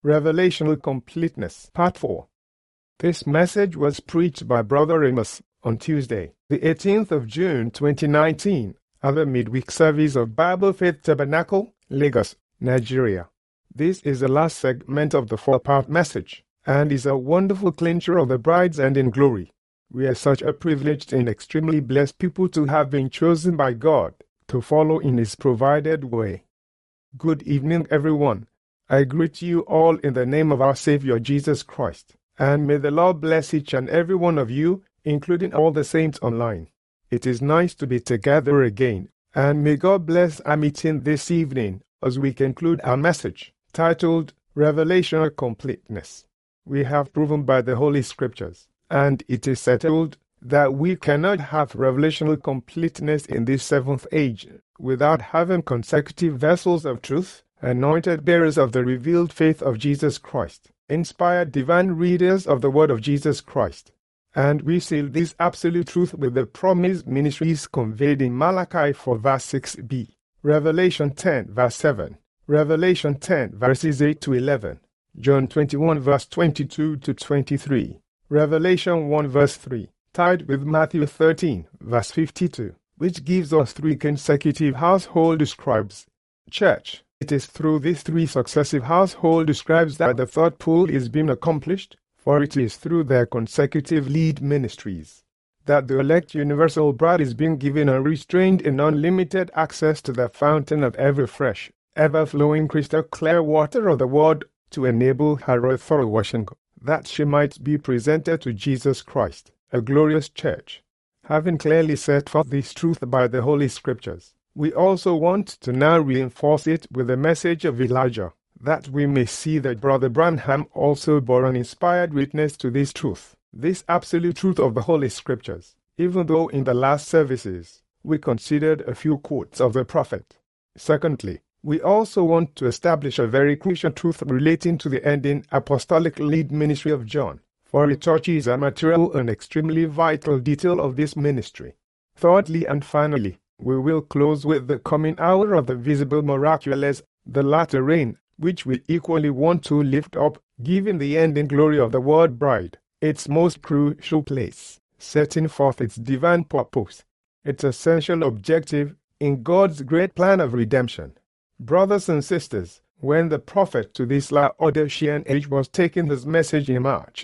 Revelational Completeness, Part 4. This message was preached by Brother Amos on Tuesday, the 18th of June 2019, at the midweek service of Bible Faith Tabernacle, Lagos, Nigeria. This is the last segment of the 4-part message, and is a wonderful clincher of the bride's end in glory. We are such a privileged and extremely blessed people to have been chosen by God to follow in His provided way. Good evening, everyone. I greet you all in the name of our Savior Jesus Christ, and may the Lord bless each and every one of you, including all the saints online. It is nice to be together again, and may God bless our meeting this evening as we conclude our message, titled Revelational Completeness. We have proven by the Holy Scriptures, and it is settled that we cannot have revelational completeness in this seventh age without having consecutive vessels of truth, anointed bearers of the revealed faith of Jesus Christ, inspired divine readers of the word of Jesus Christ. And we seal this absolute truth with the promised ministries conveyed in Malachi 4 verse 6b, Revelation 10 verse 7, Revelation 10 verses 8 to 11, John 21 verse 22 to 23, Revelation 1 verse 3, tied with Matthew 13 verse 52, which gives us 3 consecutive household scribes. Church, it is through these 3 successive household scribes that the third pull is being accomplished, for it is through their consecutive lead ministries that the elect universal bride is being given unrestrained and unlimited access to the fountain of ever fresh, ever-flowing crystal clear water of the word to enable her thorough washing, that she might be presented to Jesus Christ, a glorious church. Having clearly set forth this truth by the Holy Scriptures, we also want to now reinforce it with the message of Elijah, that we may see that Brother Branham also bore an inspired witness to this truth, this absolute truth of the Holy Scriptures, even though in the last services we considered a few quotes of the prophet. Secondly, we also want to establish a very crucial truth relating to the ending apostolic lead ministry of John, for it touches a material and extremely vital detail of this ministry. Thirdly and finally, we will close with the coming hour of the visible miraculous, the latter rain, which we equally want to lift up, giving the ending glory of the word bride its most crucial place, setting forth its divine purpose, its essential objective in God's great plan of redemption. Brothers and sisters, when the prophet to this Laodicean age was taking his message in March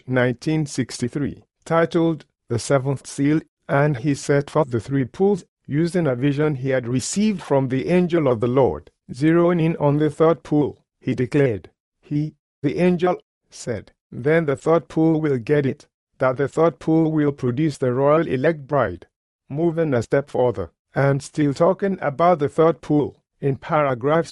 1963, titled The Seventh Seal, and he set forth the 3 pulls, using a vision he had received from the angel of the Lord, zeroing in on the third pull, he declared. He, the angel, said, then the third pull will get it, that the third pull will produce the royal elect bride. Moving a step further, and still talking about the third pull, in paragraphs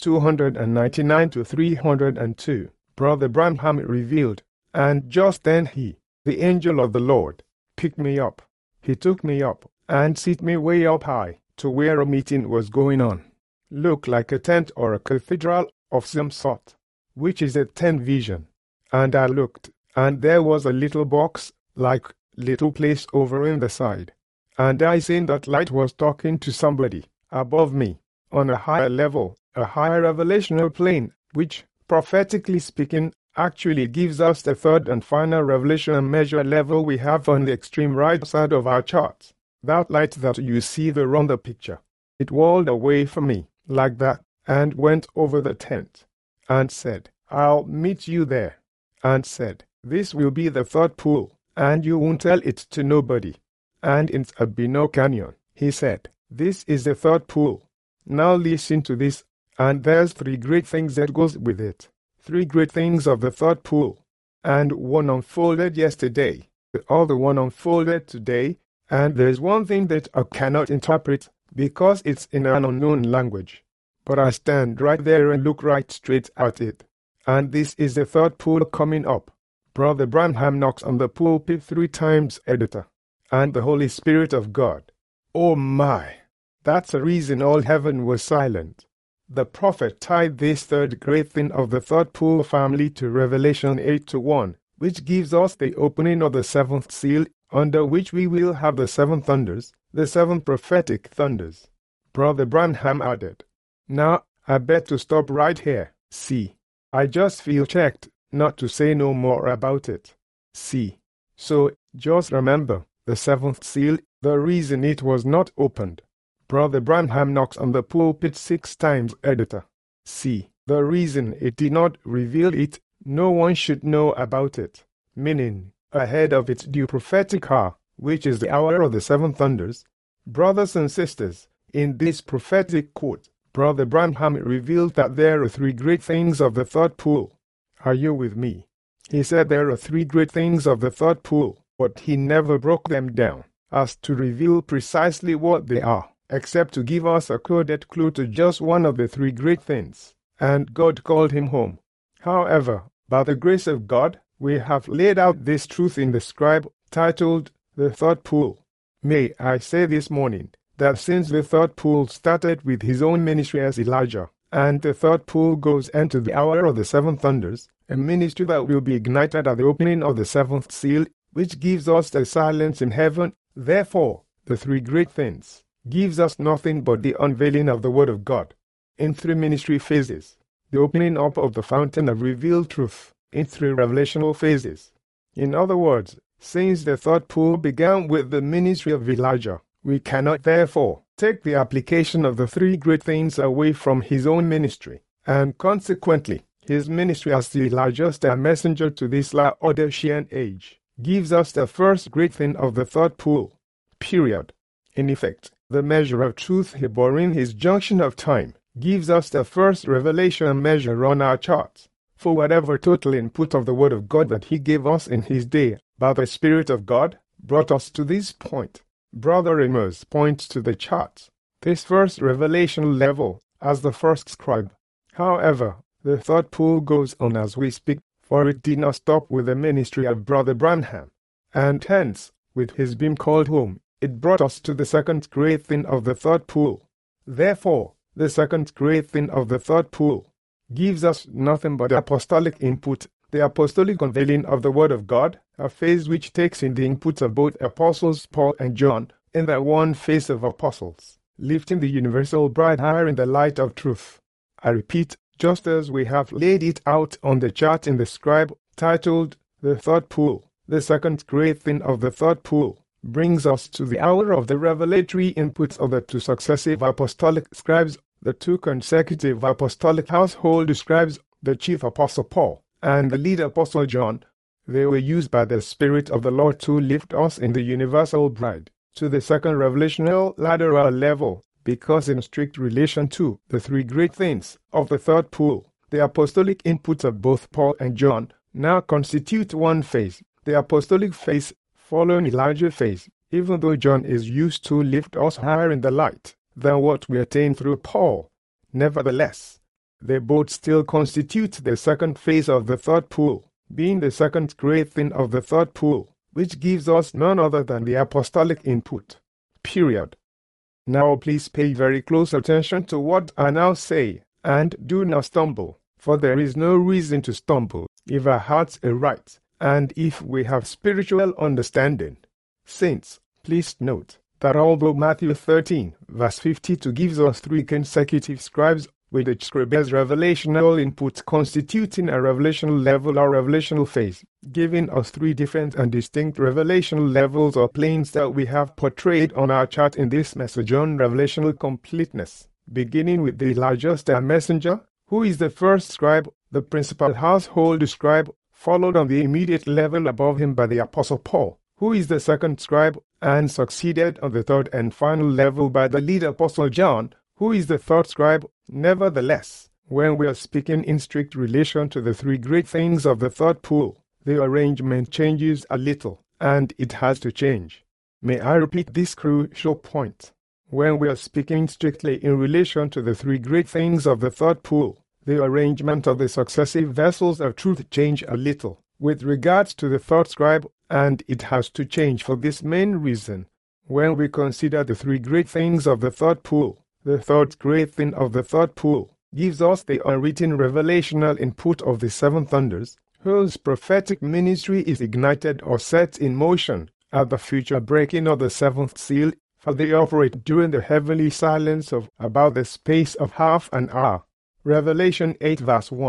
299 to 302, Brother Branham revealed, and just then he, the angel of the Lord, picked me up. He took me up and set me way up high to where a meeting was going on. Looked like a tent or a cathedral of some sort, which is a tent vision. And I looked, and there was a little box, like little place over in the side. And I seen that light was talking to somebody above me, on a higher level, a higher revelational plane, which, prophetically speaking, actually gives us the third and final revelation and measure level we have on the extreme right side of our charts. That light that you see there on the picture. It whirled away from me, like that, and went over the tent, and said, I'll meet you there, and said, this will be the third pull, and you won't tell it to nobody. And in Sabino Canyon, he said, this is the third pull. Now listen to this, and there's 3 great things that goes with it. 3 great things of the third pull. And one unfolded yesterday, the other one unfolded today, and there's one thing that I cannot interpret, because it's in an unknown language. But I stand right there and look right straight at it. And this is the third pull coming up. Brother Branham knocks on the pulpit 3 times, editor. And the Holy Spirit of God. Oh my! That's the reason all heaven was silent. The prophet tied this third great thing of the third pull family to Revelation 8:1, which gives us the opening of the 7th seal, under which we will have the 7 thunders, the 7 prophetic thunders. Brother Branham added, now, I bet to stop right here. See, I just feel checked not to say no more about it. See. So, just remember, the seventh seal, the reason it was not opened. Brother Branham knocks on the pulpit 6 times, editor. See. The reason it did not reveal it, no one should know about it. Meaning, ahead of its due prophetic hour, which is the hour of the 7 thunders. Brothers and sisters, in this prophetic quote, Brother Branham revealed that there are 3 great things of the third pool. Are you with me? He said there are 3 great things of the third pool, but he never broke them down, as to reveal precisely what they are, except to give us a coded clue to just one of the 3 great things. And God called him home. However, by the grace of God, we have laid out this truth in the scribe titled The Third Pool. May I say this morning that since the third pool started with his own ministry as Elijah, and the third pool goes into the hour of the 7 thunders, a ministry that will be ignited at the opening of the 7th seal, which gives us the silence in heaven, therefore, the 3 great things, gives us nothing but the unveiling of the Word of God. In 3 ministry phases, the opening up of the fountain of revealed truth, in 3 revelational phases. In other words, since the third pool began with the ministry of Elijah, we cannot therefore take the application of the 3 great things away from his own ministry, and consequently, his ministry as the Elijah's messenger to this Laodicean age, gives us the first great thing of the third pool. Period. In effect, the measure of truth he bore in his junction of time, gives us the first revelation measure on our charts, for whatever total input of the Word of God that he gave us in his day, by the Spirit of God, brought us to this point. Brother Amos points to the charts, this first revelation level, as the first scribe. However, the third pool goes on as we speak, for it did not stop with the ministry of Brother Branham. And hence, with his being called home, it brought us to the second great thing of the third pool. Therefore, the second great thing of the third pool gives us nothing but apostolic input, the apostolic unveiling of the Word of God, a phase which takes in the inputs of both apostles Paul and John, in the one phase of apostles, lifting the universal bride higher in the light of truth. I repeat, just as we have laid it out on the chart in the scribe titled The Third Pool, the second great thing of the third pool brings us to the hour of the revelatory inputs of the 2 successive apostolic scribes, the 2 consecutive apostolic household scribes, the chief apostle Paul, and the lead apostle John. They were used by the Spirit of the Lord to lift us in the universal bride to the second revelational lateral level, because in strict relation to the 3 great things of the third pool, the apostolic inputs of both Paul and John now constitute one phase, the apostolic phase following Elijah's phase, even though John is used to lift us higher in the light than what we attain through Paul. Nevertheless, they both still constitute the second phase of the third pool, being the second great thing of the third pool, which gives us none other than the apostolic input. Period. Now please pay very close attention to what I now say, and do not stumble, for there is no reason to stumble if our hearts are right, and if we have spiritual understanding. Saints, please note that although Matthew 13, verse 52 gives us 3 consecutive scribes, with each scribe's revelational input constituting a revelational level or revelational phase, giving us 3 different and distinct revelational levels or planes that we have portrayed on our chart in this message on revelational completeness, beginning with the Elijah's messenger, who is the first scribe, the principal household scribe, followed on the immediate level above him by the apostle Paul, who is the second scribe, and succeeded on the third and final level by the lead apostle John, who is the third scribe. Nevertheless, when we are speaking in strict relation to the 3 great things of the third pool, the arrangement changes a little, and it has to change. May I repeat this crucial point? When we are speaking strictly in relation to the 3 great things of the third pool, the arrangement of the successive vessels of truth change a little with regards to the third scribe, and it has to change for this main reason. When we consider the 3 great things of the third pool, the third great thing of the third pool gives us the unwritten revelational input of the 7 thunders, whose prophetic ministry is ignited or set in motion at the future breaking of the 7th seal, for they operate during the heavenly silence of about the space of half an hour. Revelation 8 verse 1.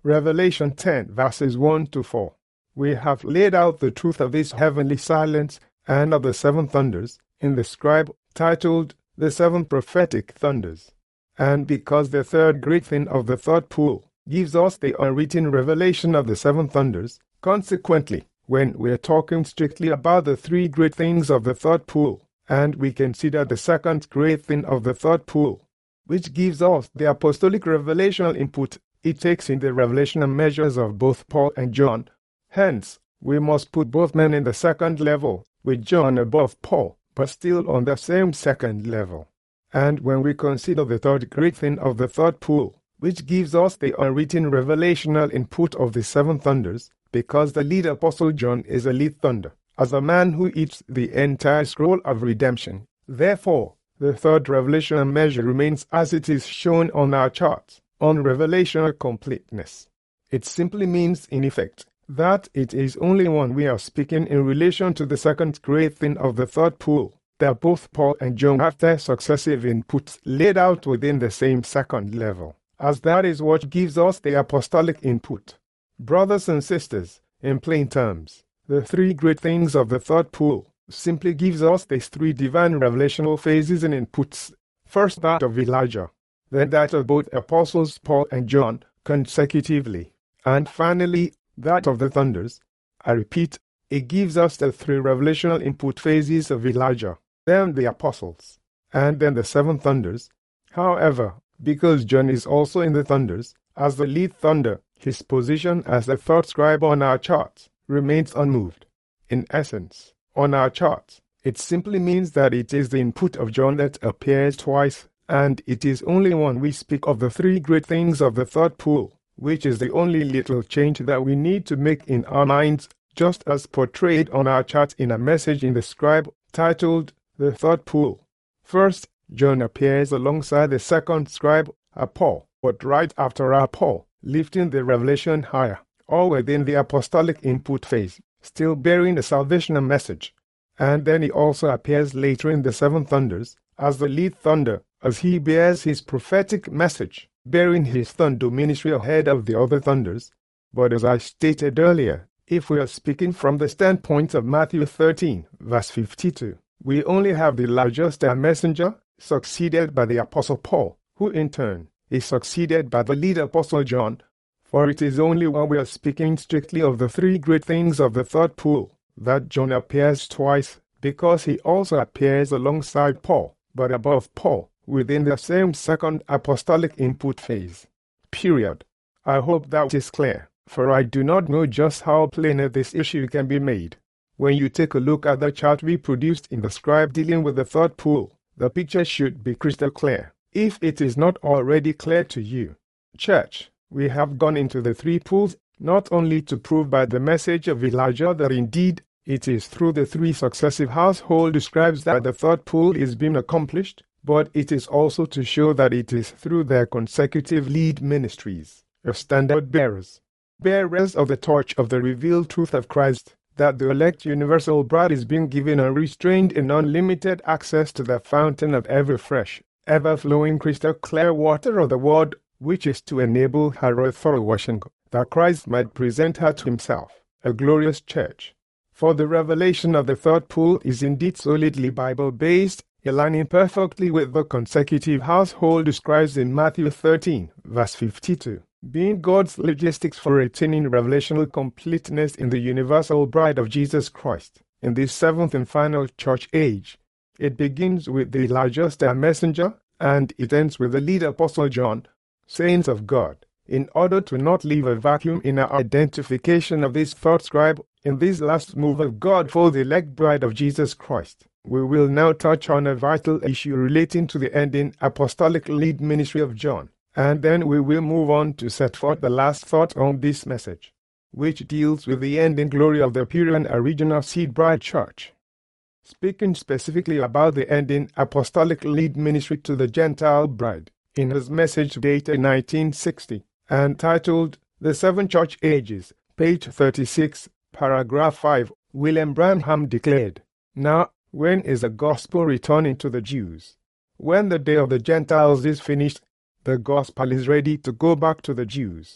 Revelation 10 verses 1 to 4. We have laid out the truth of this heavenly silence and of the seven thunders in the scribe titled The Seven Prophetic Thunders. And because the third great thing of the third pool gives us the unwritten revelation of the seven thunders, consequently, when we are talking strictly about the three great things of the third pool, and we consider the second great thing of the third pool, which gives us the apostolic revelational input, it takes in the revelational measures of both Paul and John. Hence, we must put both men in the second level, with John above Paul, but still on the same second level. And when we consider the third great thing of the third pool, which gives us the unwritten revelational input of the seven thunders, because the lead apostle John is a lead thunder, as a man who eats the entire scroll of redemption. Therefore, the third revelational measure remains as it is shown on our charts, on revelational completeness. It simply means, in effect, that it is only one we are speaking in relation to the second great thing of the third pool, that both Paul and John have their successive inputs laid out within the same second level, as that is what gives us the apostolic input. Brothers and sisters, in plain terms, the three great things of the third pool simply gives us these three divine revelational phases and inputs. First that of Elijah, then that of both apostles Paul and John consecutively, and finally that of the thunders. I repeat, it gives us the three revelational input phases of Elijah, then the apostles, and then the seven thunders. However, because John is also in the thunders, as the lead thunder, his position as the third scribe on our charts remains unmoved. In essence, on our charts, it simply means that it is the input of John that appears twice, and it is only when we speak of the three great things of the third pool, which is the only little change that we need to make in our minds, just as portrayed on our chart in a message in the scribe titled The Third Pool. First, John appears alongside the second scribe, Paul, but right after Paul, lifting the revelation higher, or within the apostolic input phase, still bearing the salvational message. And then he also appears later in the seven thunders as the lead thunder, as he bears his prophetic message, bearing his thunder ministry ahead of the other thunders. But as I stated earlier, if we are speaking from the standpoint of Matthew 13, verse 52, we only have the largest messenger, succeeded by the apostle Paul, who in turn is succeeded by the lead apostle John, for it is only when we are speaking strictly of the three great things of the third pool that John appears twice, because he also appears alongside Paul, but above Paul, within the same second apostolic input phase. Period. I hope that is clear, for I do not know just how plainer this issue can be made. When you take a look at the chart we produced in the scribe dealing with the third pool, the picture should be crystal clear, if it is not already clear to you. Church, we have gone into the three pools, not only to prove by the message of Elijah that indeed it is through the three successive household scribes that the third pool is being accomplished, but it is also to show that it is through their consecutive lead ministries, as standard bearers of the torch of the revealed truth of Christ, that the elect universal bride is being given unrestrained and unlimited access to the fountain of ever fresh, ever-flowing crystal clear water of the word, which is to enable her thorough washing, that Christ might present her to himself, a glorious church. For the revelation of the third pool is indeed solidly Bible-based, aligning perfectly with the consecutive household described in Matthew 13, verse 52, being God's logistics for attaining revelational completeness in the universal bride of Jesus Christ, in this seventh and final church age. It begins with the largest messenger, and it ends with the lead apostle John, saints of God. In order to not leave a vacuum in our identification of this third scribe, in this last move of God for the elect bride of Jesus Christ, we will now touch on a vital issue relating to the ending apostolic lead ministry of John, and then we will move on to set forth the last thought on this message, which deals with the ending glory of the pure and original seed bride church. Speaking specifically about the ending apostolic lead ministry to the Gentile bride, in his message dated 1960, and titled The Seven Church Ages, page 36, paragraph 5, William Branham declared, "Now, when is the gospel returning to the Jews? When the day of the Gentiles is finished, the gospel is ready to go back to the Jews.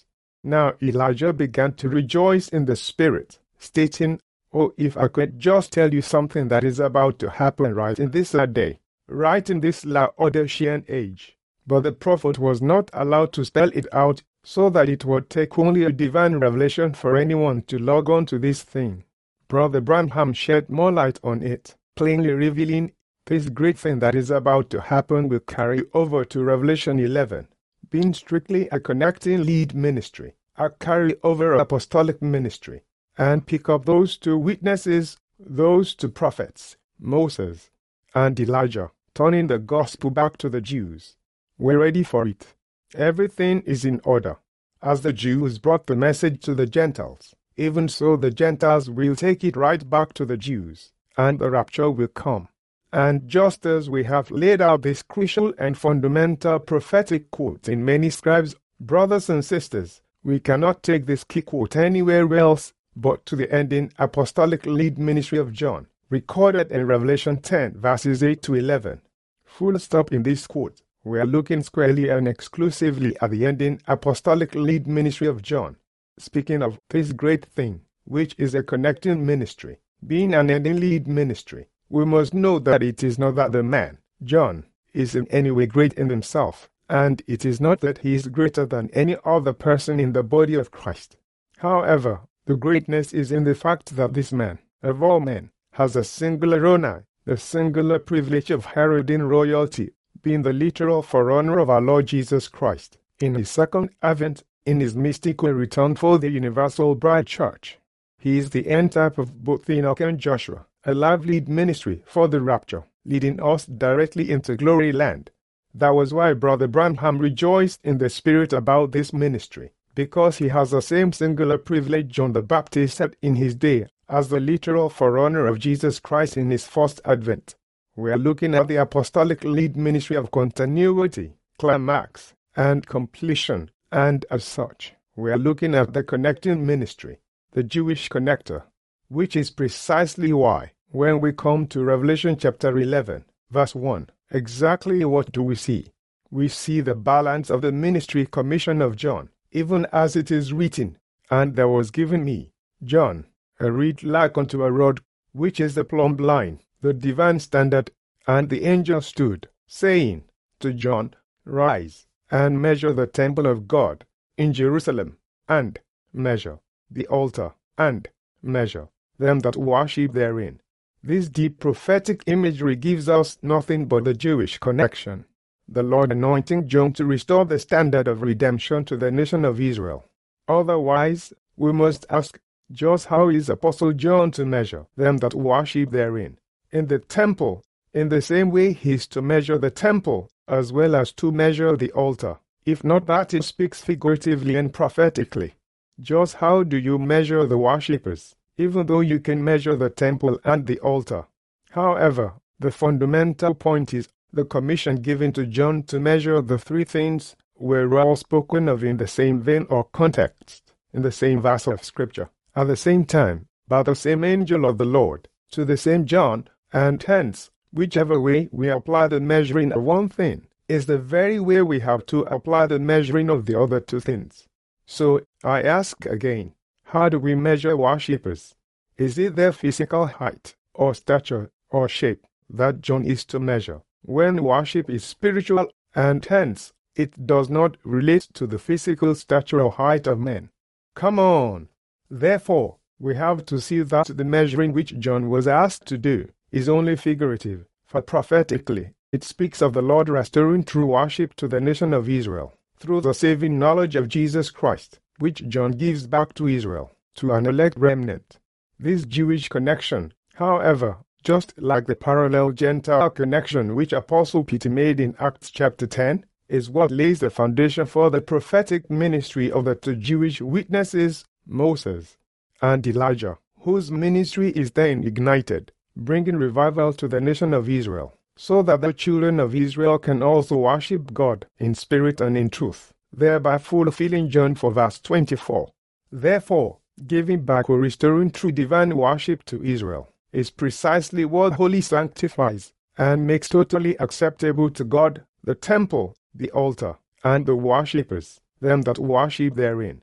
Now Elijah began to rejoice in the Spirit, stating, "Oh, if I could just tell you something that is about to happen right in this day, right in this Laodicean age." But the prophet was not allowed to spell it out, so that it would take only a divine revelation for anyone to log on to this thing. Brother Branham shed more light on it, plainly revealing this great thing that is about to happen will carry over to Revelation 11, being strictly a connecting lead ministry, a carry-over apostolic ministry, and pick up those two witnesses, those two prophets, Moses and Elijah, turning the gospel back to the Jews. We're ready for it. Everything is in order. As the Jews brought the message to the Gentiles, even so the Gentiles will take it right back to the Jews, and the rapture will come. And just as we have laid out this crucial and fundamental prophetic quote in many scribes, brothers and sisters, we cannot take this key quote anywhere else but to the ending apostolic lead ministry of John, recorded in Revelation 10 verses 8 to 11. Full stop in this quote. We are looking squarely and exclusively at the ending apostolic lead ministry of John, speaking of this great thing, which is a connecting ministry, being an ending lead ministry. We must know that it is not that the man, John, is in any way great in himself, and it is not that he is greater than any other person in the body of Christ. However, the greatness is in the fact that this man, of all men, has a singular honor, the singular privilege of heralding royalty, being the literal forerunner of our Lord Jesus Christ, in his second advent, in his mystical return for the universal bride church. He is the end type of both Enoch and Joshua, a live lead ministry for the rapture, leading us directly into glory land. That was why Brother Branham rejoiced in the Spirit about this ministry, because he has the same singular privilege John the Baptist had in his day as the literal forerunner of Jesus Christ in his first advent. We are looking at the apostolic lead ministry of continuity, climax, and completion, and as such, we are looking at the connecting ministry, the Jewish connector, which is precisely why, when we come to Revelation chapter 11, verse 1, exactly what do we see? We see the balance of the ministry commission of John, even as it is written, "And there was given me, John, a reed like unto a rod, which is the plumb line, the divine standard, and the angel stood, saying to John, Rise, and measure the temple of God in Jerusalem, and measure the altar, and measure them that worship therein." This deep prophetic imagery gives us nothing but the Jewish connection, the Lord anointing John to restore the standard of redemption to the nation of Israel. Otherwise, we must ask, just how is Apostle John to measure them that worship therein? In the temple, in the same way he is to measure the temple, as well as to measure the altar. If not that, it speaks figuratively and prophetically. Just how do you measure the worshippers, even though you can measure the temple and the altar? However, the fundamental point is, the commission given to John to measure the three things were all spoken of in the same vein or context, in the same verse of Scripture, at the same time, by the same angel of the Lord, to the same John, and hence, whichever way we apply the measuring of one thing, is the very way we have to apply the measuring of the other two things. So, I ask again, how do we measure worshippers? Is it their physical height, or stature, or shape, that John is to measure, when worship is spiritual, and hence, it does not relate to the physical stature or height of men? Come on! Therefore, we have to see that the measuring which John was asked to do is only figurative, for prophetically, it speaks of the Lord restoring true worship to the nation of Israel, through the saving knowledge of Jesus Christ, which John gives back to Israel, to an elect remnant. This Jewish connection, however, just like the parallel Gentile connection which Apostle Peter made in Acts chapter 10, is what lays the foundation for the prophetic ministry of the two Jewish witnesses, Moses and Elijah, whose ministry is then ignited, bringing revival to the nation of Israel, so that the children of Israel can also worship God in spirit and in truth, thereby fulfilling John 4 verse 24. Therefore, giving back or restoring true divine worship to Israel is precisely what wholly sanctifies and makes totally acceptable to God the temple, the altar, and the worshippers, them that worship therein.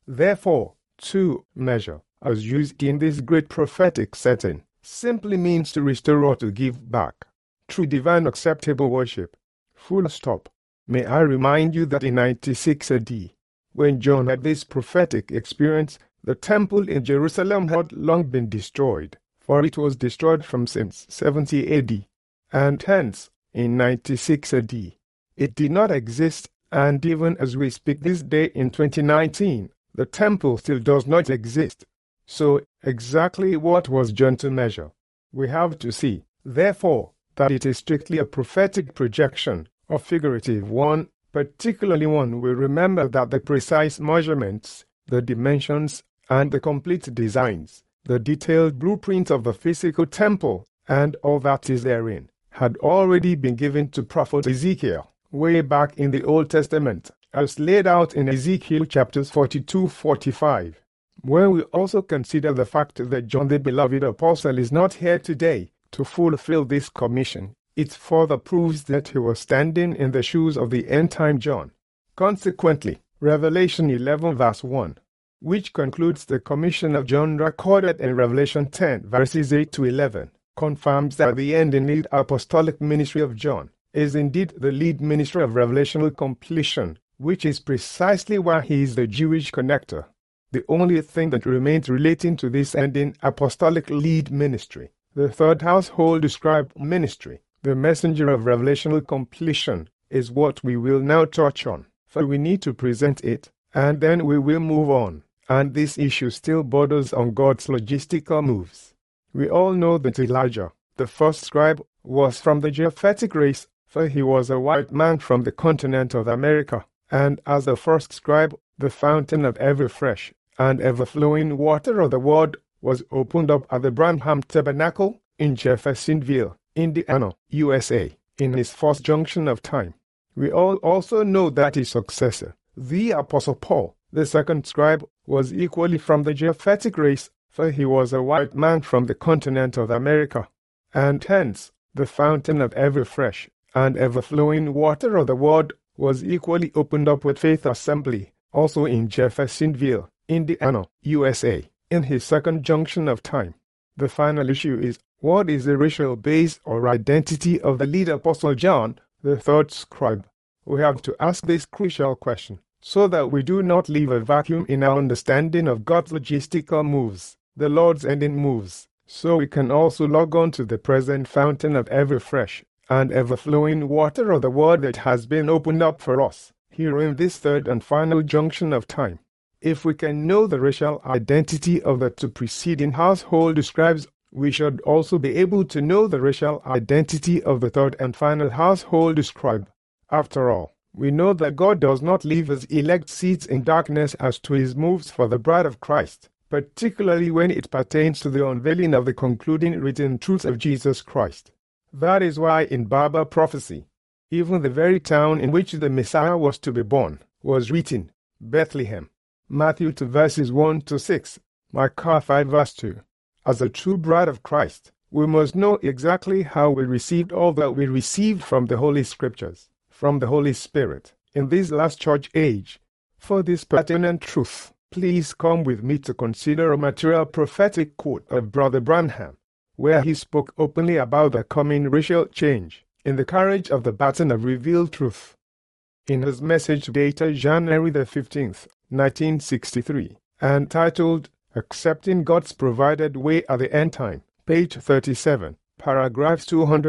Therefore, to measure, as used in this great prophetic setting, simply means to restore or to give back. True divine acceptable worship. Full stop. May I remind you that in 96 AD, when John had this prophetic experience, the temple in Jerusalem had long been destroyed, for it was destroyed from since 70 AD, and hence, in 96 AD, it did not exist, and even as we speak this day in 2019, the temple still does not exist. So, exactly what was John to measure? We have to see, therefore, that it is strictly a prophetic projection, or figurative one, particularly one we remember that the precise measurements, the dimensions, and the complete designs, the detailed blueprint of the physical temple, and all that is therein, had already been given to prophet Ezekiel, way back in the Old Testament, as laid out in Ezekiel chapters 42-45. When we also consider the fact that John the beloved apostle is not here today to fulfill this commission, it further proves that he was standing in the shoes of the end-time John. Consequently, Revelation 11 verse 1, which concludes the commission of John recorded in Revelation 10 verses 8 to 11, confirms that the end and lead apostolic ministry of John is indeed the lead ministry of revelational completion, which is precisely why he is the Jewish connector. The only thing that remains relating to this ending apostolic lead ministry, the third household scribe ministry, the messenger of revelational completion, is what we will now touch on, for we need to present it, and then we will move on, and this issue still borders on God's logistical moves. We all know that Elijah, the first scribe, was from the Japhetic race, for he was a white man from the continent of America, and as the first scribe, the fountain of every fresh and ever-flowing water of the word was opened up at the Branham Tabernacle in Jeffersonville, Indiana, USA, in his first junction of time. We all also know that his successor, the Apostle Paul, the second scribe, was equally from the Japhetic race, for he was a white man from the continent of America, and hence the fountain of every fresh and ever-flowing water of the word was equally opened up with Faith Assembly, also in Jeffersonville, Indiana, USA, in his second junction of time. The final issue is, what is the racial base or identity of the lead apostle John, the third scribe? We have to ask this crucial question, so that we do not leave a vacuum in our understanding of God's logistical moves, the Lord's ending moves, so we can also log on to the present fountain of every fresh and ever-flowing water of the word that has been opened up for us, here in this third and final junction of time. If we can know the racial identity of the two preceding household scribes, we should also be able to know the racial identity of the third and final household scribe. After all, we know that God does not leave his elect seeds in darkness as to his moves for the bride of Christ, particularly when it pertains to the unveiling of the concluding written truths of Jesus Christ. That is why in Bible prophecy, even the very town in which the Messiah was to be born was written, Bethlehem. Matthew 2 verses 1 to 6, Micah 5 verse 2. As a true bride of Christ, we must know exactly how we received all that we received from the Holy Scriptures, from the Holy Spirit, in this last church age. For this pertinent truth, please come with me to consider a material prophetic quote of Brother Branham, where he spoke openly about the coming racial change in the carriage of the baton of revealed truth. In his message dated January the 15th, 1963, and titled Accepting God's Provided Way at the End Time, page 37, paragraphs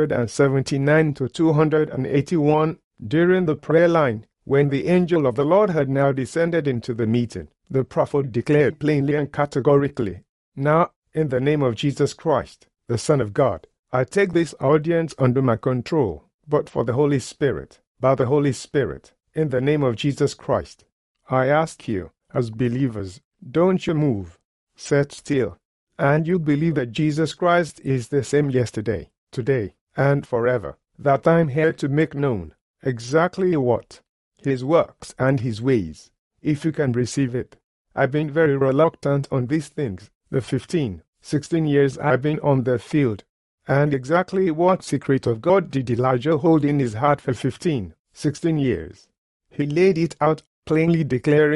279 to 281, during the prayer line, when the angel of the Lord had now descended into the meeting, the prophet declared plainly and categorically, Now, in the name of Jesus Christ, the Son of God, I take this audience under my control, but for the Holy Spirit, by the Holy Spirit, in the name of Jesus Christ. I ask you, as believers, don't you move, sit still, and you believe that Jesus Christ is the same yesterday, today, and forever, that I'm here to make known exactly what? His works and his ways, if you can receive it. I've been very reluctant on these things, the 16 years I've been on the field, and exactly what secret of God did Elijah hold in his heart for 16 years? He laid it out, plainly declaring,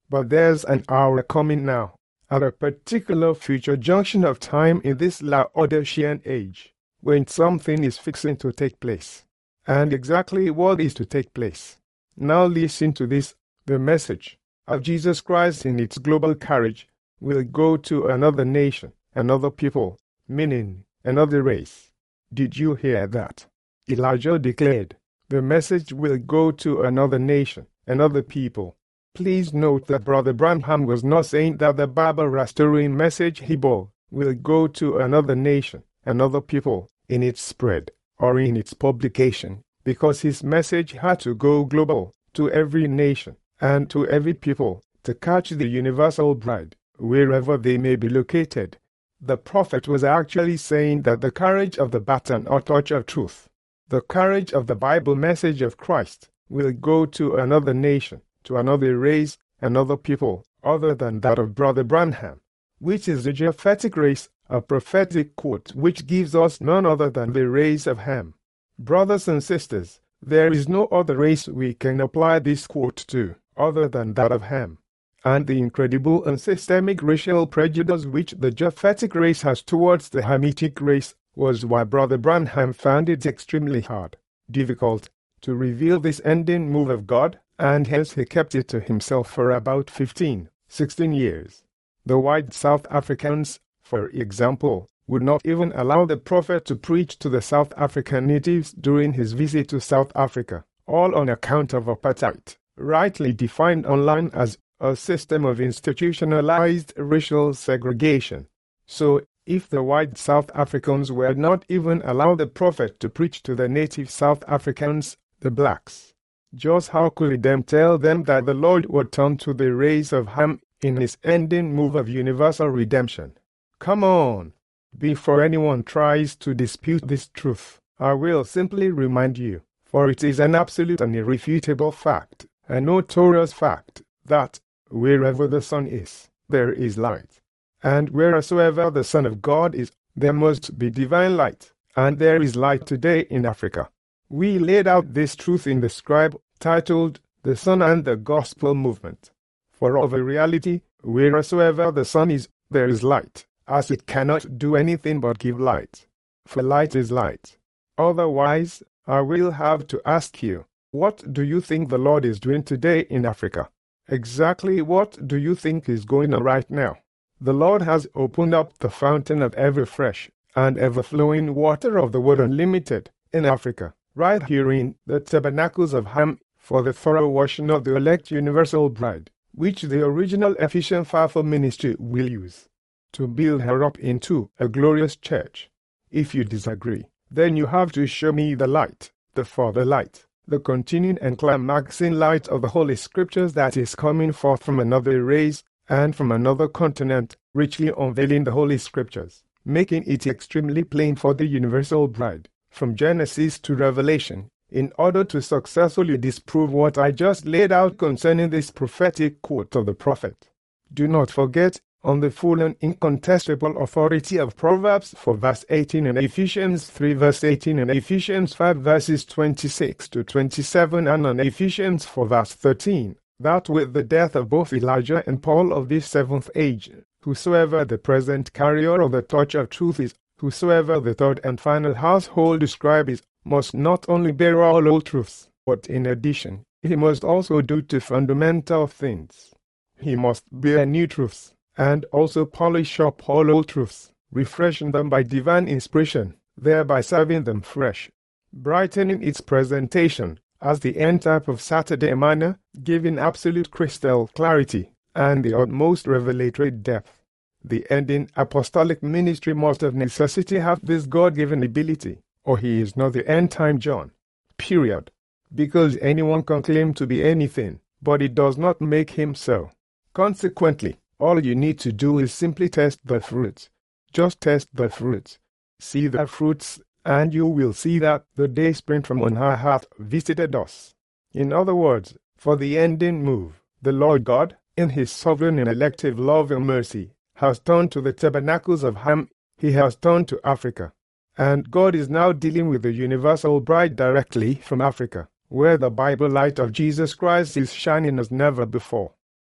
But there's an hour coming now, at a particular future junction of time in this Laodicean age, when something is fixing to take place. And exactly what is to take place? Now listen to this. The message of Jesus Christ in its global carriage will go to another nation, another people, meaning another race. Did you hear that? Elijah declared, the message will go to another nation, another people. Please note that Brother Branham was not saying that the Bible restoring message he bore will go to another nation, another people, in its spread, or in its publication, because his message had to go global, to every nation, and to every people, to catch the universal bride, wherever they may be located. The prophet was actually saying that the carriage of the baton or torch of truth, the carriage of the Bible message of Christ, will go to another nation, to another race, another people, other than that of Brother Branham, which is the Japhetic race, a prophetic quote which gives us none other than the race of Ham. Brothers and sisters, there is no other race we can apply this quote to, other than that of Ham. And the incredible and systemic racial prejudice which the Japhetic race has towards the Hamitic race was why Brother Branham found it extremely hard, difficult, to reveal this ending move of God, and hence he kept it to himself for about 16 years. The white South Africans, for example, would not even allow the prophet to preach to the South African natives during his visit to South Africa, all on account of apartheid, rightly defined online as a system of institutionalized racial segregation. So, if the white South Africans were not even allowed the prophet to preach to the native South Africans, the blacks, just how could he then tell them that the Lord would turn to the race of Ham in his ending move of universal redemption? Come on! Before anyone tries to dispute this truth, I will simply remind you, for it is an absolute and irrefutable fact, a notorious fact, that wherever the sun is, there is light. And wheresoever the Son of God is, there must be divine light, and there is light today in Africa. We laid out this truth in the scribe titled The Sun and the Gospel Movement. For of a reality, wheresoever the sun is, there is light, as it cannot do anything but give light. For light is light. Otherwise, I will have to ask you, what do you think the Lord is doing today in Africa? Exactly what do you think is going on right now? The Lord has opened up the fountain of ever fresh and ever flowing water of the Word Unlimited in Africa, right here in the tabernacles of Ham, for the thorough washing of the elect universal bride, which the original Ephesian fivefold ministry will use to build her up into a glorious church. If you disagree, then you have to show me the light, the further light, the continuing and climaxing light of the Holy Scriptures that is coming forth from another race and from another continent, richly unveiling the Holy Scriptures, making it extremely plain for the universal bride, from Genesis to Revelation, in order to successfully disprove what I just laid out concerning this prophetic quote of the prophet. Do not forget, on the full and incontestable authority of Proverbs 4 verse 18 and Ephesians 3 verse 18 and Ephesians 5 verses 26 to 27 and on Ephesians 4 verse 13, that with the death of both Elijah and Paul of this seventh age, whosoever the present carrier of the torch of truth is, whosoever the third and final household scribe is, must not only bear all old truths, but in addition, he must also do two fundamental things. He must bear new truths, and also polish up all old truths, refreshing them by divine inspiration, thereby serving them fresh, brightening its presentation as the end type of Saturday manna, giving absolute crystal clarity and the utmost revelatory depth. The ending apostolic ministry must of necessity have this God-given ability, or he is not the end-time John. Period. Because anyone can claim to be anything, but it does not make him so. Consequently, all you need to do is simply test the fruits. Just test the fruits. See the fruits, and you will see that the day spring from on high hath visited us. In other words, for the ending move, the Lord God, in his sovereign and elective love and mercy, has turned to the tabernacles of Ham, he has turned to Africa. And God is now dealing with the universal bride directly from Africa, where the Bible light of Jesus Christ is shining as never before.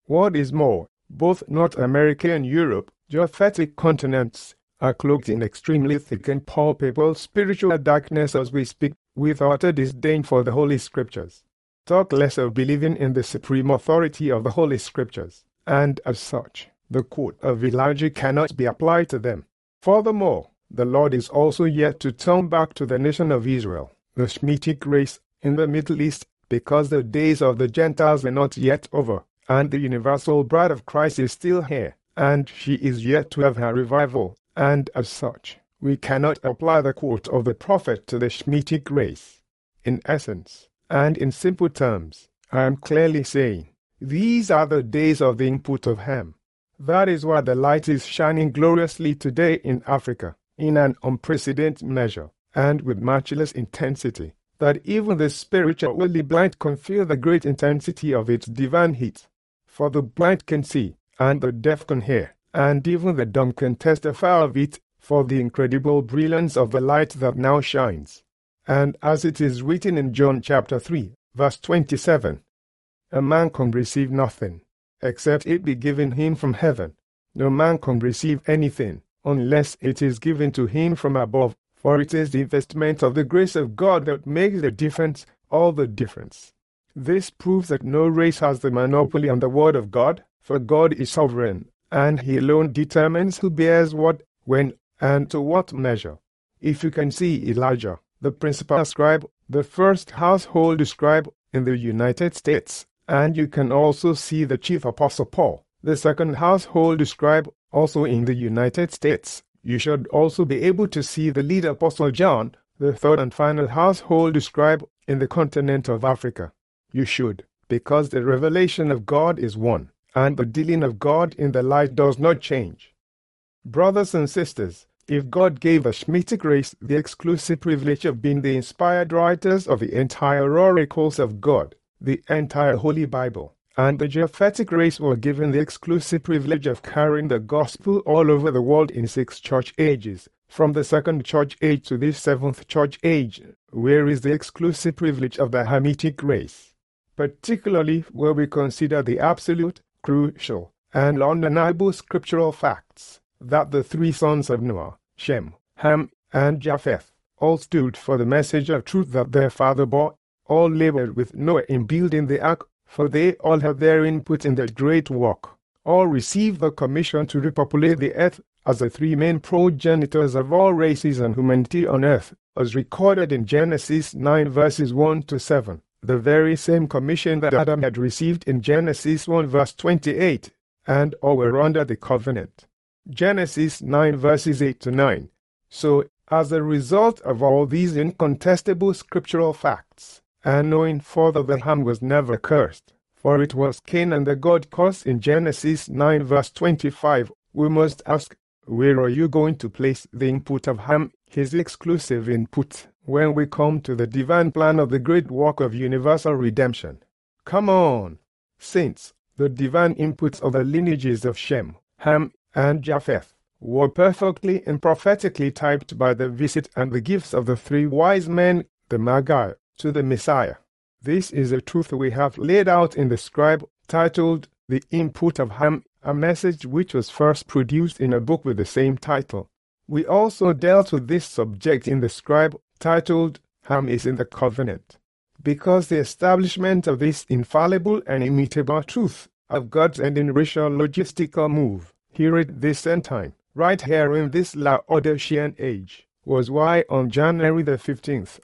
What is more, both North America and Europe, Japhetic continents, are cloaked in extremely thick and palpable spiritual darkness as we speak, with utter disdain for the Holy Scriptures. Talk less of believing in the supreme authority of the Holy Scriptures, and as such, the quote of Elijah cannot be applied to them. Furthermore, the Lord is also yet to turn back to the nation of Israel, the Shemitic race, in the Middle East, because the days of the Gentiles are not yet over, and the universal bride of Christ is still here, and she is yet to have her revival, and as such, we cannot apply the quote of the prophet to the Shemitic race. In essence, and in simple terms, I am clearly saying, these are the days of the input of Ham. That is why the light is shining gloriously today in Africa, in an unprecedented measure, and with matchless intensity, that even the spiritually blind can feel the great intensity of its divine heat. For the blind can see, and the deaf can hear, and even the dumb can testify of it, for the incredible brilliance of the light that now shines. And as it is written in John chapter 3, verse 27, a man can receive nothing, except it be given him from heaven. No man can receive anything, unless it is given to him from above, for it is the investment of the grace of God that makes the difference, all the difference. This proves that no race has the monopoly on the word of God, for God is sovereign, and he alone determines who bears what, when, and to what measure. If you can see Elijah, the principal scribe, the first household scribe in the United States, and you can also see the chief apostle Paul, the second household scribe, also in the United States, you should also be able to see the lead apostle John, the third and final household scribe in the continent of Africa. You should, because the revelation of God is one, and the dealing of God in the light does not change. Brothers and sisters, if God gave the Shemitic race the exclusive privilege of being the inspired writers of the entire oracles of God, the entire Holy Bible, and the Japhetic race were given the exclusive privilege of carrying the gospel all over the world in 6 church ages, from the 2nd church age to the 7th church age, where is the exclusive privilege of the Hamitic race? Particularly where we consider the absolute, crucial, and undeniable scriptural facts that the 3 sons of Noah, Shem, Ham, and Japheth, all stood for the message of truth that their father bore, all labored with Noah in building the ark, for they all had their input in the great work, all received the commission to repopulate the earth as the 3 main progenitors of all races and humanity on earth, as recorded in Genesis 9 verses 1 to 7, the very same commission that Adam had received in Genesis 1 verse 28, and all were under the covenant. Genesis 9 verses 8 to 9. So, as a result of all these incontestable scriptural facts, and knowing further that Ham was never cursed, for it was Canaan that God cursed in Genesis 9 verse 25, we must ask, where are you going to place the input of Ham, his exclusive input, when we come to the divine plan of the great work of universal redemption? Come on, saints, the divine inputs of the lineages of Shem, Ham, and Japheth were perfectly and prophetically typed by the visit and the gifts of the 3 wise men, the Magi, to the Messiah. This is a truth we have laid out in the scribe titled The Input of Ham, a message which was first produced in a book with the same title. We also dealt with this subject in the scribe titled Ham is in the Covenant, because the establishment of this infallible and immutable truth of God's ending racial logistical move here at this end time, right here in this Laodicean age, was why on January the 15th,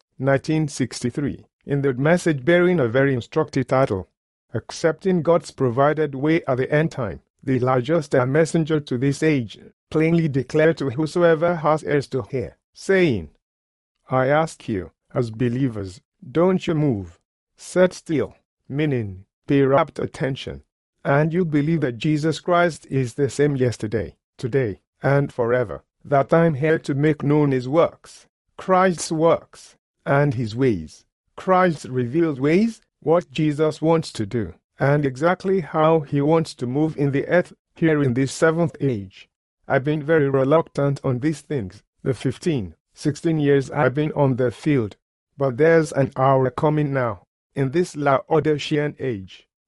1963, in the message bearing a very instructive title, Accepting God's Provided Way at the End Time, the largest messenger to this age, plainly declared to whosoever has ears to hear, saying, I ask you, as believers, don't you move. Sit still, meaning, pay rapt attention, and you believe that Jesus Christ is the same yesterday, today, and forever, that I'm here to make known his works, Christ's works, and his ways, Christ's revealed ways, what Jesus wants to do, and exactly how he wants to move in the earth here in this 7th age. I've been very reluctant on these things, the 16 years I've been on the field, but there's an hour coming now, in this Laodicean age,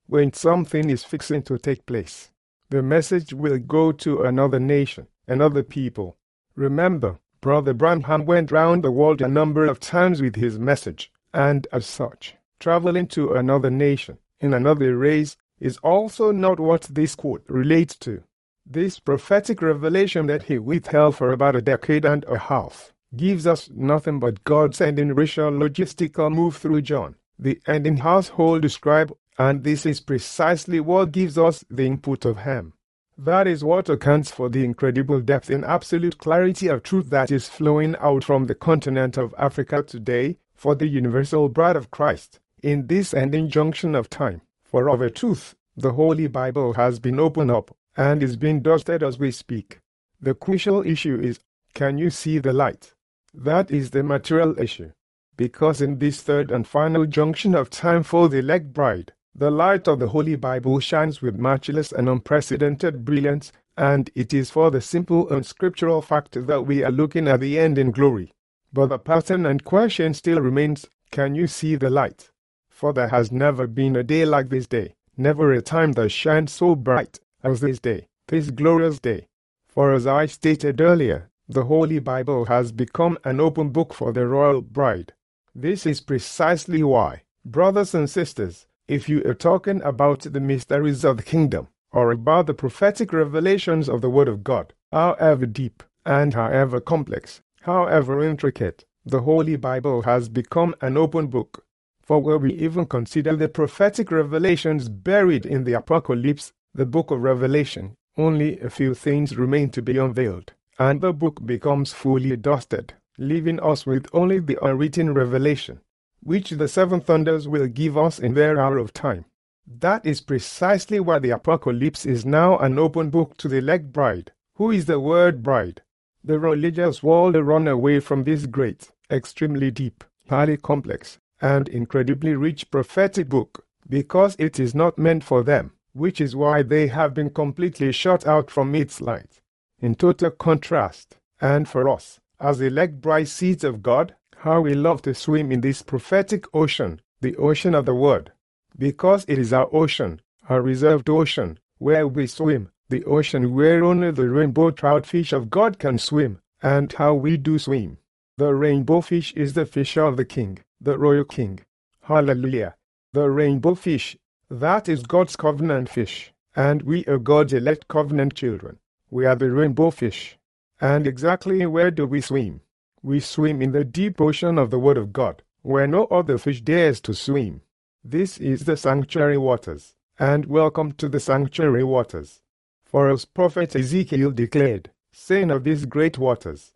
when something is fixing to take place. The message will go to another nation, another people. Remember, Brother Branham went round the world a number of times with his message, and as such, traveling to another nation, in another race, is also not what this quote relates to. This prophetic revelation that he withheld for about a decade and a half gives us nothing but God's ending racial logistical move through John, the ending household described, and this is precisely what gives us the input of Ham. That is what accounts for the incredible depth and absolute clarity of truth that is flowing out from the continent of Africa today for the universal bride of Christ in this ending junction of time. For of a truth, the Holy Bible has been opened up and is being dusted as we speak. The crucial issue is, can you see the light? That is the material issue. Because in this third and final junction of time for the elect bride, the light of the Holy Bible shines with matchless and unprecedented brilliance, and it is for the simple and scriptural fact that we are looking at the end in glory. But the pattern and question still remains, can you see the light? For there has never been a day like this day, never a time that shines so bright as this day, this glorious day. For as I stated earlier, the Holy Bible has become an open book for the royal bride. This is precisely why, brothers and sisters, if you are talking about the mysteries of the kingdom, or about the prophetic revelations of the Word of God, however deep, and however complex, however intricate, the Holy Bible has become an open book. For where we even consider the prophetic revelations buried in the Apocalypse, the book of Revelation, only a few things remain to be unveiled, and the book becomes fully dusted, leaving us with only the unwritten revelation, which the seven thunders will give us in their hour of time. That is precisely why the Apocalypse is now an open book to the elect bride. Who is the word bride? The religious world run away from this great, extremely deep, highly complex, and incredibly rich prophetic book, because it is not meant for them, which is why they have been completely shut out from its light. In total contrast, and for us, as elect bride seeds of God, how we love to swim in this prophetic ocean, the ocean of the Word. Because it is our ocean, our reserved ocean, where we swim, the ocean where only the rainbow trout fish of God can swim, and how we do swim. The rainbow fish is the fish of the King, the royal King. Hallelujah! The rainbow fish, that is God's covenant fish, and we are God's elect covenant children. We are the rainbow fish. And exactly where do we swim? We swim in the deep ocean of the Word of God, where no other fish dares to swim. This is the sanctuary waters, and welcome to the sanctuary waters. For as prophet Ezekiel declared, saying of these great waters,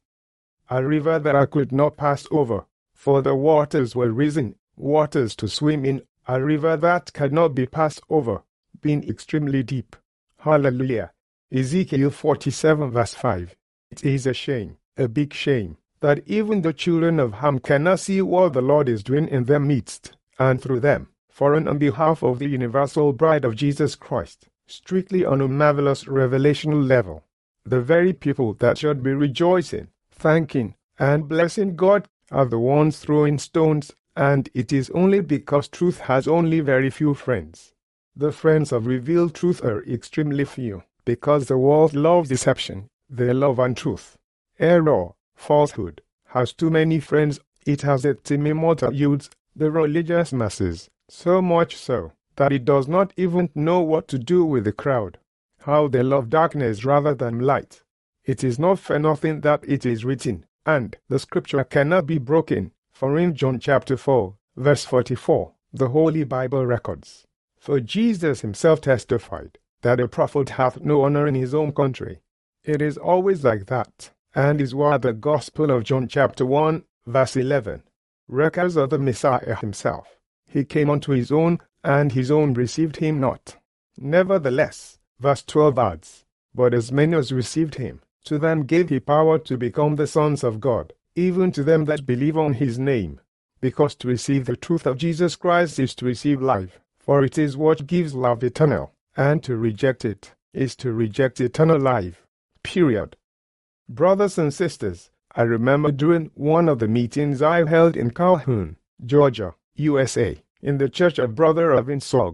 a river that I could not pass over, for the waters were risen, waters to swim in, a river that cannot be passed over, being extremely deep. Hallelujah. Ezekiel 47 verse 5. It is a shame, a big shame, that even the children of Ham cannot see what the Lord is doing in their midst, and through them, for on behalf of the universal bride of Jesus Christ, strictly on a marvelous revelational level. The very people that should be rejoicing, thanking, and blessing God are the ones throwing stones, and it is only because truth has only very few friends. The friends of revealed truth are extremely few, because the world loves deception, they love untruth. Error, falsehood, has too many friends, it has its immortal youths, the religious masses, so much so, that it does not even know what to do with the crowd. How they love darkness rather than light. It is not for nothing that it is written, and the scripture cannot be broken, for in John chapter 4, verse 44, the Holy Bible records. For Jesus himself testified, that a prophet hath no honor in his own country. It is always like that, and is why the Gospel of John chapter 1, verse 11, records of the Messiah himself. He came unto his own, and his own received him not. Nevertheless, verse 12 adds, but as many as received him, to them gave he power to become the sons of God, even to them that believe on his name. Because to receive the truth of Jesus Christ is to receive life, for it is what gives life eternal, and to reject it is to reject eternal life. Period. Brothers and sisters, I remember during one of the meetings I held in Calhoun, Georgia, USA, in the Church of Brother Irvin Suggs,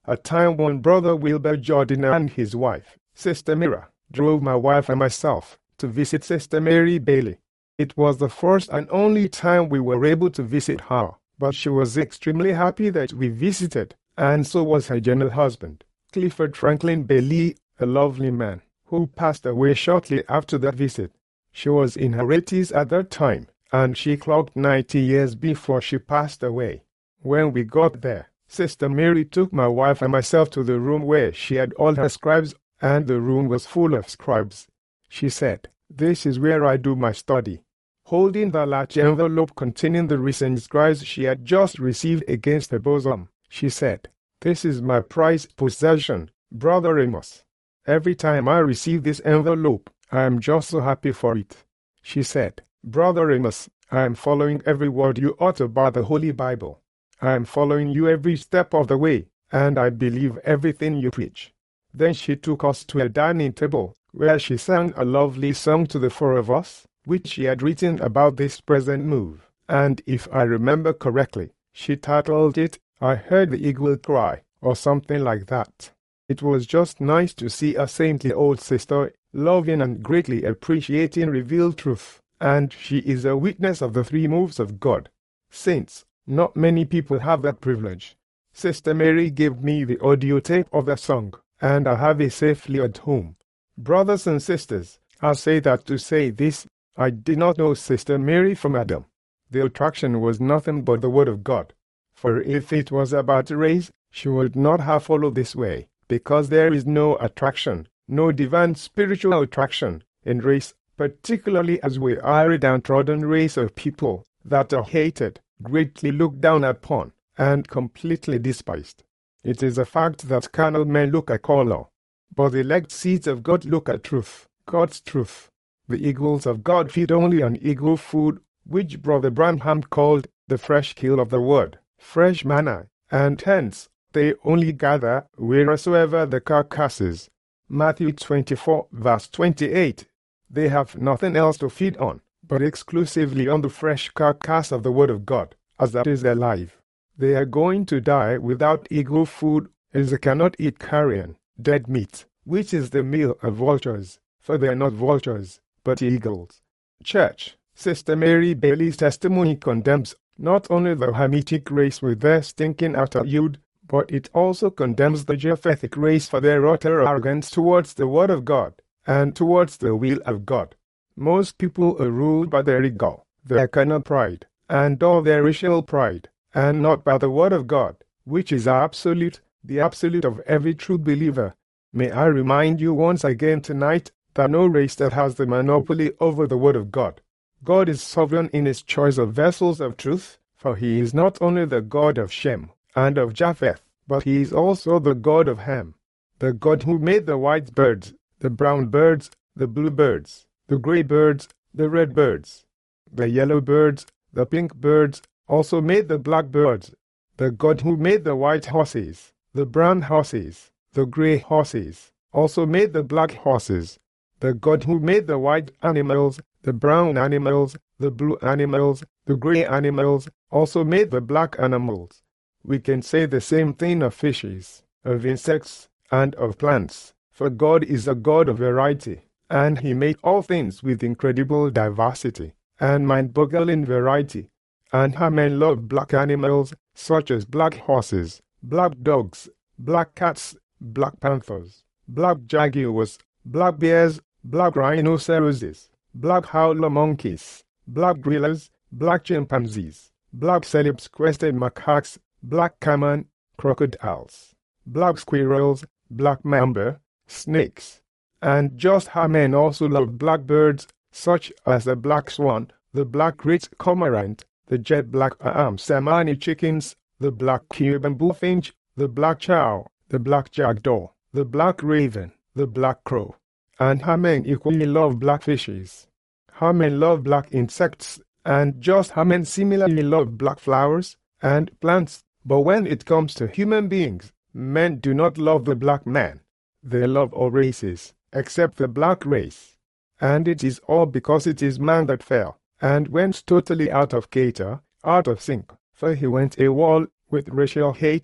a time when Brother Wilbur Jordan and his wife, Sister Mira, drove my wife and myself to visit Sister Mary Bailey. It was the first and only time we were able to visit her, but she was extremely happy that we visited, and so was her general husband, Clifford Franklin Bailey, a lovely man, who passed away shortly after that visit. She was in her 80s at that time, and she clocked 90 years before she passed away. When we got there, Sister Mary took my wife and myself to the room where she had all her scribes, and the room was full of scribes. She said, "This is where I do my study." Holding the large envelope containing the recent scribes she had just received against her bosom, she said, "This is my prized possession, Brother Amos. Every time I receive this envelope, I am just so happy for it." She said, "Brother Amos, I am following every word you utter by the Holy Bible. I am following you every step of the way, and I believe everything you preach." Then she took us to a dining table, where she sang a lovely song to the four of us, which she had written about this present move, and if I remember correctly, she titled it, "I Heard the Eagle Cry," or something like that. It was just nice to see a saintly old sister, loving and greatly appreciating revealed truth, and she is a witness of the three moves of God. Saints, not many people have that privilege. Sister Mary gave me the audio tape of the song, and I have it safely at home. Brothers and sisters, I say that to say this, I did not know Sister Mary from Adam. The attraction was nothing but the Word of God. For if it was about race, she would not have followed this way, because there is no attraction, no divine spiritual attraction, in race, particularly as we are a downtrodden race of people that are hated, greatly looked down upon, and completely despised. It is a fact that carnal men look at color, but the elect seeds of God look at truth, God's truth. The eagles of God feed only on eagle food, which Brother Branham called the fresh kill of the word, fresh manna, and hence they only gather wheresoever the carcass is. Matthew 24, verse 28. They have nothing else to feed on, but exclusively on the fresh carcass of the Word of God, as that is their life. They are going to die without eagle food, as they cannot eat carrion, dead meat, which is the meal of vultures, for they are not vultures, but eagles. Church, Sister Mary Bailey's testimony condemns not only the Hamitic race with their stinking attitude, but it also condemns the Japhethic race for their utter arrogance towards the Word of God, and towards the will of God. Most people are ruled by their ego, their carnal pride, and all their racial pride, and not by the Word of God, which is absolute, the absolute of every true believer. May I remind you once again tonight that no race that has the monopoly over the Word of God. God is sovereign in his choice of vessels of truth, for he is not only the God of Shem and of Japheth, but he is also the God of Ham, the God who made the white birds, the brown birds, the blue birds, the gray birds, the red birds, the yellow birds, the pink birds, also made the black birds, the God who made the white horses, the brown horses, the gray horses, also made the black horses, the God who made the white animals, the brown animals, the blue animals, the gray animals, also made the black animals. We can say the same thing of fishes, of insects, and of plants, for God is a God of variety, and he made all things with incredible diversity, and mind-boggling variety. And how men love black animals, such as black horses, black dogs, black cats, black panthers, black jaguars, black bears, black rhinoceroses, black howler monkeys, black gorillas, black chimpanzees, black celebs-crested macaques, black caiman, crocodiles, black squirrels, black mamba, snakes. And just how men also love black birds, such as the black swan, the black great cormorant, the jet black Samani chickens, the black Cuban bullfinch, the black chow, the black jackdaw, the black raven, the black crow. And how men equally love black fishes. How men love black insects, and just how men similarly love black flowers and plants. But when it comes to human beings, men do not love the black man. They love all races, except the black race. And it is all because it is man that fell, and went totally out of cater, out of sync, for he went AWOL with racial hatred,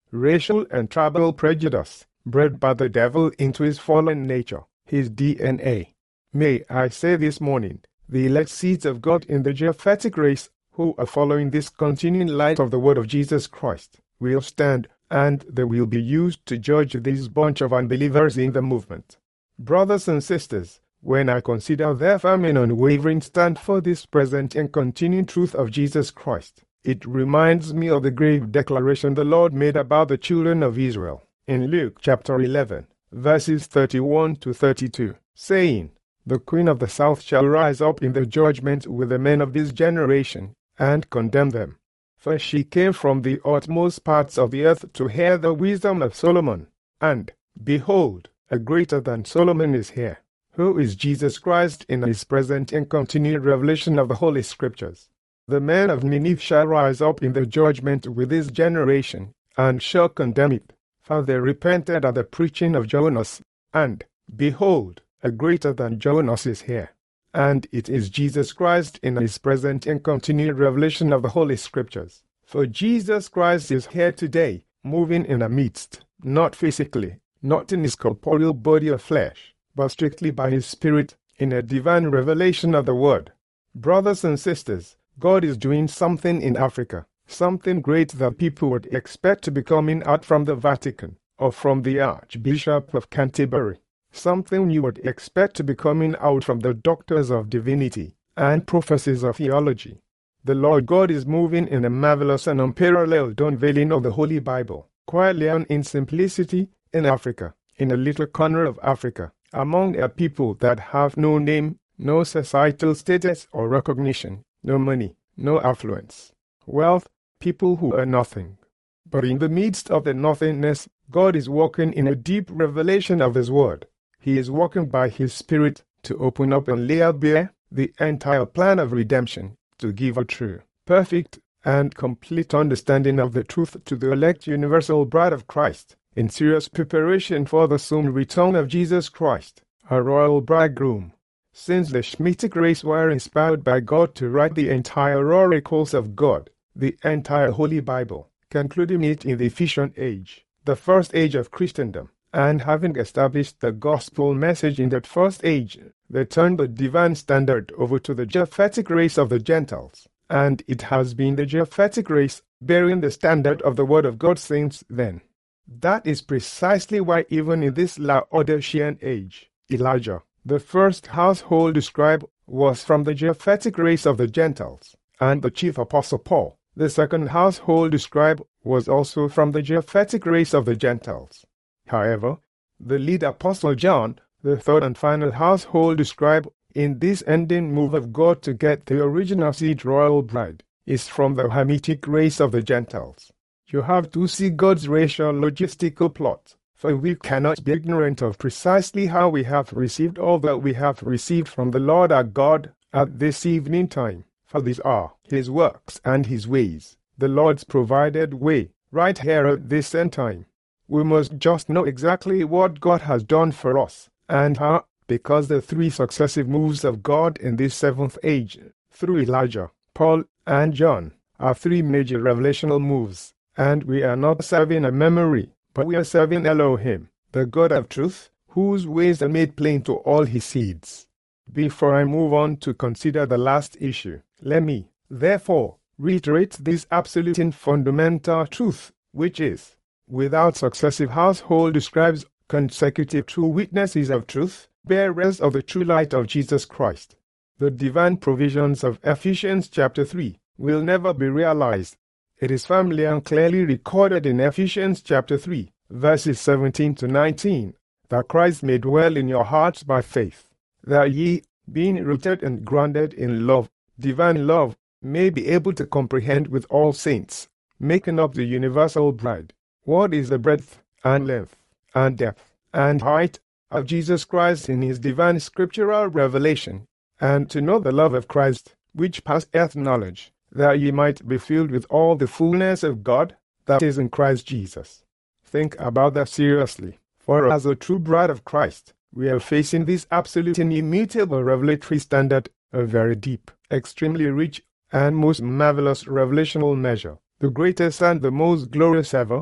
racial and tribal prejudice, bred by the devil into his fallen nature, his DNA. May I say this morning, the elect seeds of God in the Japhetic race, who are following this continuing light of the word of Jesus Christ, will stand, and they will be used to judge this bunch of unbelievers in the movement. Brothers and sisters, when I consider their firm and unwavering stand for this present and continuing truth of Jesus Christ, it reminds me of the grave declaration the Lord made about the children of Israel in Luke chapter 11, verses 31 to 32, saying, "The queen of the south shall rise up in the judgment with the men of this generation, and condemn them. For she came from the utmost parts of the earth to hear the wisdom of Solomon. And, behold, a greater than Solomon is here, who is Jesus Christ in his present and continued revelation of the Holy Scriptures. The men of Nineveh shall rise up in the judgment with this generation, and shall condemn it, for they repented at the preaching of Jonas. And, behold, a greater than Jonas is here. And it is Jesus Christ in his present and continued revelation of the Holy Scriptures. For Jesus Christ is here today, moving in our midst, not physically, not in his corporeal body of flesh, but strictly by his Spirit, in a divine revelation of the Word. Brothers and sisters, God is doing something in Africa, something great that people would expect to be coming out from the Vatican, or from the Archbishop of Canterbury. Something you would expect to be coming out from the doctors of divinity and professors of theology. The Lord God is moving in a marvelous and unparalleled unveiling of the Holy Bible, quietly and in simplicity, in Africa, in a little corner of Africa, among a people that have no name, no societal status or recognition, no money, no affluence, wealth, people who are nothing. But in the midst of the nothingness, God is working in a deep revelation of His Word. He is working by His Spirit to open up and lay out bare the entire plan of redemption, to give a true, perfect, and complete understanding of the truth to the elect universal bride of Christ, in serious preparation for the soon return of Jesus Christ, our royal bridegroom. Since the Shemitic race were inspired by God to write the entire oracles of God, the entire Holy Bible, concluding it in the Ephesian age, the first age of Christendom, and having established the gospel message in that first age, they turned the divine standard over to the Japhetic race of the Gentiles, and it has been the Japhetic race bearing the standard of the Word of God since then. That is precisely why even in this Laodicean age, Elijah, the first household scribe, was from the Japhetic race of the Gentiles, and the chief apostle Paul, the second household scribe, was also from the Japhetic race of the Gentiles. However, the lead apostle John, the third and final household scribe, in this ending move of God to get the original seed royal bride, is from the Hamitic race of the Gentiles. You have to see God's racial logistical plot, for we cannot be ignorant of precisely how we have received all that we have received from the Lord our God at this evening time, for these are His works and His ways, the Lord's provided way, right here at this end time. We must just know exactly what God has done for us, and how, because the three successive moves of God in this seventh age, through Elijah, Paul, and John, are three major revelational moves, and we are not serving a memory, but we are serving Elohim, the God of truth, whose ways are made plain to all His seeds. Before I move on to consider the last issue, let me, therefore, reiterate this absolute and fundamental truth, which is, without successive household scribes, consecutive true witnesses of truth, bearers of the true light of Jesus Christ, the divine provisions of Ephesians chapter 3 will never be realized. It is firmly and clearly recorded in Ephesians chapter 3, verses 17 to 19, that Christ may dwell in your hearts by faith, that ye, being rooted and grounded in love, divine love, may be able to comprehend with all saints, making up the universal bride, what is the breadth, and length, and depth, and height of Jesus Christ in His divine scriptural revelation, and to know the love of Christ, which passeth knowledge, that ye might be filled with all the fullness of God that is in Christ Jesus. Think about that seriously, for as a true bride of Christ, we are facing this absolute and immutable revelatory standard, a very deep, extremely rich, and most marvelous revelational measure, the greatest and the most glorious ever,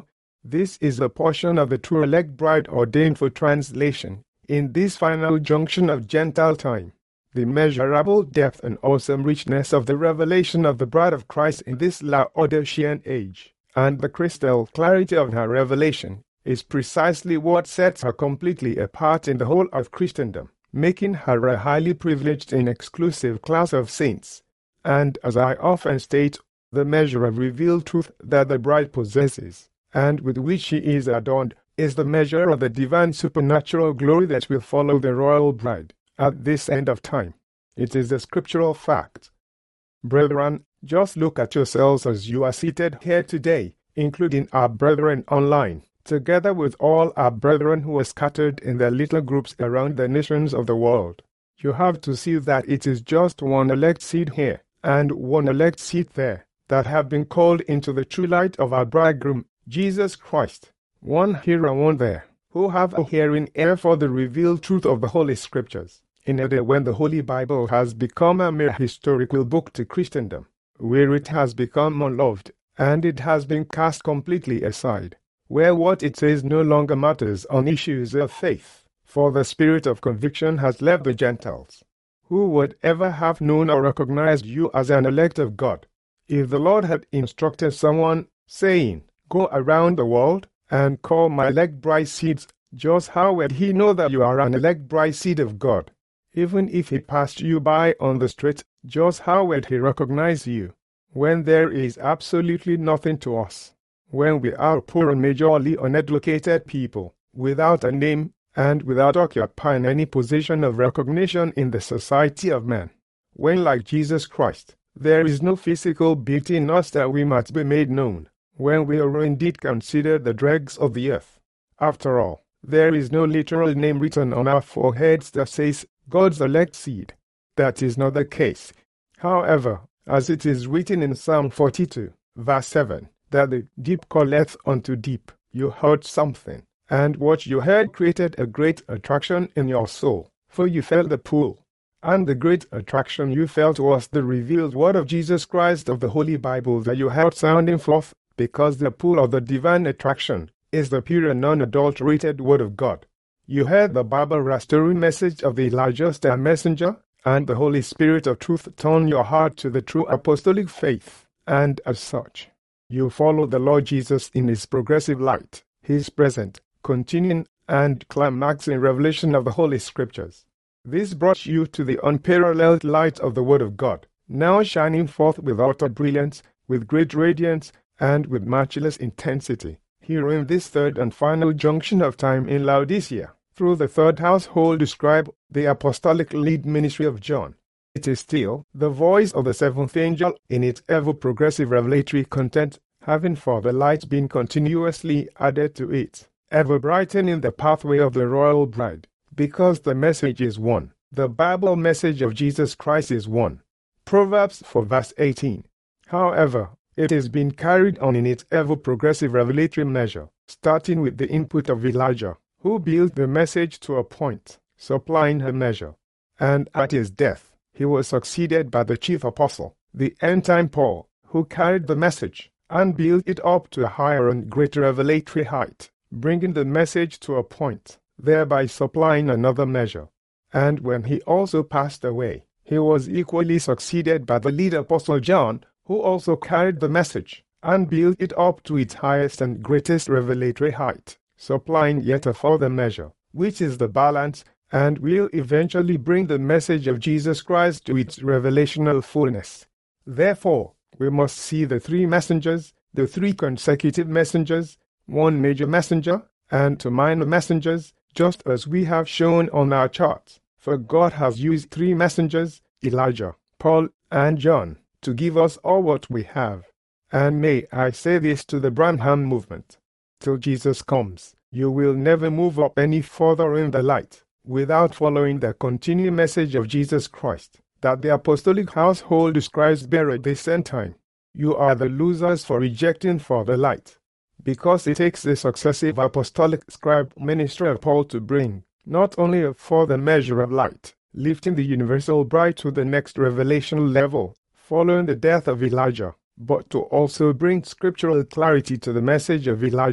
This is a portion of the true elect bride ordained for translation in this final junction of Gentile time. The immeasurable depth and awesome richness of the revelation of the bride of Christ in this Laodicean age, and the crystal clarity of her revelation, is precisely what sets her completely apart in the whole of Christendom, making her a highly privileged and exclusive class of saints. And, as I often state, the measure of revealed truth that the bride possesses, and with which she is adorned, is the measure of the divine supernatural glory that will follow the royal bride at this end of time. It is a scriptural fact. Brethren, just look at yourselves as you are seated here today, including our brethren online, together with all our brethren who are scattered in their little groups around the nations of the world. You have to see that it is just one elect seed here, and one elect seed there, that have been called into the true light of our bridegroom, Jesus Christ. One here and one there, who have a hearing ear for the revealed truth of the Holy Scriptures, in a day when the Holy Bible has become a mere historical book to Christendom, where it has become unloved, and it has been cast completely aside, where what it says no longer matters on issues of faith, for the spirit of conviction has left the Gentiles. Who would ever have known or recognized you as an elect of God? If the Lord had instructed someone, saying, "Go around the world and call my elect bride seeds," just how would he know that you are an elect bride seed of God? Even if he passed you by on the street, just how would he recognize you? When there is absolutely nothing to us, when we are poor and majorly uneducated people, without a name, and without occupying any position of recognition in the society of men, when, like Jesus Christ, there is no physical beauty in us that we might be made known, when we are indeed considered the dregs of the earth. After all, there is no literal name written on our foreheads that says, God's elect seed. That is not the case. However, as it is written in Psalm 42, verse 7, that the deep calleth unto deep, you heard something, and what you heard created a great attraction in your soul, for you felt the pull. And the great attraction you felt was the revealed word of Jesus Christ of the Holy Bible that you heard sounding forth, because the pull of the divine attraction is the pure and unadulterated word of God. You heard the Bible restoring message of the Elijah star messenger, and the Holy Spirit of truth turned your heart to the true apostolic faith, and as such, you followed the Lord Jesus in his progressive light, his present, continuing, and climaxing revelation of the Holy Scriptures. This brought you to the unparalleled light of the Word of God, now shining forth with utter brilliance, with great radiance, and with matchless intensity, here in this third and final junction of time in Laodicea, through the third household described the apostolic lead ministry of John. It is still the voice of the seventh angel in its ever-progressive revelatory content, having for the light been continuously added to it, ever brightening the pathway of the royal bride, because the message is one. The Bible message of Jesus Christ is one. Proverbs 4 verse 18. However, it is being carried on in its ever-progressive revelatory measure, starting with the input of Elijah, who built the message to a point, supplying her measure. And at his death, he was succeeded by the chief apostle, the end-time Paul, who carried the message and built it up to a higher and greater revelatory height, bringing the message to a point, thereby supplying another measure. And when he also passed away, he was equally succeeded by the lead apostle John, who also carried the message and built it up to its highest and greatest revelatory height, supplying yet a further measure, which is the balance, and will eventually bring the message of Jesus Christ to its revelational fullness. Therefore, we must see the three messengers, the three consecutive messengers, one major messenger, and two minor messengers, just as we have shown on our charts. For God has used three messengers, Elijah, Paul, and John, to give us all what we have. And may I say this to the Branham movement: till Jesus comes, you will never move up any further in the light without following the continuing message of Jesus Christ that the apostolic household describes bear at this end time. You are the losers for rejecting for the light, because it takes the successive apostolic scribe ministry of Paul to bring not only a further measure of light, lifting the universal bride to the next revelational level, following the death of Elijah, but to also bring scriptural clarity to the message of Elijah,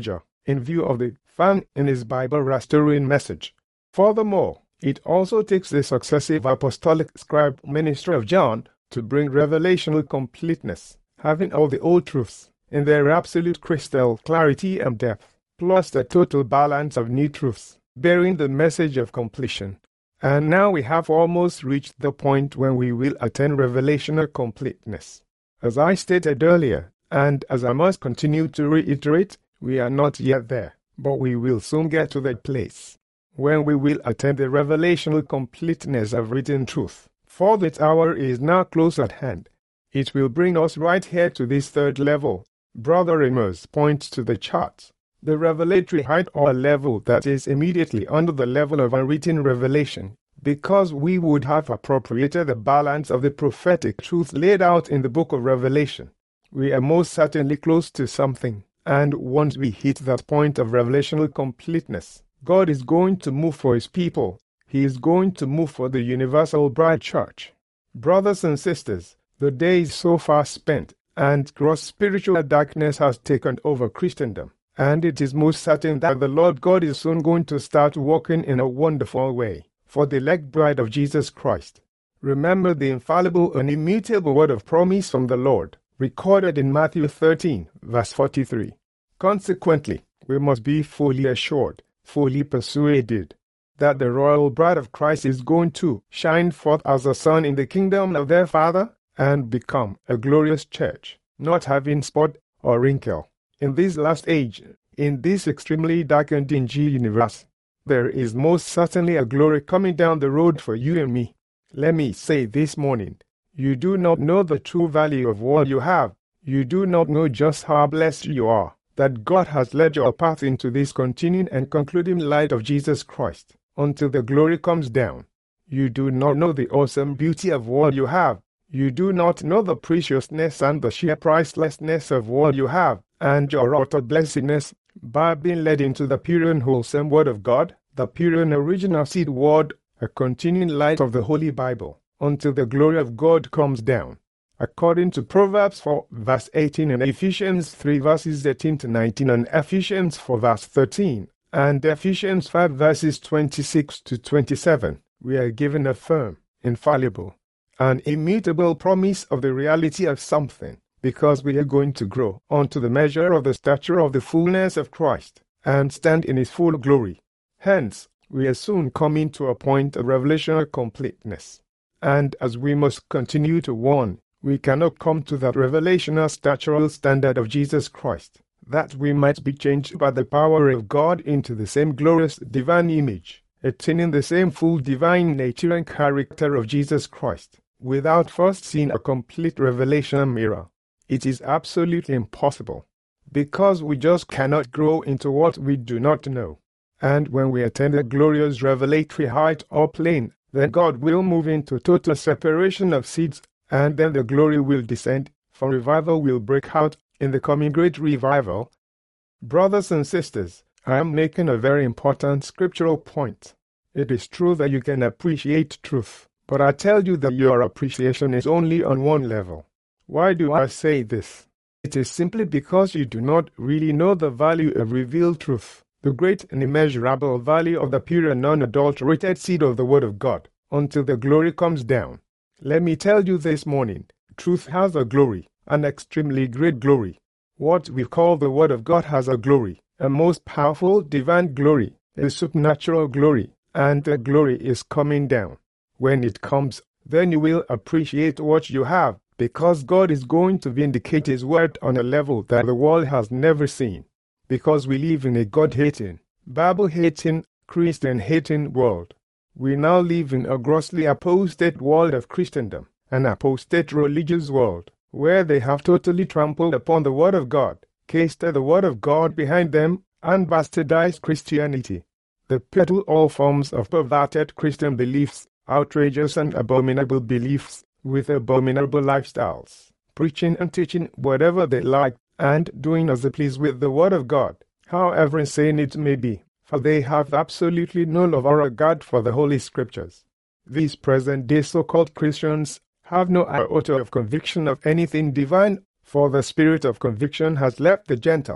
in view of the found in his Bible restoring message. Furthermore, it also takes the successive apostolic scribe ministry of John to bring revelational completeness, having all the old truths in their absolute crystal clarity and depth, plus the total balance of new truths, bearing the message of completion. And now we have almost reached the point when we will attain revelational completeness. As I stated earlier, and as I must continue to reiterate, we are not yet there, but we will soon get to that place when we will attain the revelational completeness of written truth. For that hour is now close at hand. It will bring us right here to this third level. Brother Amos points to the chart. The revelatory height or level that is immediately under the level of unwritten revelation, because we would have appropriated the balance of the prophetic truth laid out in the book of Revelation. We are most certainly close to something, and once we hit that point of revelational completeness, God is going to move for his people. He is going to move for the universal bride church. Brothers and sisters, the day is so far spent, and gross spiritual darkness has taken over Christendom. And it is most certain that the Lord God is soon going to start working in a wonderful way for the elect bride of Jesus Christ. Remember the infallible and immutable word of promise from the Lord, recorded in Matthew 13, verse 43. Consequently, we must be fully assured, fully persuaded, that the royal bride of Christ is going to shine forth as a sun in the kingdom of their Father and become a glorious church, not having spot or wrinkle. In this last age, in this extremely dark and dingy universe, there is most certainly a glory coming down the road for you and me. Let me say this morning, you do not know the true value of what you have. You do not know just how blessed you are, that God has led your path into this continuing and concluding light of Jesus Christ, until the glory comes down. You do not know the awesome beauty of what you have. You do not know the preciousness and the sheer pricelessness of what you have, and your utter blessedness, by being led into the pure and wholesome Word of God, the pure and original seed word, a continuing light of the Holy Bible, until the glory of God comes down. According to Proverbs 4, verse 18, and Ephesians 3, verses 18 to 19, and Ephesians 4, verse 13, and Ephesians 5, verses 26 to 27, we are given a firm, infallible, an immutable promise of the reality of something, because we are going to grow unto the measure of the stature of the fullness of Christ, and stand in his full glory. Hence, we are soon coming to a point of revelational completeness. And as we must continue to warn, we cannot come to that revelational statural standard of Jesus Christ, that we might be changed by the power of God into the same glorious divine image, attaining the same full divine nature and character of Jesus Christ, without first seeing a complete revelation mirror. It is absolutely impossible, because we just cannot grow into what we do not know. And when we attain the glorious revelatory height or plane, then God will move into total separation of seeds, and then the glory will descend, for revival will break out in the coming great revival. Brothers and sisters, I am making a very important scriptural point. It is true that you can appreciate truth, but I tell you that your appreciation is only on one level. Why do I say this? It is simply because you do not really know the value of revealed truth, the great and immeasurable value of the pure and unadulterated seed of the Word of God, until the glory comes down. Let me tell you this morning, truth has a glory, an extremely great glory. What we call the Word of God has a glory, a most powerful divine glory, a supernatural glory, and the glory is coming down. When it comes, then you will appreciate what you have, because God is going to vindicate His Word on a level that the world has never seen. Because we live in a God-hating, Bible-hating, Christian-hating world. We now live in a grossly apostate world of Christendom, an apostate religious world, where they have totally trampled upon the Word of God, casted the Word of God behind them, and bastardized Christianity. They peddle all forms of perverted Christian beliefs, outrageous and abominable beliefs, with abominable lifestyles, preaching and teaching whatever they like, and doing as they please with the Word of God, however insane it may be, for they have absolutely no love or regard for the Holy Scriptures. These present-day so-called Christians have no iota of conviction of anything divine, for the spirit of conviction has left the Gentiles,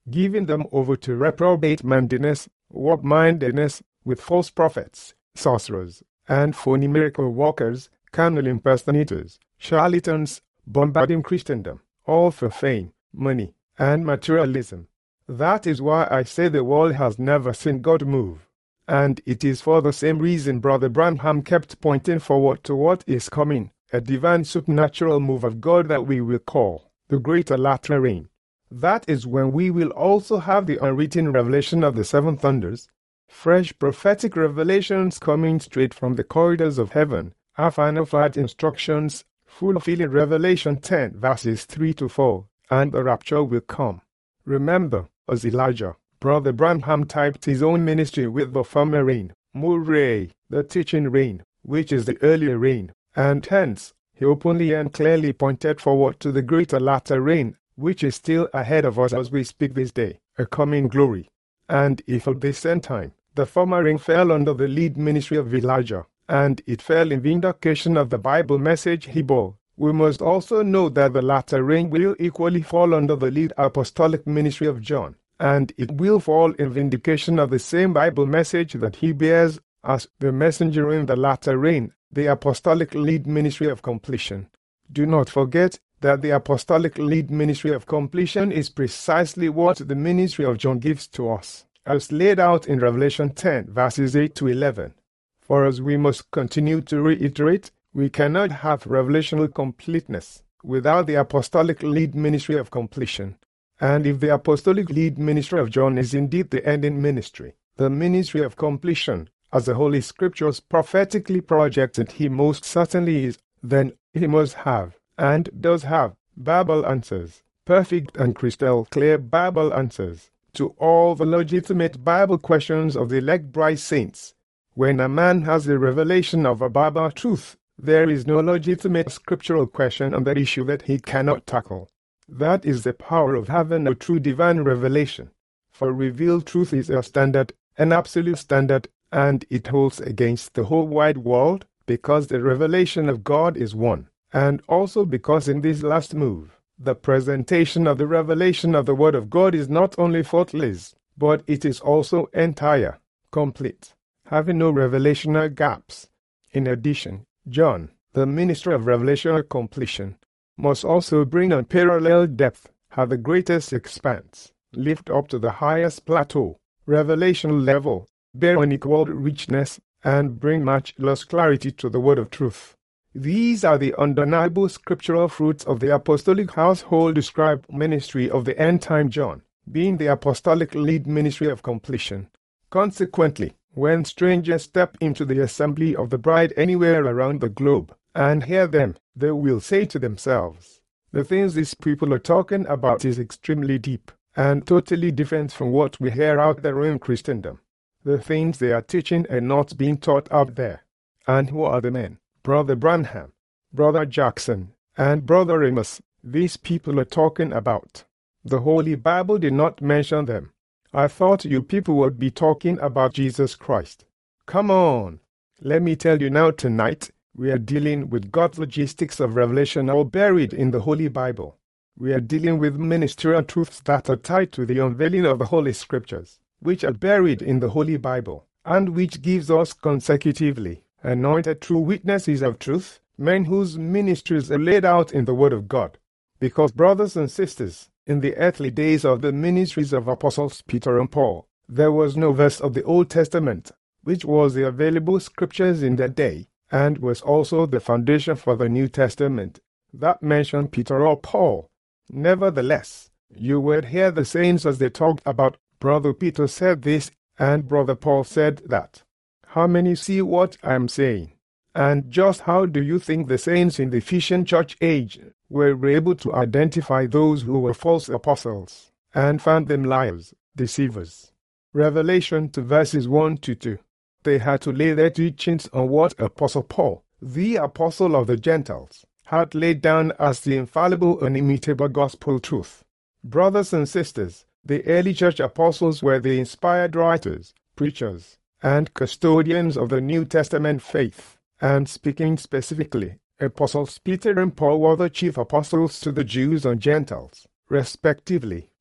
giving them over to reprobate mindedness, warp-mindedness, with false prophets, sorcerers, and phony miracle workers, carnal impersonators, charlatans, bombarding Christendom, all for fame, money, and materialism. That is why I say the world has never seen God move. And it is for the same reason Brother Branham kept pointing forward to what is coming, a divine supernatural move of God that we will call the greater latter rain. That is when we will also have the unwritten revelation of the seven thunders, fresh prophetic revelations coming straight from the corridors of heaven, our final flight instructions, fulfilling Revelation 10 verses 3 to 4, and the rapture will come. Remember, as Elijah, Brother Branham typed his own ministry with the former rain, Murray, the teaching rain, which is the earlier rain, and hence, he openly and clearly pointed forward to the greater latter rain, which is still ahead of us as we speak this day, a coming glory. And if at the same time, the former rain fell under the lead ministry of Elijah, and it fell in vindication of the Bible message he bore, we must also know that the latter rain will equally fall under the lead apostolic ministry of John, and it will fall in vindication of the same Bible message that he bears as the messenger in the latter rain, the apostolic lead ministry of completion. Do not forget that the apostolic lead ministry of completion is precisely what the ministry of John gives to us, as laid out in Revelation 10 verses 8 to 11. For as we must continue to reiterate, we cannot have revelational completeness without the apostolic lead ministry of completion. And if the apostolic lead ministry of John is indeed the ending ministry, the ministry of completion, as the Holy Scriptures prophetically projected he most certainly is, then he must have, and does have, Bible answers, perfect and crystal clear Bible answers, to all the legitimate Bible questions of the elect bride saints. When a man has the revelation of a Bible truth, there is no legitimate scriptural question on that issue that he cannot tackle. That is the power of having a true divine revelation. For revealed truth is a standard, an absolute standard, and it holds against the whole wide world, because the revelation of God is one, and also because in this last move, the presentation of the revelation of the Word of God is not only faultless, but it is also entire, complete, having no revelational gaps. In addition, John, the minister of revelational completion, must also bring unparalleled depth, have the greatest expanse, lift up to the highest plateau, revelation level, bear unequaled richness, and bring matchless clarity to the word of truth. These are the undeniable scriptural fruits of the apostolic household described ministry of the end-time John, being the apostolic lead ministry of completion. Consequently, when strangers step into the assembly of the bride anywhere around the globe and hear them, they will say to themselves, the things these people are talking about is extremely deep and totally different from what we hear out there in Christendom. The things they are teaching are not being taught out there. And who are the men? Brother Branham, Brother Jackson, and Brother Amos. These people are talking about. The Holy Bible did not mention them. I thought you people would be talking about Jesus Christ. Come on. Let me tell you now tonight, we are dealing with God's logistics of revelation all buried in the Holy Bible. We are dealing with ministerial truths that are tied to the unveiling of the Holy Scriptures, which are buried in the Holy Bible, and which gives us consecutively anointed true witnesses of truth, men whose ministries are laid out in the Word of God. Because, brothers and sisters, in the earthly days of the ministries of Apostles Peter and Paul, there was no verse of the Old Testament, which was the available scriptures in that day, and was also the foundation for the New Testament, that mentioned Peter or Paul. Nevertheless, you would hear the saints as they talked about, Brother Peter said this, and Brother Paul said that. How many see what I am saying? And just how do you think the saints in the Ephesian church age were able to identify those who were false apostles, and found them liars, deceivers? Revelation 2 verses 1 to 2. They had to lay their teachings on what Apostle Paul, the apostle of the Gentiles, had laid down as the infallible and immutable gospel truth. Brothers and sisters, the early church apostles were the inspired writers, preachers, and custodians of the New Testament faith, and speaking specifically, Apostles Peter and Paul were the chief apostles to the Jews and Gentiles, respectively,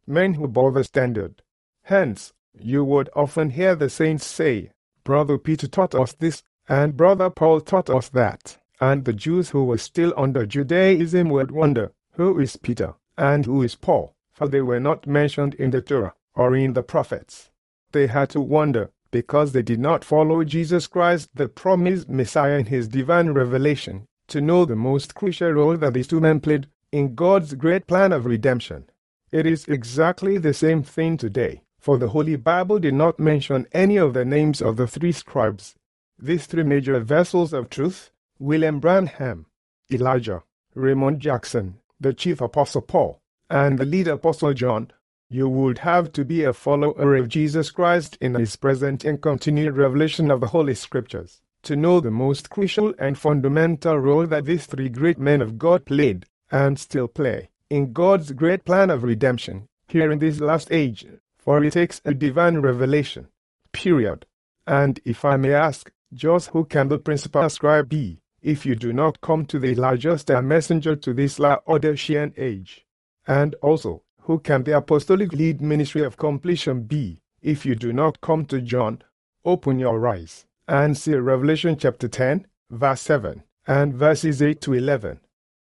men who bore the standard. Hence, you would often hear the saints say, Brother Peter taught us this, and Brother Paul taught us that. And the Jews who were still under Judaism would wonder, who is Peter, and who is Paul? For they were not mentioned in the Torah, or in the prophets. They had to wonder, because they did not follow Jesus Christ, the promised Messiah, in his divine revelation, to know the most crucial role that these two men played in God's great plan of redemption. It is exactly the same thing today, for the Holy Bible did not mention any of the names of the three scribes. These three major vessels of truth, William Branham, Elijah, Raymond Jackson, the chief apostle Paul, and the lead apostle John. You would have to be a follower of Jesus Christ in his present and continued revelation of the Holy Scriptures to know the most crucial and fundamental role that these three great men of God played, and still play, in God's great plan of redemption, here in this last age, for it takes a divine revelation, period. And if I may ask, just who can the principal scribe be, if you do not come to the Elijah star messenger to this Laodicean age? And also, who can the apostolic lead ministry of completion be, if you do not come to John? Open your eyes, and see Revelation chapter 10, verse 7, and verses 8 to 11.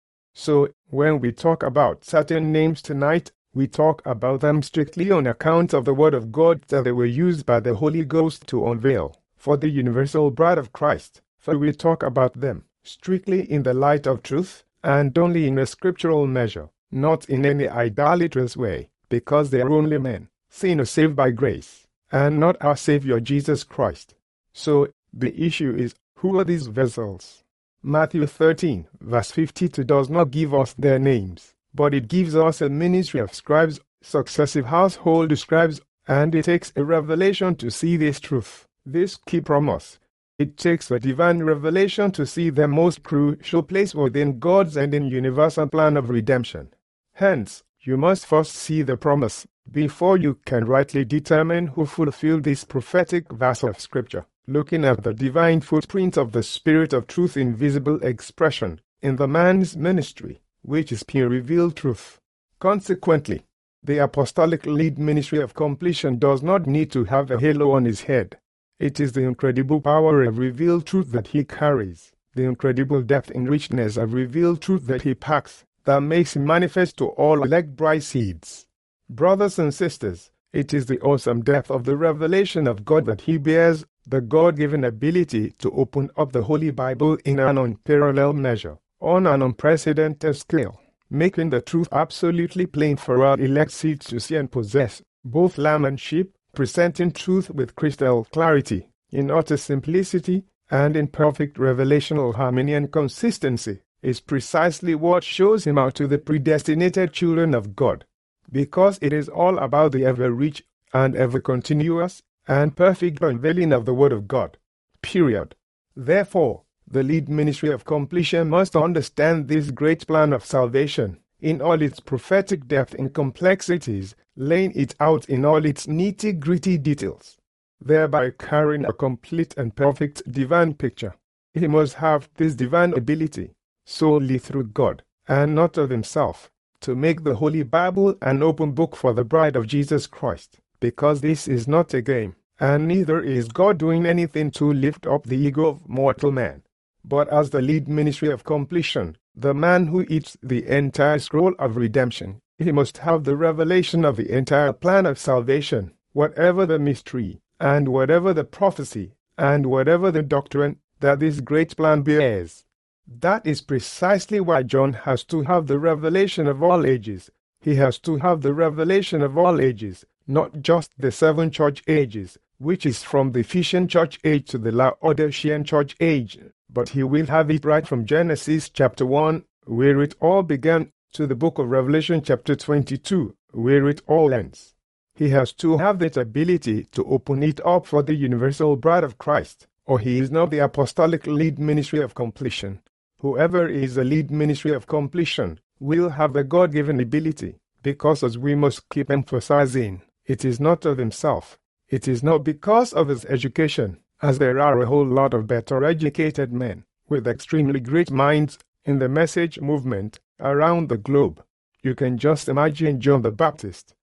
So, when we talk about certain names tonight, we talk about them strictly on account of the Word of God that they were used by the Holy Ghost to unveil for the universal bride of Christ, for we talk about them strictly in the light of truth, and only in a scriptural measure, not in any idolatrous way, because they are only men, sinners saved by grace, and not our Savior Jesus Christ. So, the issue is, who are these vessels? Matthew 13, verse 52 does not give us their names, but it gives us a ministry of scribes, successive household scribes, and it takes a revelation to see this truth, this key promise. It takes a divine revelation to see the most crucial place within God's and in universal plan of redemption. Hence, you must first see the promise, before you can rightly determine who fulfilled this prophetic verse of Scripture, looking at the divine footprint of the Spirit of truth in visible expression, in the man's ministry, which is pure revealed truth. Consequently, the apostolic lead ministry of completion does not need to have a halo on his head. It is the incredible power of revealed truth that he carries, the incredible depth and richness of revealed truth that he packs, that makes him manifest to all elect bride seeds. Brothers and sisters, it is the awesome depth of the revelation of God that he bears, the God-given ability to open up the Holy Bible in an unparalleled measure, on an unprecedented scale, making the truth absolutely plain for our elect seeds to see and possess, both lamb and sheep, presenting truth with crystal clarity, in utter simplicity, and in perfect revelational harmony and consistency, is precisely what shows him out to the predestinated children of God, because it is all about the ever-rich and ever-continuous and perfect unveiling of the Word of God, period. Therefore, the lead ministry of completion must understand this great plan of salvation in all its prophetic depth and complexities, laying it out in all its nitty-gritty details, thereby carrying a complete and perfect divine picture. He must have this divine ability, solely through God, and not of himself, to make the Holy Bible an open book for the bride of Jesus Christ, because this is not a game, and neither is God doing anything to lift up the ego of mortal man. But as the lead ministry of completion, the man who eats the entire scroll of redemption, he must have the revelation of the entire plan of salvation, whatever the mystery, and whatever the prophecy, and whatever the doctrine that this great plan bears. That is precisely why John has to have the revelation of all ages. He has to have the revelation of all ages, not just the 7 church ages, which is from the Ephesian church age to the Laodicean church age, but he will have it right from Genesis chapter 1, where it all began, to the book of Revelation chapter 22, where it all ends. He has to have that ability to open it up for the universal bride of Christ, or he is not the apostolic lead ministry of completion. Whoever is the lead ministry of completion will have the God-given ability, because as we must keep emphasizing, it is not of himself. It is not because of his education, as there are a whole lot of better educated men with extremely great minds in the message movement around the globe. You can just imagine John the Baptist,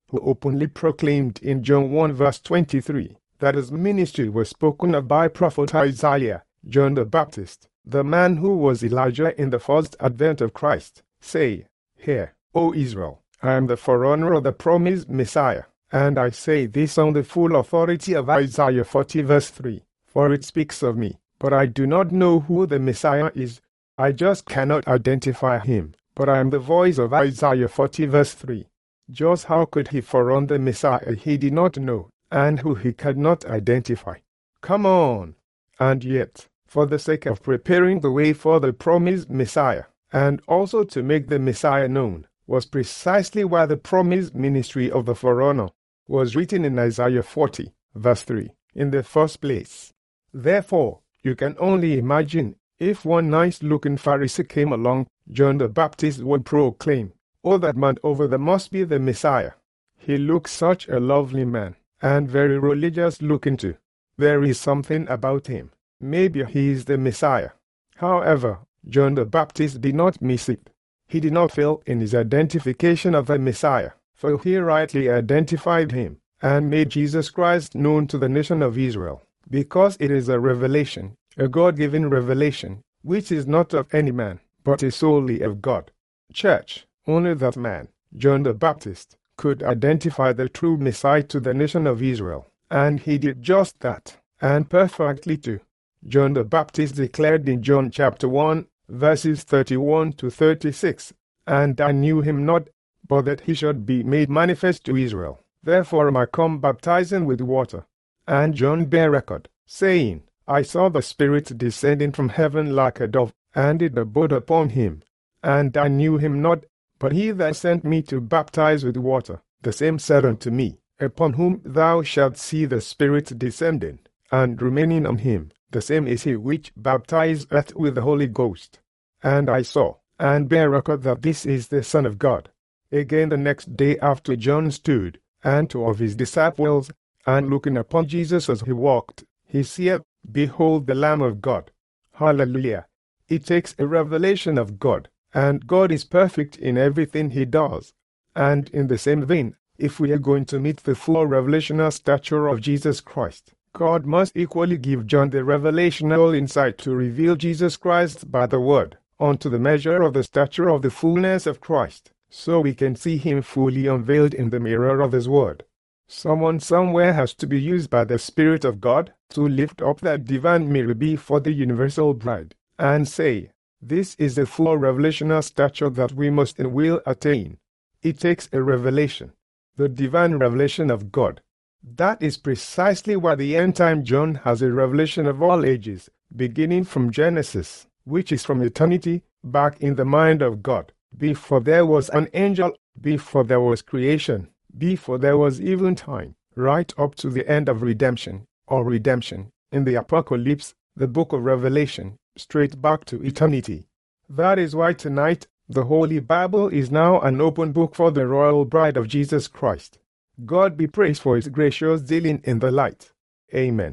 who openly proclaimed in John 1 verse 23 that his ministry was spoken of by prophet Isaiah, John the Baptist, the man who was Elijah in the first advent of Christ, say, "Hear, O Israel, I am the forerunner of the promised Messiah, and I say this on the full authority of Isaiah 40 verse 3, for it speaks of me, but I do not know who the Messiah is. I just cannot identify him, but I am the voice of Isaiah 40 verse 3. Just how could he forerun the Messiah he did not know, and who he could not identify? Come on! And yet, for the sake of preparing the way for the promised Messiah, and also to make the Messiah known, was precisely why the promised ministry of the forerunner was written in Isaiah 40, verse 3, in the first place. Therefore, you can only imagine, if one nice-looking Pharisee came along, John the Baptist would proclaim, "Oh, that man over there must be the Messiah. He looks such a lovely man, and very religious-looking too. There is something about him. Maybe he is the Messiah." However, John the Baptist did not miss it. He did not fail in his identification of the Messiah, for he rightly identified him, and made Jesus Christ known to the nation of Israel, because it is a revelation, a God-given revelation, which is not of any man, but is solely of God. Church, only that man, John the Baptist, could identify the true Messiah to the nation of Israel, and he did just that, and perfectly too. John the Baptist declared in John chapter 1, verses 31 to 36, "And I knew him not, but that he should be made manifest to Israel. Therefore am I come baptizing with water." And John bare record, saying, "I saw the Spirit descending from heaven like a dove, and it abode upon him. And I knew him not, but he that sent me to baptize with water, the same said unto me, Upon whom thou shalt see the Spirit descending, and remaining on him, the same is he which baptizeth with the Holy Ghost. And I saw, and bare record that this is the Son of God." Again the next day after John stood, and two of his disciples, and looking upon Jesus as he walked, he said, "Behold the Lamb of God." Hallelujah! It takes a revelation of God, and God is perfect in everything he does. And in the same vein, if we are going to meet the full revelational stature of Jesus Christ, God must equally give John the revelational insight to reveal Jesus Christ by the Word, unto the measure of the stature of the fullness of Christ, so we can see him fully unveiled in the mirror of his Word. Someone somewhere has to be used by the Spirit of God to lift up that divine mirror before the universal bride, and say, "This is the full revelational stature that we must and will attain." It takes a revelation, the divine revelation of God. That is precisely why the end-time John has a revelation of all ages, beginning from Genesis, which is from eternity, back in the mind of God, before there was an angel, before there was creation, before there was even time, right up to the end of redemption, or redemption, in the Apocalypse, the book of Revelation, straight back to eternity. That is why tonight, the Holy Bible is now an open book for the royal bride of Jesus Christ. God be praised for his gracious dealing in the light. Amen.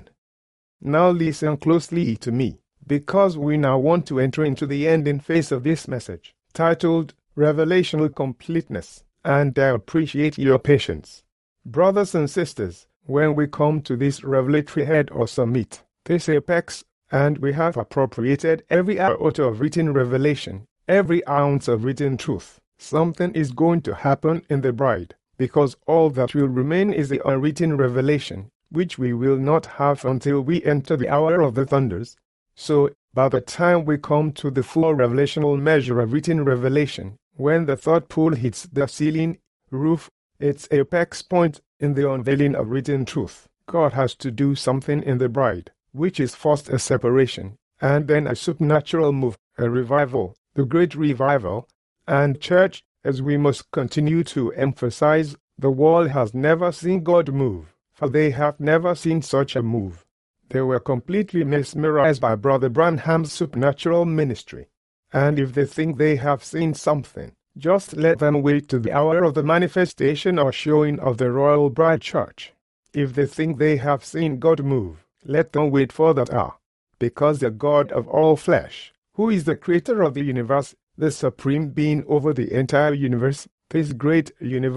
Now listen closely to me, because we now want to enter into the ending phase of this message, titled Revelational Completeness, and I appreciate your patience. Brothers and sisters, when we come to this revelatory head or summit, this apex, and we have appropriated every iota of written revelation, every ounce of written truth, something is going to happen in the bride, because all that will remain is the unwritten revelation, which we will not have until we enter the hour of the thunders. So, by the time we come to the full revelational measure of written revelation, when the third pole hits the ceiling, roof, its apex point in the unveiling of written truth, God has to do something in the bride, which is first a separation, and then a supernatural move, a revival, the great revival. And church, as we must continue to emphasize, the world has never seen God move, for they have never seen such a move. They were completely mesmerized by Brother Branham's supernatural ministry. And if they think they have seen something, just let them wait to the hour of the manifestation or showing of the Royal Bride Church. If they think they have seen God move, let them wait for that hour. Because the God of all flesh, who is the creator of the universe, the supreme being over the entire universe, this great universe,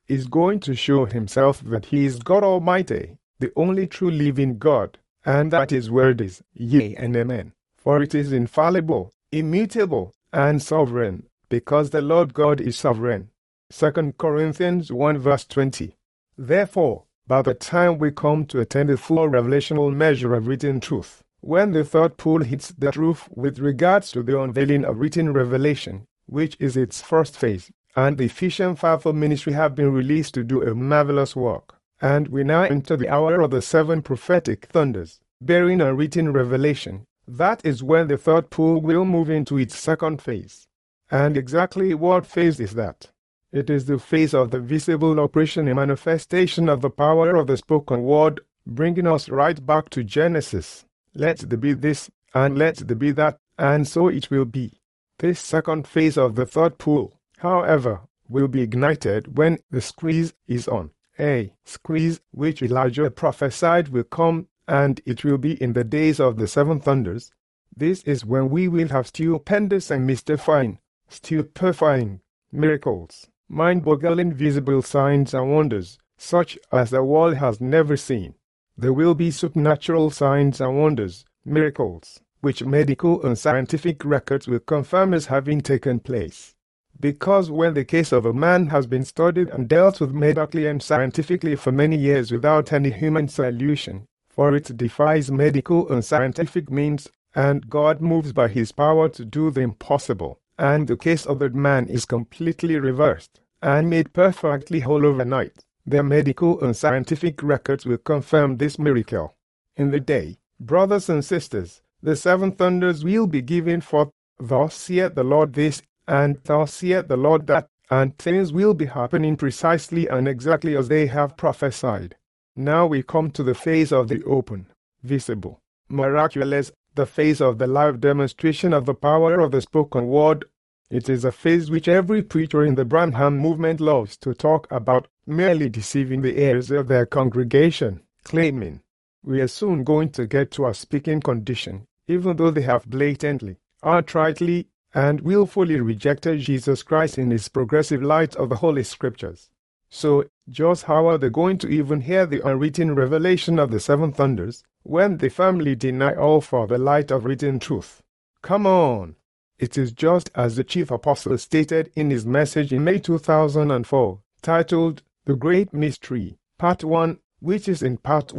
is going to show himself that he is God Almighty, the only true living God, and that his word is yea and amen, for it is infallible, immutable, and sovereign, because the Lord God is sovereign. 2 Corinthians 1 verse 20. Therefore, by the time we come to attain the full revelational measure of written truth, when the third pole hits the roof with regards to the unveiling of written revelation, which is its first phase, and the Ephesian fivefold ministry have been released to do a marvelous work, and we now enter the hour of the 7 prophetic thunders, bearing a written revelation, that is when the third pole will move into its second phase. And exactly what phase is that? It is the phase of the visible operation and manifestation of the power of the spoken word, bringing us right back to Genesis. Let there be this, and let there be that, and so it will be. This second phase of the third pole, however, will be ignited when the squeeze is on. A squeeze which Elijah prophesied will come, and it will be in the days of the 7 thunders. This is when we will have stupendous and mystifying, stupefying miracles, mind-boggling visible signs and wonders, such as the world has never seen. There will be supernatural signs and wonders, miracles, which medical and scientific records will confirm as having taken place. Because when the case of a man has been studied and dealt with medically and scientifically for many years without any human solution, for it defies medical and scientific means, and God moves by his power to do the impossible, and the case of that man is completely reversed, and made perfectly whole overnight, their medical and scientific records will confirm this miracle. In the day, brothers and sisters, the 7 thunders will be given forth, thus saith the Lord this, and thus saith the Lord that, and things will be happening precisely and exactly as they have prophesied. Now we come to the phase of the open, visible, miraculous, the phase of the live demonstration of the power of the spoken word. It is a phase which every preacher in the Branham movement loves to talk about, merely deceiving the ears of their congregation, claiming, "We are soon going to get to a speaking condition," even though they have blatantly, outrightly, and willfully rejected Jesus Christ in his progressive light of the Holy Scriptures. So, just how are they going to even hear the unwritten revelation of the 7 thunders, when they firmly deny all for the light of written truth? Come on! It is just as the chief apostle stated in his message in May 2004, titled, The Great Mystery, Part 1, which is in Part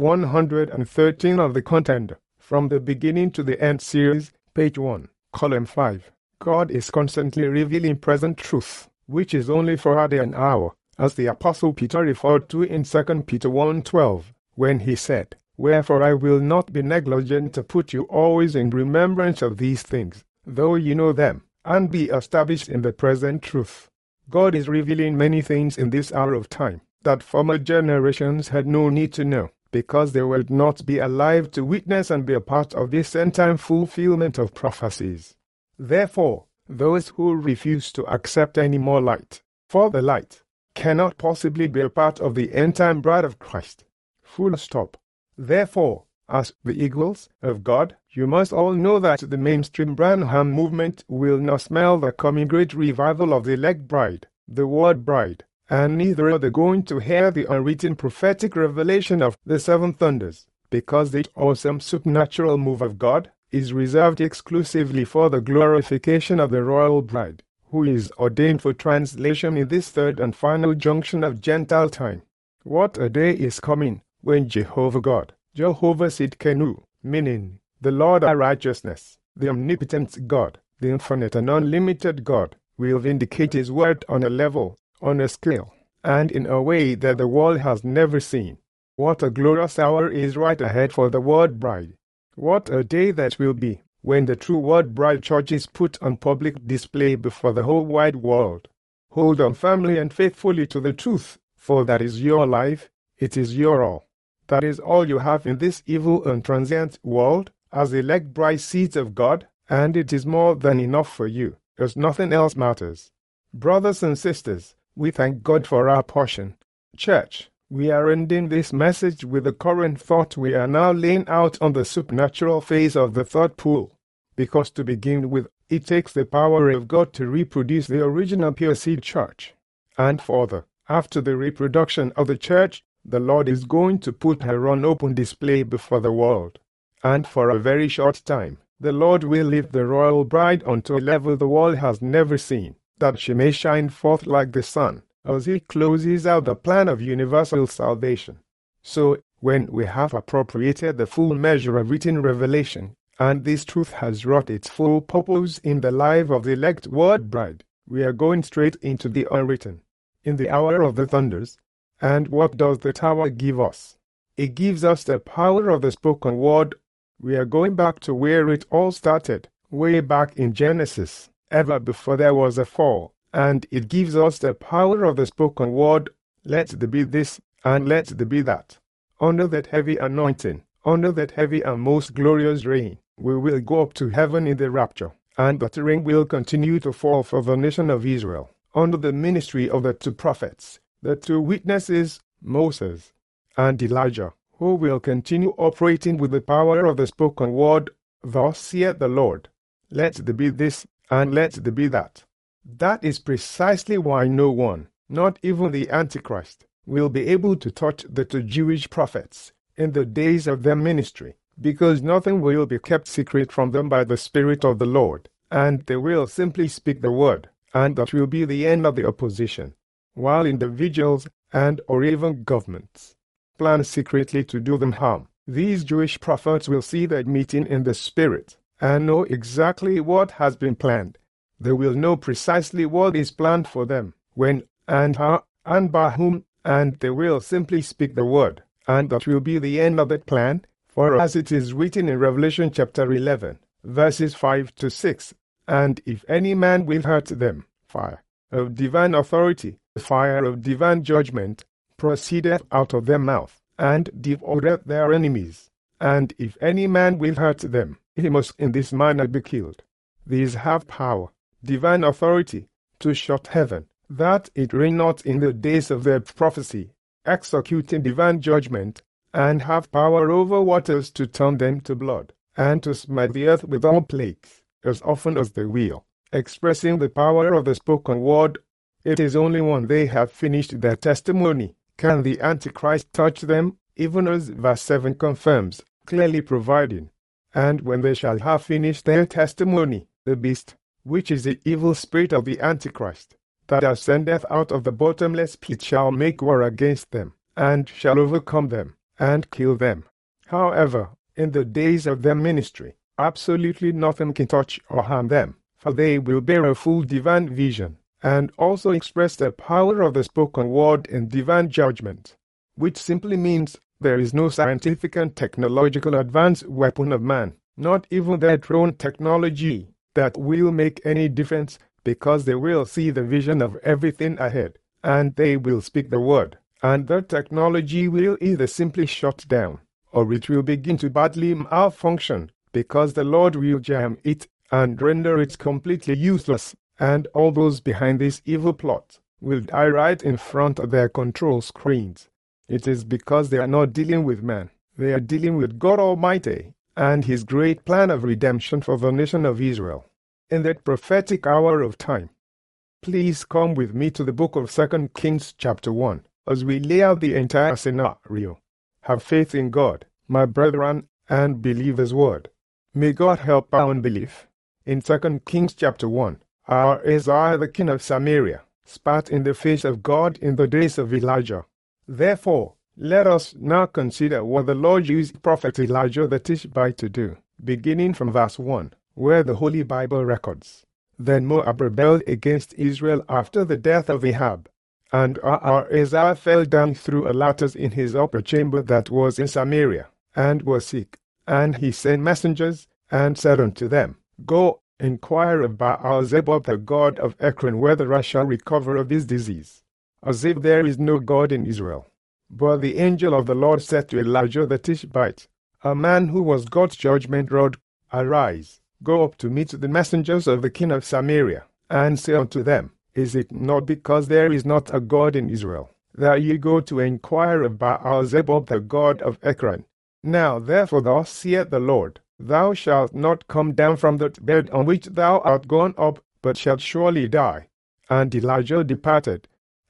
113 of the Contender, From the Beginning to the End series, page 1, column 5. God is constantly revealing present truth, which is only for a day and hour, as the Apostle Peter referred to in 2 Peter 1:12, when he said, Wherefore I will not be negligent to put you always in remembrance of these things, though you know them, and be established in the present truth. God is revealing many things in this hour of time that former generations had no need to know, because they would not be alive to witness and be a part of this end-time fulfillment of prophecies. Therefore, those who refuse to accept any more light, for the light, cannot possibly be a part of the end-time bride of Christ. Full stop. Therefore, as the eagles of God, you must all know that the mainstream Branham movement will not smell the coming great revival of the elect bride, the word bride, and neither are they going to hear the unwritten prophetic revelation of the 7 thunders, because the awesome supernatural move of God is reserved exclusively for the glorification of the royal bride, who is ordained for translation in this third and final junction of Gentile time. What a day is coming when Jehovah God, Jehovah Sidkenu, meaning the Lord our righteousness, the omnipotent God, the infinite and unlimited God, will vindicate his word on a level, on a scale, and in a way that the world has never seen. What a glorious hour is right ahead for the word bride. What a day that will be, when the true word bride church is put on public display before the whole wide world. Hold on firmly and faithfully to the truth, for that is your life, it is your all. That is all you have in this evil and transient world, as elect bride seeds of God, and it is more than enough for you, as nothing else matters. Brothers and sisters, we thank God for our portion. Church, we are ending this message with the current thought we are now laying out on the supernatural phase of the third pool. Because to begin with, it takes the power of God to reproduce the original pure seed church. And further, After the reproduction of the church, the Lord is going to put her on open display before the world. And for a very short time, the Lord will lift the royal bride onto a level the world has never seen, that she may shine forth like the sun, as he closes out the plan of universal salvation. So, when we have appropriated the full measure of written revelation, and this truth has wrought its full purpose in the life of the elect word bride, we are going straight into the unwritten, in the hour of the thunders. And what does the tower give us? It gives us the power of the spoken word. We are going back to where it all started, way back in Genesis, ever before there was a fall, and it gives us the power of the spoken word. Let there be this, and let there be that. Under that heavy anointing, under that heavy and most glorious rain, we will go up to heaven in the rapture, and that rain will continue to fall for the nation of Israel, under the ministry of the two prophets, the two witnesses, Moses and Elijah, who will continue operating with the power of the spoken word. Thus saith the Lord, let there be this, and let there be that. That is precisely why no one, not even the Antichrist, will be able to touch the two Jewish prophets in the days of their ministry, because nothing will be kept secret from them by the Spirit of the Lord, and they will simply speak the word, and that will be the end of the opposition, while individuals and or even governments plan secretly to do them harm. These Jewish prophets will see that meeting in the Spirit and know exactly what has been planned. They will know precisely what is planned for them, when and how and by whom, and they will simply speak the word, and that will be the end of that plan. For as it is written in Revelation chapter 11, verses 5 to 6, and if any man will hurt them, fire of divine authority, fire of divine judgment, proceedeth out of their mouth, and devoureth their enemies. And if any man will hurt them, he must in this manner be killed. These have power, divine authority, to shut heaven, that it rain not in the days of their prophecy, executing divine judgment, and have power over waters to turn them to blood, and to smite the earth with all plagues, as often as they will, expressing the power of the spoken word. It is only when they have finished their testimony can the Antichrist touch them, even as verse 7 confirms, clearly providing. And when they shall have finished their testimony, the beast, which is the evil spirit of the Antichrist, that ascendeth out of the bottomless pit, shall make war against them, and shall overcome them, and kill them. However, in the days of their ministry, absolutely nothing can touch or harm them, for they will bear a full divine vision, and also express the power of the spoken word in divine judgment, which simply means there is no scientific and technological advanced weapon of man, not even their drone technology, that will make any difference, because they will see the vision of everything ahead, and they will speak the word, and the technology will either simply shut down, or it will begin to badly malfunction, because the Lord will jam it and render it completely useless, and all those behind this evil plot will die right in front of their control screens. It is because they are not dealing with man, they are dealing with God Almighty and His great plan of redemption for the nation of Israel. In that prophetic hour of time, please come with me to the book of 2 Kings chapter 1, as we lay out the entire scenario. Have faith in God, my brethren, and believe His word. May God help our unbelief. In 2 Kings chapter 1, Ahaziah the king of Samaria spat in the face of God in the days of Elijah. Therefore, let us now consider what the Lord used prophet Elijah the Tishbite to do, beginning from verse 1, where the Holy Bible records. Then Moab rebelled against Israel after the death of Ahab, and Ahaziah fell down through a lattice in his upper chamber that was in Samaria, and was sick. And he sent messengers, and said unto them, Go, inquire of Baal-zebub the god of Ekron whether I shall recover of this disease, as if there is no God in Israel. But the angel of the Lord said to Elijah the Tishbite, a man who was God's judgment rod, Arise, go up to meet the messengers of the king of Samaria, and say unto them, Is it not because there is not a God in Israel, that ye go to inquire of Baal-zebub the god of Ekron? Now therefore thus saith the Lord, Thou shalt not come down from that bed on which thou art gone up, but shalt surely die. And Elijah departed,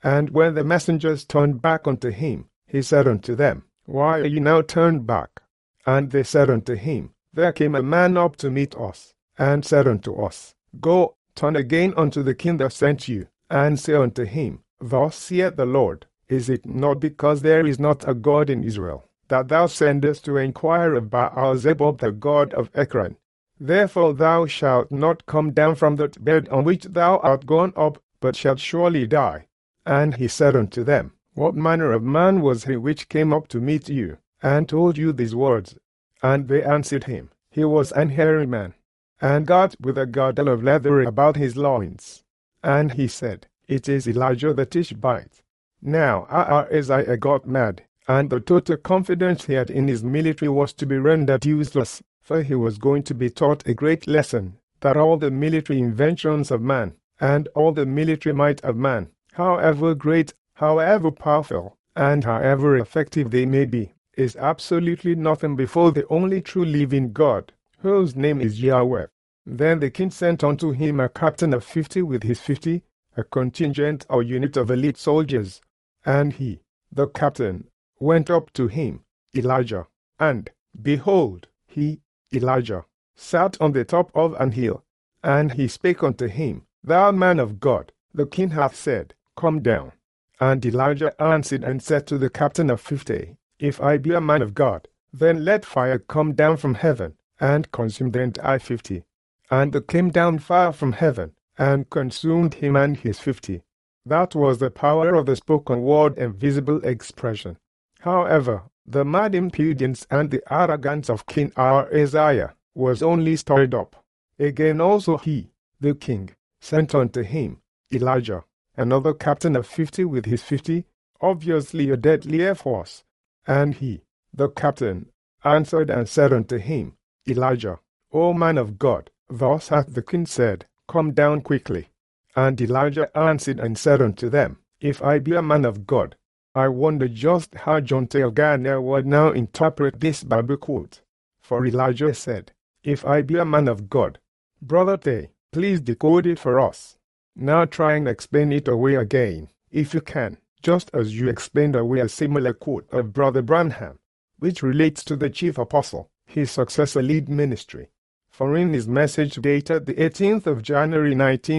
And when the messengers turned back unto him, he said unto them, Why are ye now turned back? And they said unto him, There came a man up to meet us, and said unto us, Go, turn again unto the king that sent you, and say unto him, Thus saith the Lord, Is it not because there is not a God in Israel, that thou sendest to inquire of Baal-zebub the god of Ekron? Therefore thou shalt not come down from that bed on which thou art gone up, but shalt surely die. And he said unto them, What manner of man was he which came up to meet you, and told you these words? And they answered him, He was an hairy man, and got with a girdle of leather about his loins. And he said, It is Elijah the Tishbite. Now Ahaziah got mad, and the total confidence he had in his military was to be rendered useless, for he was going to be taught a great lesson, that all the military inventions of man, and all the military might of man, however great, however powerful, and however effective they may be, is absolutely nothing before the only true living God, whose name is Yahweh. Then the king sent unto him a captain of 50 with his 50, a contingent or unit of elite soldiers. And he, the captain, went up to him, Elijah, and, behold, he, Elijah, sat on the top of an hill. And he spake unto him, Thou man of God, the king hath said, Come down. And Elijah answered and said to the captain of 50, If I be a man of God, then let fire come down from heaven, and consume the entire 50. And there came down fire from heaven, and consumed him and his 50. That was the power of the spoken word and visible expression. However, the mad impudence and the arrogance of King Ahaziah was only stirred up. Again also he, the king, sent unto him, Elijah, another captain of 50 with his 50, obviously a deadlier force. And he, the captain, answered and said unto him, Elijah, O man of God, thus hath the king said, Come down quickly. And Elijah answered and said unto them, If I be a man of God, I wonder just how John Taylor Garner would now interpret this Bible quote. For Elijah said, If I be a man of God. Brother Tay, please decode it for us. Now try and explain it away again, if you can, just as you explained away a similar quote of Brother Branham, which relates to the chief apostle, his successor lead ministry. For in his message dated the 18th of January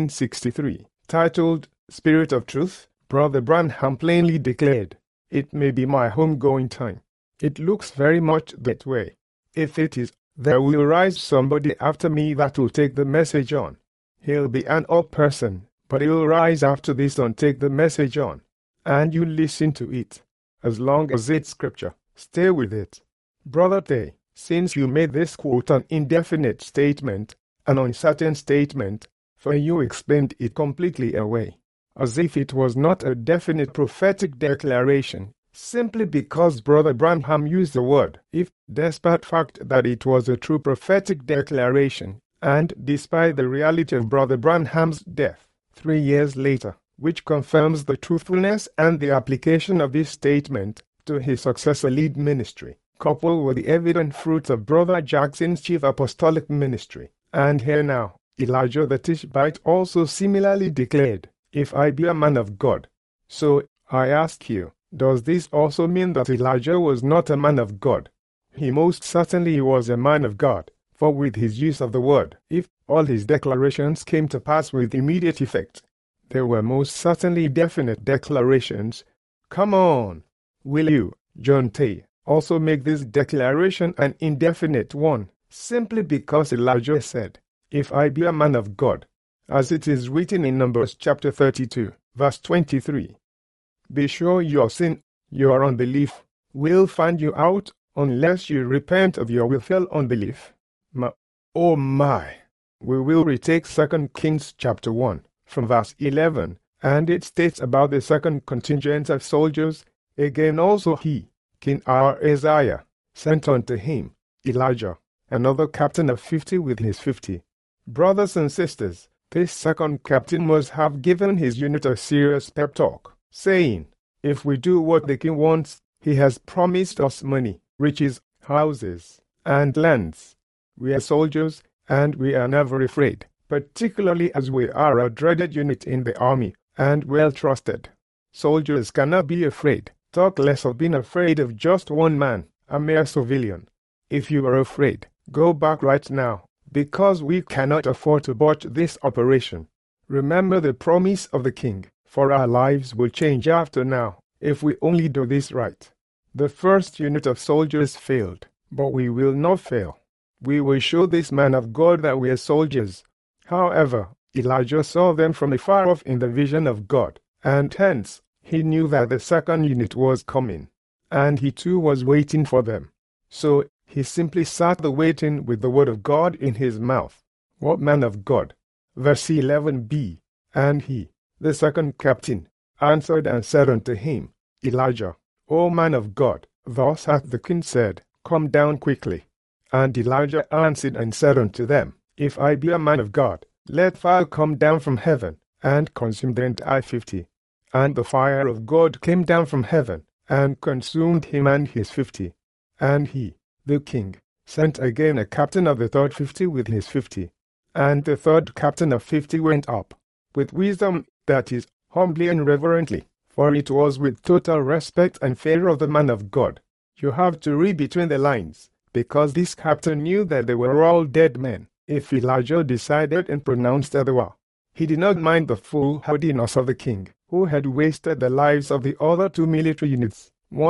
1963, titled Spirit of Truth, Brother Branham plainly declared, It may be my homegoing time. It looks very much that way. If it is, there will rise somebody after me that will take the message on. He'll be an old person, but he'll rise after this and take the message on. And you listen to it. As long as it's scripture, stay with it. Brother Tay, since you made this quote an indefinite statement, an uncertain statement, for you explained it completely away, as if it was not a definite prophetic declaration, simply because Brother Branham used the word if, despite fact that it was a true prophetic declaration, and despite the reality of Brother Branham's death 3 years later, which confirms the truthfulness and the application of this statement to his successor lead ministry, coupled with the evident fruits of Brother Jackson's chief apostolic ministry. And here now, Elijah the Tishbite also similarly declared, If I be a man of God. So, I ask you, does this also mean that Elijah was not a man of God? He most certainly was a man of God, for with his use of the word, if all his declarations came to pass with immediate effect, they were most certainly definite declarations. Come on! Will you, John Tay, also make this declaration an indefinite one, simply because Elijah said, If I be a man of God, as it is written in Numbers chapter 32, verse 23. Be sure your sin, your unbelief, will find you out unless you repent of your willful unbelief. Oh my! We will retake 2 Kings chapter 1, from verse 11, and it states about the second contingent of soldiers. Again also he, King Ahaziah, sent unto him, Elijah, another captain of 50 with his 50. Brothers and sisters, this second captain must have given his unit a serious pep talk, saying, If we do what the king wants, he has promised us money, riches, houses, and lands. We are soldiers, and we are never afraid, particularly as we are a dreaded unit in the army, and well trusted. Soldiers cannot be afraid. Talk less of being afraid of just one man, a mere civilian. If you are afraid, go back right now, because we cannot afford to botch this operation. Remember the promise of the king, for our lives will change after now, if we only do this right. The first unit of soldiers failed, but we will not fail. We will show this man of God that we are soldiers. However, Elijah saw them from afar off in the vision of God, and hence, he knew that the second unit was coming, and he too was waiting for them. So, he simply sat there waiting with the word of God in his mouth. What man of God? Verse 11b. And he, the second captain, answered and said unto him, Elijah, O man of God, thus hath the king said, Come down quickly. And Elijah answered and said unto them, If I be a man of God, let fire come down from heaven, and consume the entire 50. And the fire of God came down from heaven, and consumed him and his 50. And he, the king, sent again a captain of the third 50 with his 50. And the third captain of 50 went up, with wisdom, that is, humbly and reverently, for it was with total respect and fear of the man of God. You have to read between the lines, because this captain knew that they were all dead men, if Elijah decided and pronounced otherwise. He did not mind the foolhardiness of the king, who had wasted the lives of the other two military units,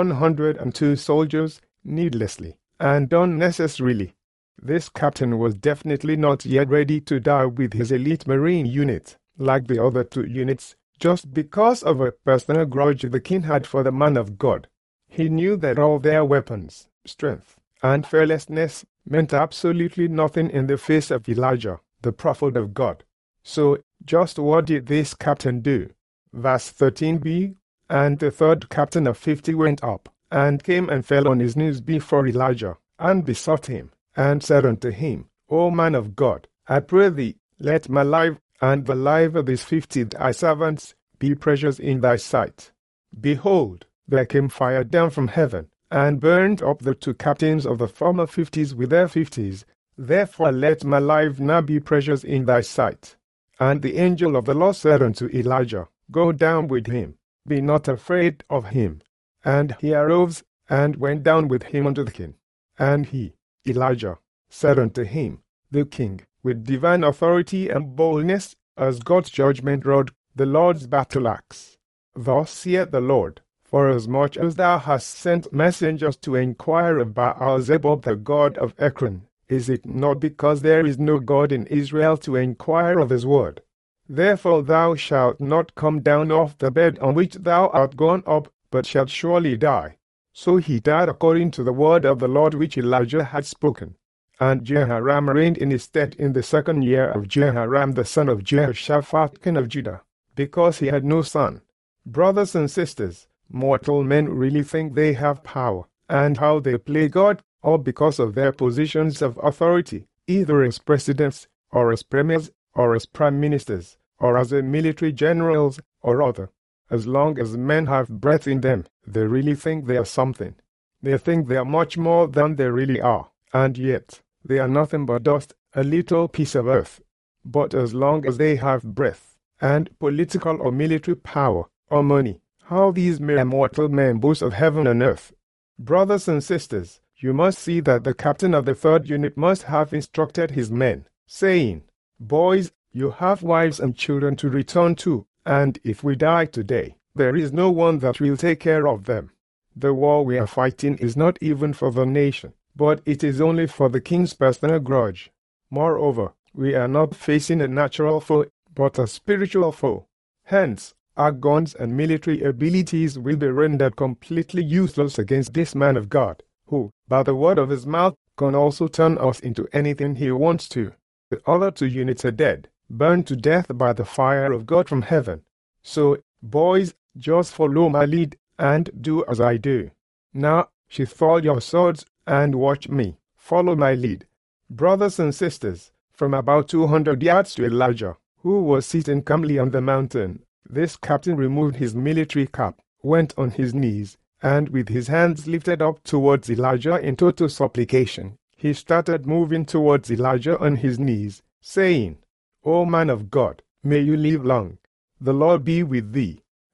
102 soldiers, needlessly and unnecessarily. This captain was definitely not yet ready to die with his elite marine unit, like the other two units, just because of a personal grudge the king had for the man of God. He knew that all their weapons, strength, and fearlessness meant absolutely nothing in the face of Elijah, the prophet of God. So, just what did this captain do? Verse 13b. And the third captain of 50 went up, and came and fell on his knees before Elijah, and besought him, and said unto him, O man of God, I pray thee, let my life and the life of these 50 thy servants be precious in thy sight. Behold, there came fire down from heaven, and burned up the two captains of the former 50s with their 50s. Therefore let my life now be precious in thy sight. And the angel of the Lord said unto Elijah, Go down with him, be not afraid of him. And he arose, and went down with him unto the king. And he, Elijah, said unto him, the king, with divine authority and boldness, as God's judgment rod, the Lord's battle axe. Thus saith the Lord, Forasmuch as thou hast sent messengers to inquire of Baal-zebub the god of Ekron, is it not because there is no God in Israel to inquire of his word? Therefore thou shalt not come down off the bed on which thou art gone up, but shalt surely die. So he died according to the word of the Lord which Elijah had spoken. And Jehoram reigned in his stead in the second year of Jehoram the son of Jehoshaphat king of Judah, because he had no son. Brothers and sisters, mortal men really think they have power, and how they play God, all because of their positions of authority, either as presidents, or as premiers, or as prime ministers, or as military generals, or other. As long as men have breath in them, they really think they are something. They think they are much more than they really are, and yet they are nothing but dust, a little piece of earth. But as long as they have breath, and political or military power, or money, how these mere mortal men boast of heaven and earth. Brothers and sisters, you must see that the captain of the third unit must have instructed his men, saying, Boys, you have wives and children to return to, and if we die today, there is no one that will take care of them. The war we are fighting is not even for the nation, but it is only for the king's personal grudge. Moreover, we are not facing a natural foe, but a spiritual foe. Hence, our guns and military abilities will be rendered completely useless against this man of God, who, by the word of his mouth, can also turn us into anything he wants to. The other two units are dead, burned to death by the fire of God from heaven. So, boys, just follow my lead, and do as I do. Now, sheath all your swords, and watch me. Follow my lead. Brothers and sisters, from about 200 yards to Elijah, who was sitting calmly on the mountain, this captain removed his military cap, went on his knees, and with his hands lifted up towards Elijah in total supplication, he started moving towards Elijah on his knees, saying, O man of God, may you live long. The Lord be with thee.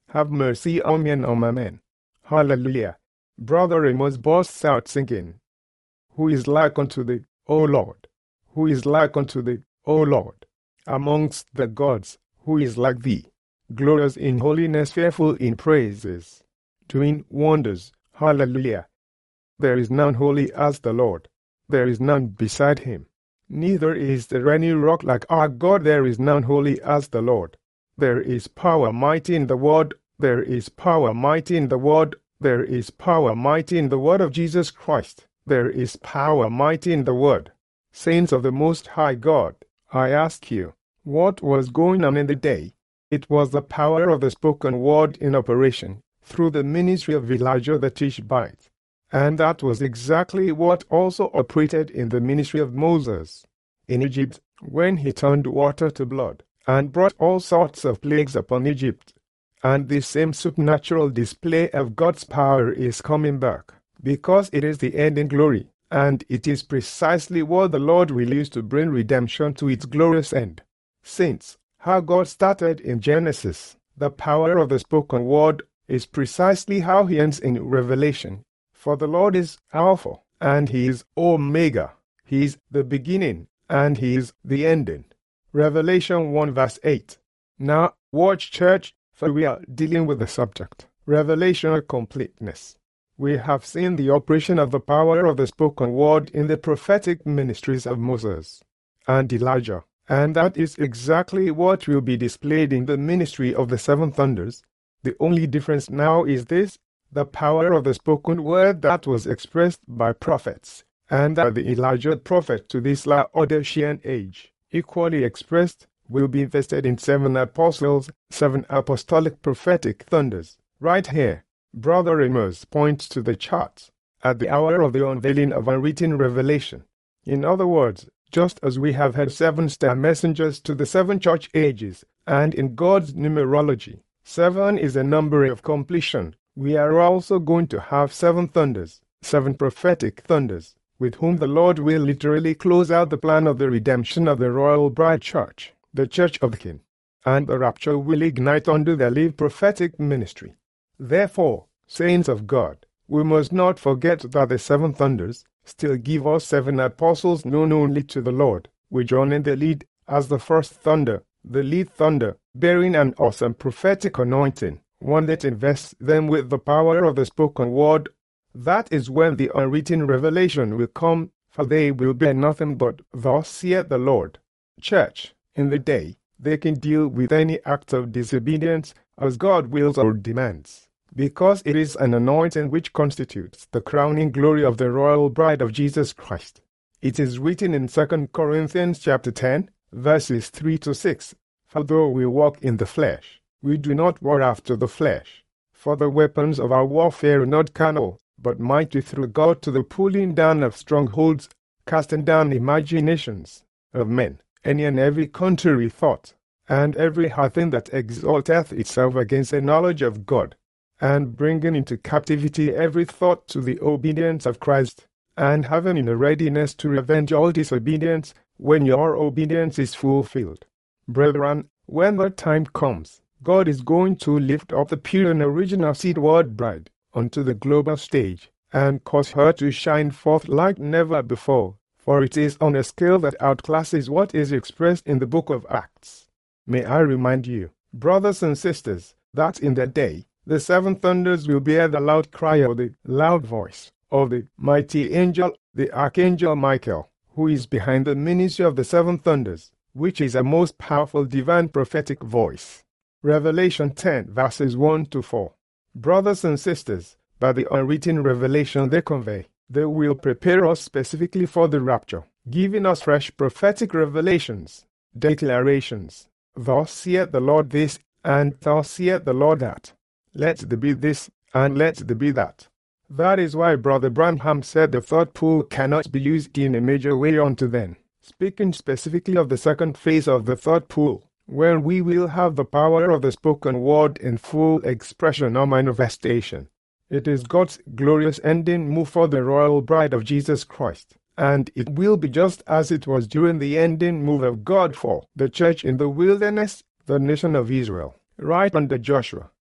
Have mercy on me and on my men. Hallelujah. Brother Amos bursts out singing, Who is like unto thee, O Lord? Who is like unto thee, O Lord? Amongst the gods, who is like thee? Glorious in holiness, fearful in praises, doing wonders. Hallelujah. There is none holy as the Lord. There is none beside him. Neither is there any rock like our God. There is none holy as the Lord. There is power mighty in the word. There is power mighty in the word. There is power mighty in the word of Jesus Christ. There is power mighty in the word. Saints of the Most High God, I ask you, what was going on in the day? It was the power of the spoken word in operation through the ministry of Elijah the Tishbite. And that was exactly what also operated in the ministry of Moses in Egypt, when he turned water to blood and brought all sorts of plagues upon Egypt. And this same supernatural display of God's power is coming back, because it is the end in glory, and it is precisely what the Lord will use to bring redemption to its glorious end. Saints, how God started in Genesis, the power of the spoken word, is precisely how he ends in Revelation. For the Lord is Alpha, and he is Omega. He is the beginning, and he is the ending. Revelation 1 verse 8. Now, watch, church, for we are dealing with the subject, revelational completeness. We have seen the operation of the power of the spoken word in the prophetic ministries of Moses and Elijah, and that is exactly what will be displayed in the ministry of the seven thunders. The only difference now is this: the power of the spoken word that was expressed by prophets, and that the Elijah prophet to this Laodicean age, equally expressed, will be invested in seven apostles, seven apostolic prophetic thunders. Right here, Brother Amos points to the chart at the hour of the unveiling of unwritten revelation. In other words, just as we have had seven-star messengers to the seven church ages, and in God's numerology, 7 is a number of completion, we are also going to have seven thunders, seven prophetic thunders, with whom the Lord will literally close out the plan of the redemption of the royal bride church, the church of the King, and the rapture will ignite under their live prophetic ministry. Therefore, saints of God, we must not forget that the seven thunders still give us seven apostles known only to the Lord, which join in the lead as the first thunder, the lead thunder, bearing an awesome prophetic anointing, one that invests them with the power of the spoken word. That is when the unwritten revelation will come, for they will bear nothing but, Thus saith the Lord. Church, in the day, they can deal with any act of disobedience as God wills or demands, because it is an anointing which constitutes the crowning glory of the royal bride of Jesus Christ. It is written in 2 Corinthians chapter 10, verses 3 to 6, For though we walk in the flesh, we do not war after the flesh. For the weapons of our warfare are not carnal, but mighty through God to the pulling down of strongholds, casting down imaginations of men, any and every contrary thought, and every high thing that exalteth itself against the knowledge of God, and bringing into captivity every thought to the obedience of Christ, and having in a readiness to revenge all disobedience when your obedience is fulfilled. Brethren, when that time comes, God is going to lift up the pure and original seedward bride onto the global stage, and cause her to shine forth like never before, for it is on a scale that outclasses what is expressed in the book of Acts. May I remind you, brothers and sisters, that in that day, the seven thunders will bear the loud cry of the loud voice of the mighty angel, the archangel Michael, who is behind the ministry of the seven thunders, which is a most powerful divine prophetic voice. Revelation 10 verses 1 to 4. Brothers and sisters, by the unwritten revelation they convey, they will prepare us specifically for the rapture, giving us fresh prophetic revelations, declarations. Thus saith the Lord this, and thus saith the Lord that. Let there be this, and let there be that. That is why Brother Branham said the third pool cannot be used in a major way unto then, speaking specifically of the second phase of the third pool, when we will have the power of the spoken word in full expression or manifestation. It is God's glorious ending move for the royal bride of Jesus Christ, and it will be just as it was during the ending move of God for the church in the wilderness, the nation of Israel, right under Joshua,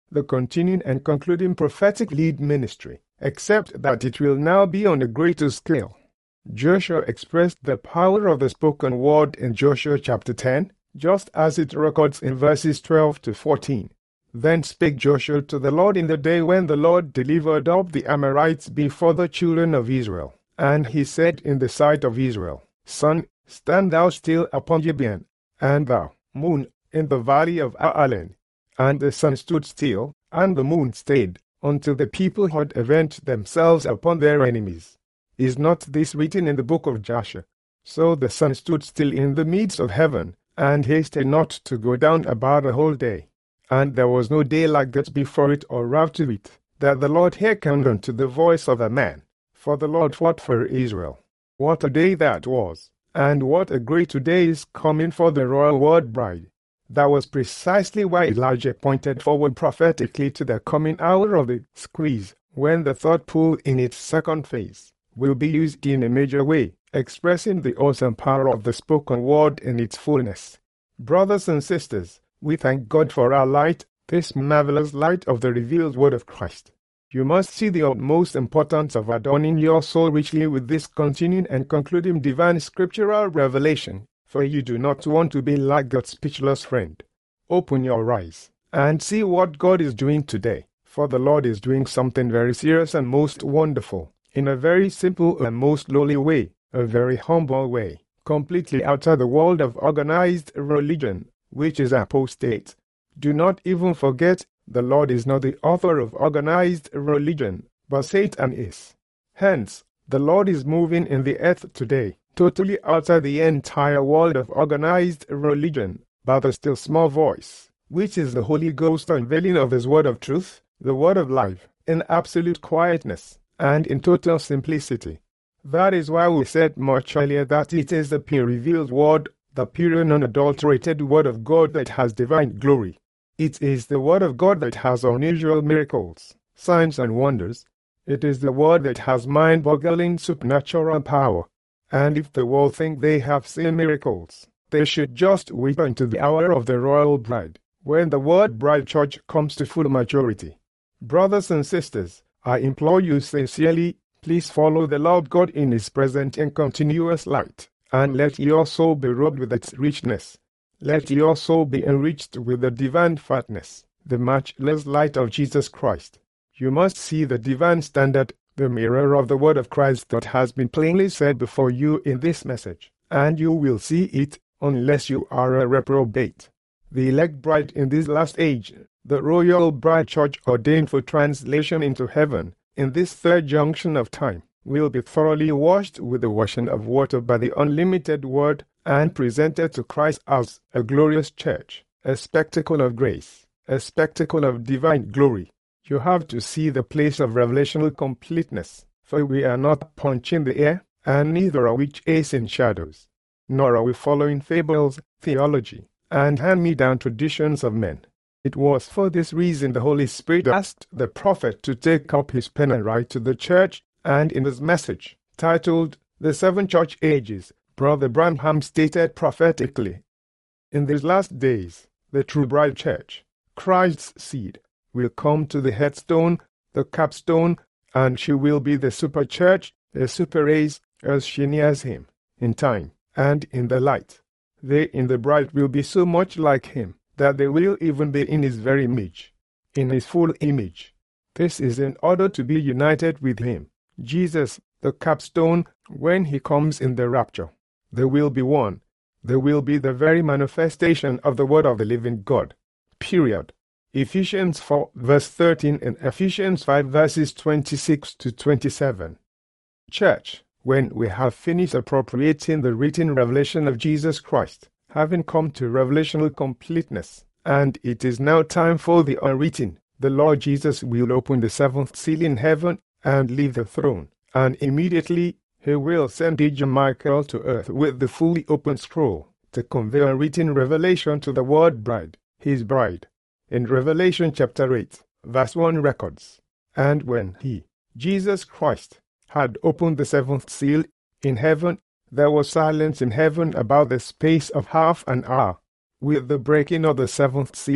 the continuing and concluding prophetic lead ministry, except that it will now be on a greater scale. Joshua expressed the power of the spoken word in Joshua chapter 10, just as it records in verses 12 to 14. Then spake Joshua to the Lord in the day when the Lord delivered up the Amorites before the children of Israel. And he said in the sight of Israel, Sun, stand thou still upon Gibeon, and thou, moon, in the valley of Aalan. And the sun stood still, and the moon stayed, until the people had avenged themselves upon their enemies. Is not this written in the book of Joshua? So the sun stood still in the midst of heaven, and hasted not to go down about a whole day. And there was no day like that before it or after it, that the Lord hearkened unto the voice of a man. For the Lord fought for Israel. What a day that was, and what a great day is coming for the royal word bride. That was precisely why Elijah pointed forward prophetically to the coming hour of the squeeze, when the third pull in its second phase will be used in a major way, expressing the awesome power of the spoken word in its fullness. Brothers and sisters, we thank God for our light, this marvelous light of the revealed word of Christ. You must see the utmost importance of adorning your soul richly with this continuing and concluding divine scriptural revelation, for you do not want to be like that speechless friend. Open your eyes and see what God is doing today, for the Lord is doing something very serious and most wonderful, in a very simple and most lowly way, a very humble way, completely outside the world of organized religion, which is apostate. Do not even forget, the Lord is not the author of organized religion, but Satan is. Hence, the Lord is moving in the earth today, totally outside the entire world of organized religion, by the still small voice, which is the Holy Ghost unveiling of His word of truth, the word of life, in absolute quietness, and in total simplicity. That is why we said much earlier that it is the pure revealed word, the pure and unadulterated word of God that has divine glory. It is the word of God that has unusual miracles, signs and wonders. It is the word that has mind-boggling supernatural power. And if the world think they have seen miracles, they should just wait until the hour of the royal bride, when the word bride church comes to full maturity. Brothers and sisters, I implore you sincerely, please follow the Lord God in His present and continuous light, and let your soul be robed with its richness. Let your soul be enriched with the divine fatness, the matchless light of Jesus Christ. You must see the divine standard, the mirror of the word of Christ that has been plainly said before you in this message, and you will see it unless you are a reprobate. The elect bride in this last age, the royal bride church ordained for translation into heaven, in this third junction of time, will be thoroughly washed with the washing of water by the unlimited word, and presented to Christ as a glorious church, a spectacle of grace, a spectacle of divine glory. You have to see the place of revelational completeness, for we are not punching the air, and neither are we chasing shadows, nor are we following fables, theology, and hand-me-down traditions of men. It was for this reason the Holy Spirit asked the prophet to take up his pen and write to the church, and in his message, titled The Seven Church Ages, Brother Branham stated prophetically, in these last days, the true bride church, Christ's seed, will come to the headstone, the capstone, and she will be the super church, the super race, as she nears Him, in time, and in the light. They in the bride will be so much like Him, that they will even be in His very image, in His full image. This is in order to be united with Him, Jesus, the capstone, when He comes in the rapture. They will be one. They will be the very manifestation of the word of the living God. Period. Ephesians 4 verse 13 and Ephesians 5 verses 26 to 27. Church, when we have finished appropriating the written revelation of Jesus Christ, having come to revelational completeness, and it is now time for the unwritten, the Lord Jesus will open the seventh seal in heaven and leave the throne, and immediately He will send Angel Michael to earth with the fully open scroll to convey a written revelation to the word bride, His bride. In Revelation chapter 8, verse 1 records, and when He, Jesus Christ, had opened the seventh seal in heaven, there was silence in heaven about the space of half an hour. With the breaking of the seventh seal,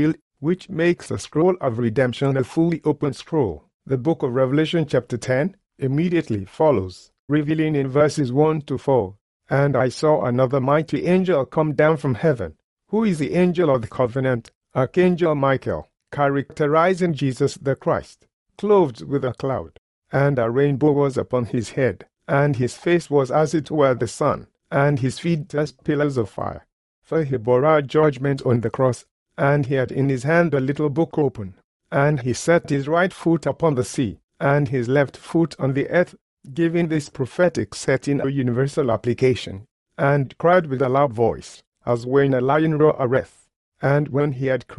which makes the scroll of redemption a fully open scroll. The book of Revelation chapter 10 immediately follows, revealing in verses 1 to 4, "And I saw another mighty angel come down from heaven, who is the angel of the covenant, Archangel Michael, characterizing Jesus the Christ, clothed with a cloud, and a rainbow was upon his head, and his face was as it were the sun, and his feet as pillars of fire. For he bore our judgment on the cross, and he had in his hand a little book open. And he set his right foot upon the sea, and his left foot on the earth, giving this prophetic setting a universal application, and cried with a loud voice, as when a lion roareth. And when he had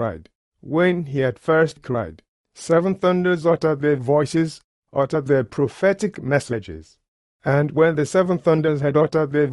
first cried, 7 thunders uttered their voices, uttered their prophetic messages. And when the 7 thunders had uttered their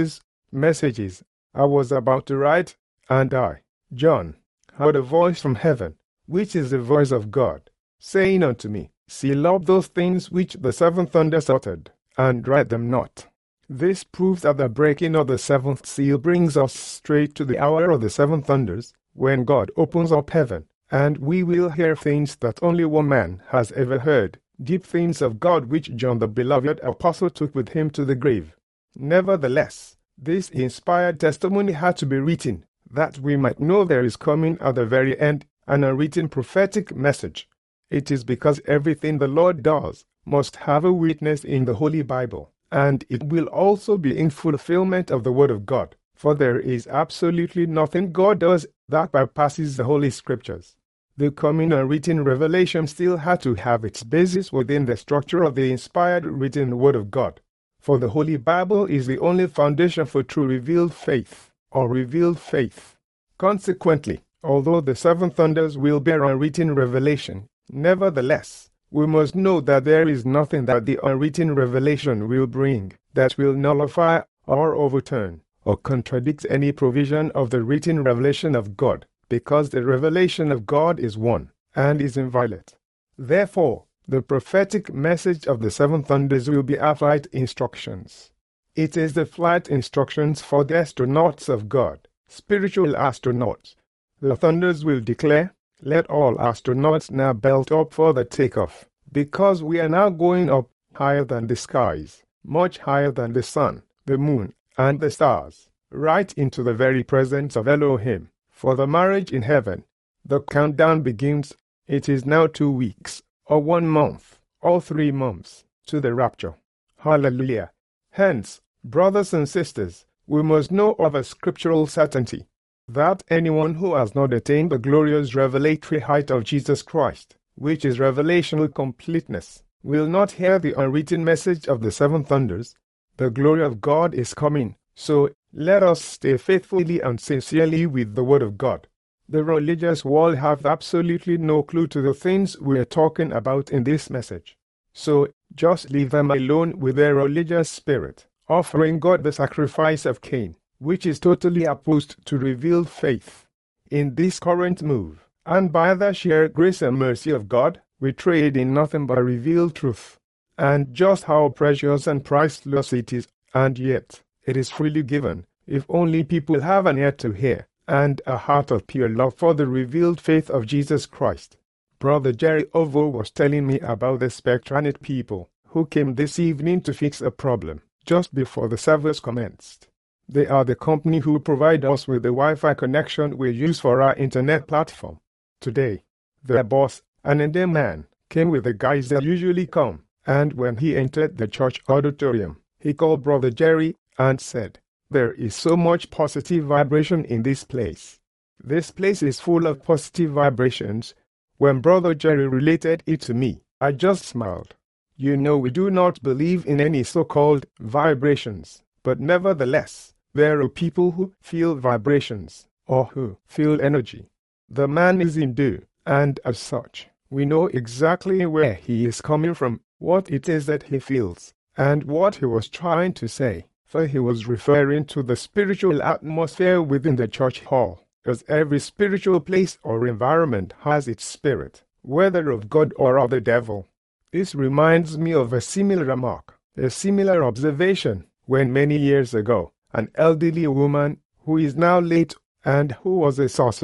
messages, I was about to write, and I, John, heard a voice from heaven, which is the voice of God, saying unto me, Seal up those things which the 7 thunders uttered, and write them not. This proves that the breaking of the 7th seal brings us straight to the hour of the 7 thunders, when God opens up heaven, and we will hear things that only one man has ever heard, deep things of God which John the beloved apostle took with him to the grave. Nevertheless, this inspired testimony had to be written, that we might know there is coming at the very end an unwritten prophetic message. It is because everything the Lord does must have a witness in the Holy Bible, and it will also be in fulfillment of the Word of God, for there is absolutely nothing God does that bypasses the Holy Scriptures. The coming unwritten revelation still had to have its basis within the structure of the inspired written Word of God, for the Holy Bible is the only foundation for true revealed faith, or revealed faith. Consequently, although the 7 thunders will bear unwritten revelation, nevertheless, we must know that there is nothing that the unwritten revelation will bring that will nullify or overturn or contradict any provision of the written revelation of God, because the revelation of God is one and is inviolate. Therefore, the prophetic message of the 7 thunders will be our flight instructions. It is the flight instructions for the astronauts of God, spiritual astronauts. The thunders will declare, "Let all astronauts now belt up for the takeoff, because we are now going up higher than the skies, much higher than the sun, the moon, and the stars, right into the very presence of Elohim, for the marriage in heaven." The countdown begins. It is now 2 weeks, or 1 month, or 3 months, to the rapture. Hallelujah. Hence, brothers and sisters, we must know of a scriptural certainty that anyone who has not attained the glorious revelatory height of Jesus Christ, which is revelational completeness, will not hear the unwritten message of the 7 thunders. The glory of God is coming, so let us stay faithfully and sincerely with the Word of God. The religious world have absolutely no clue to the things we are talking about in this message. So just leave them alone with their religious spirit, offering God the sacrifice of Cain, which is totally opposed to revealed faith. In this current move, and by the sheer grace and mercy of God, we trade in nothing but revealed truth. And just how precious and priceless it is, and yet it is freely given, if only people have an ear to hear, and a heart of pure love for the revealed faith of Jesus Christ. Brother Jerry Ovo was telling me about the Spectranet people who came this evening to fix a problem just before the service commenced. They are the company who provide us with the Wi-Fi connection we use for our internet platform. Today, their boss, an Indian man, came with the guys that usually come, and when he entered the church auditorium, he called Brother Jerry and said, "There is so much positive vibration in this place. This place is full of positive vibrations." When Brother Jerry related it to me, I just smiled. You know, we do not believe in any so-called vibrations, but nevertheless, there are people who feel vibrations, or who feel energy. The man is Hindu, and as such, we know exactly where he is coming from, what it is that he feels, and what he was trying to say, for he was referring to the spiritual atmosphere within the church hall, as every spiritual place or environment has its spirit, whether of God or of the devil. This reminds me of a similar remark, a similar observation, when many years ago, an elderly woman, who is now late and who was a sorcerer,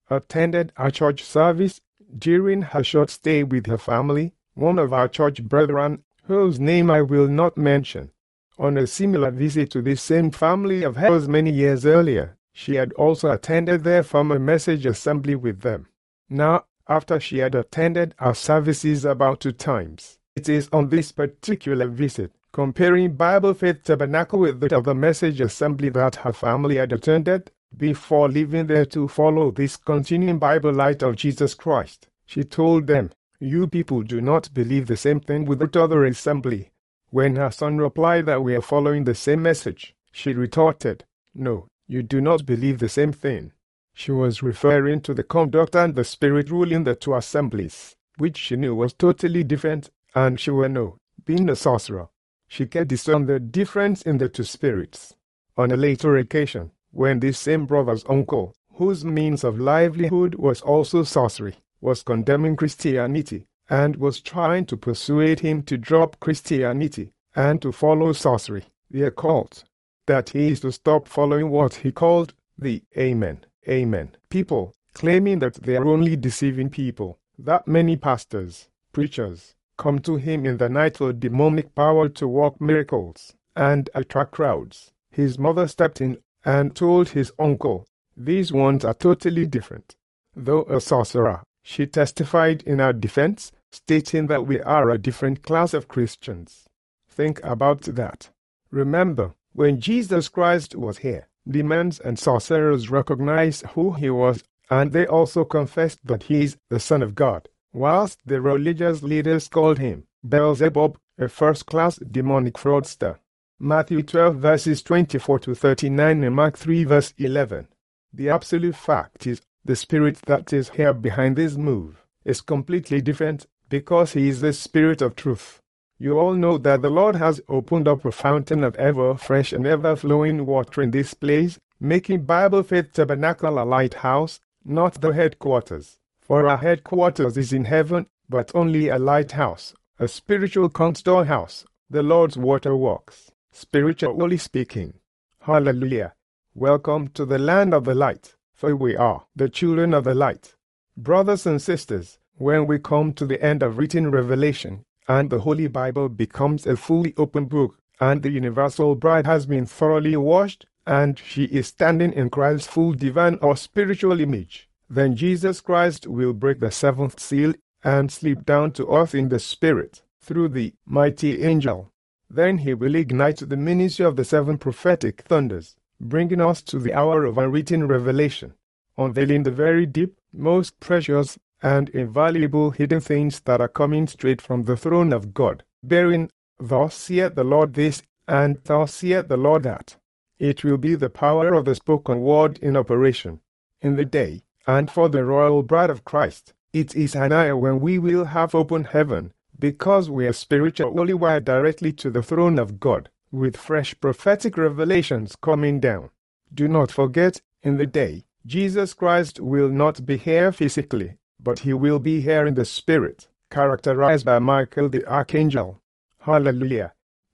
attended our church service. During her short stay with her family, one of our church brethren, whose name I will not mention, on a similar visit to this same family of hers many years earlier, she had also attended their former message assembly with them. Now, after she had attended our services about 2 times, it is on this particular visit, comparing Bible Faith Tabernacle with the other message assembly that her family had attended, before leaving there to follow this continuing Bible Light of Jesus Christ, she told them, "You people do not believe the same thing with that other assembly." When her son replied that we are following the same message, she retorted, "No, you do not believe the same thing." She was referring to the conduct and the spirit ruling the 2 assemblies, which she knew was totally different, and she will know, being a sorcerer, she can discern the difference in the 2 spirits. On a later occasion, when this same brother's uncle, whose means of livelihood was also sorcery, was condemning Christianity, and was trying to persuade him to drop Christianity and to follow sorcery, the occult, that he is to stop following what he called the Amen people, claiming that they are only deceiving people, that many pastors, preachers, come to him in the night for demonic power to work miracles and attract crowds. His mother stepped in and told his uncle, "These ones are totally different." Though a sorcerer, she testified in our defense, stating that we are a different class of Christians. Think about that. Remember, when Jesus Christ was here, demons and sorcerers recognized who he was, and they also confessed that he is the Son of God, whilst the religious leaders called him Beelzebub, a first-class demonic fraudster. Matthew 12 verses 24 to 39 and Mark 3 verse 11. The absolute fact is, the spirit that is here behind this move is completely different, because he is the Spirit of truth. You all know that the Lord has opened up a fountain of ever fresh and ever flowing water in this place, making Bible Faith Tabernacle a lighthouse, not the headquarters. For our headquarters is in heaven, but only a lighthouse, a spiritual storehouse, the Lord's waterworks, spiritually speaking. Hallelujah. Welcome to the land of the light, for we are the children of the light. Brothers and sisters, when we come to the end of written revelation, and the Holy Bible becomes a fully open book, and the universal bride has been thoroughly washed, and she is standing in Christ's full divine or spiritual image, then Jesus Christ will break the 7th seal and slip down to earth in the Spirit through the mighty angel. Then he will ignite the ministry of the 7 prophetic thunders, bringing us to the hour of unwritten revelation, unveiling the very deep, most precious, and invaluable hidden things that are coming straight from the throne of God, bearing, "Thus saith the Lord this, and thus saith the Lord that." It will be the power of the spoken word in operation, in the day, and for the royal bride of Christ. It is an hour when we will have open heaven, because we are spiritually wired directly to the throne of God, with fresh prophetic revelations coming down. Do not forget, in the day, Jesus Christ will not be here physically, but he will be here in the Spirit, characterized by Michael the Archangel. Hallelujah.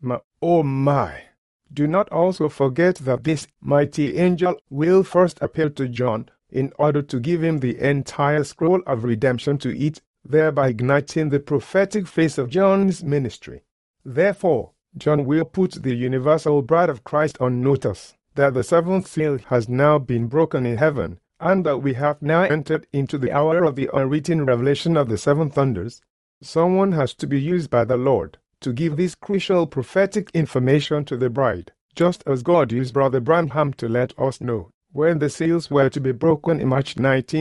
Oh my! Do not also forget that this mighty angel will first appear to John in order to give him the entire scroll of redemption to eat, thereby igniting the prophetic phase of John's ministry. Therefore, John will put the universal bride of Christ on notice that the 7th seal has now been broken in heaven, and that we have now entered into the hour of the unwritten revelation of the 7 thunders. Someone has to be used by the Lord to give this crucial prophetic information to the bride, just as God used Brother Branham to let us know when the seals were to be broken in March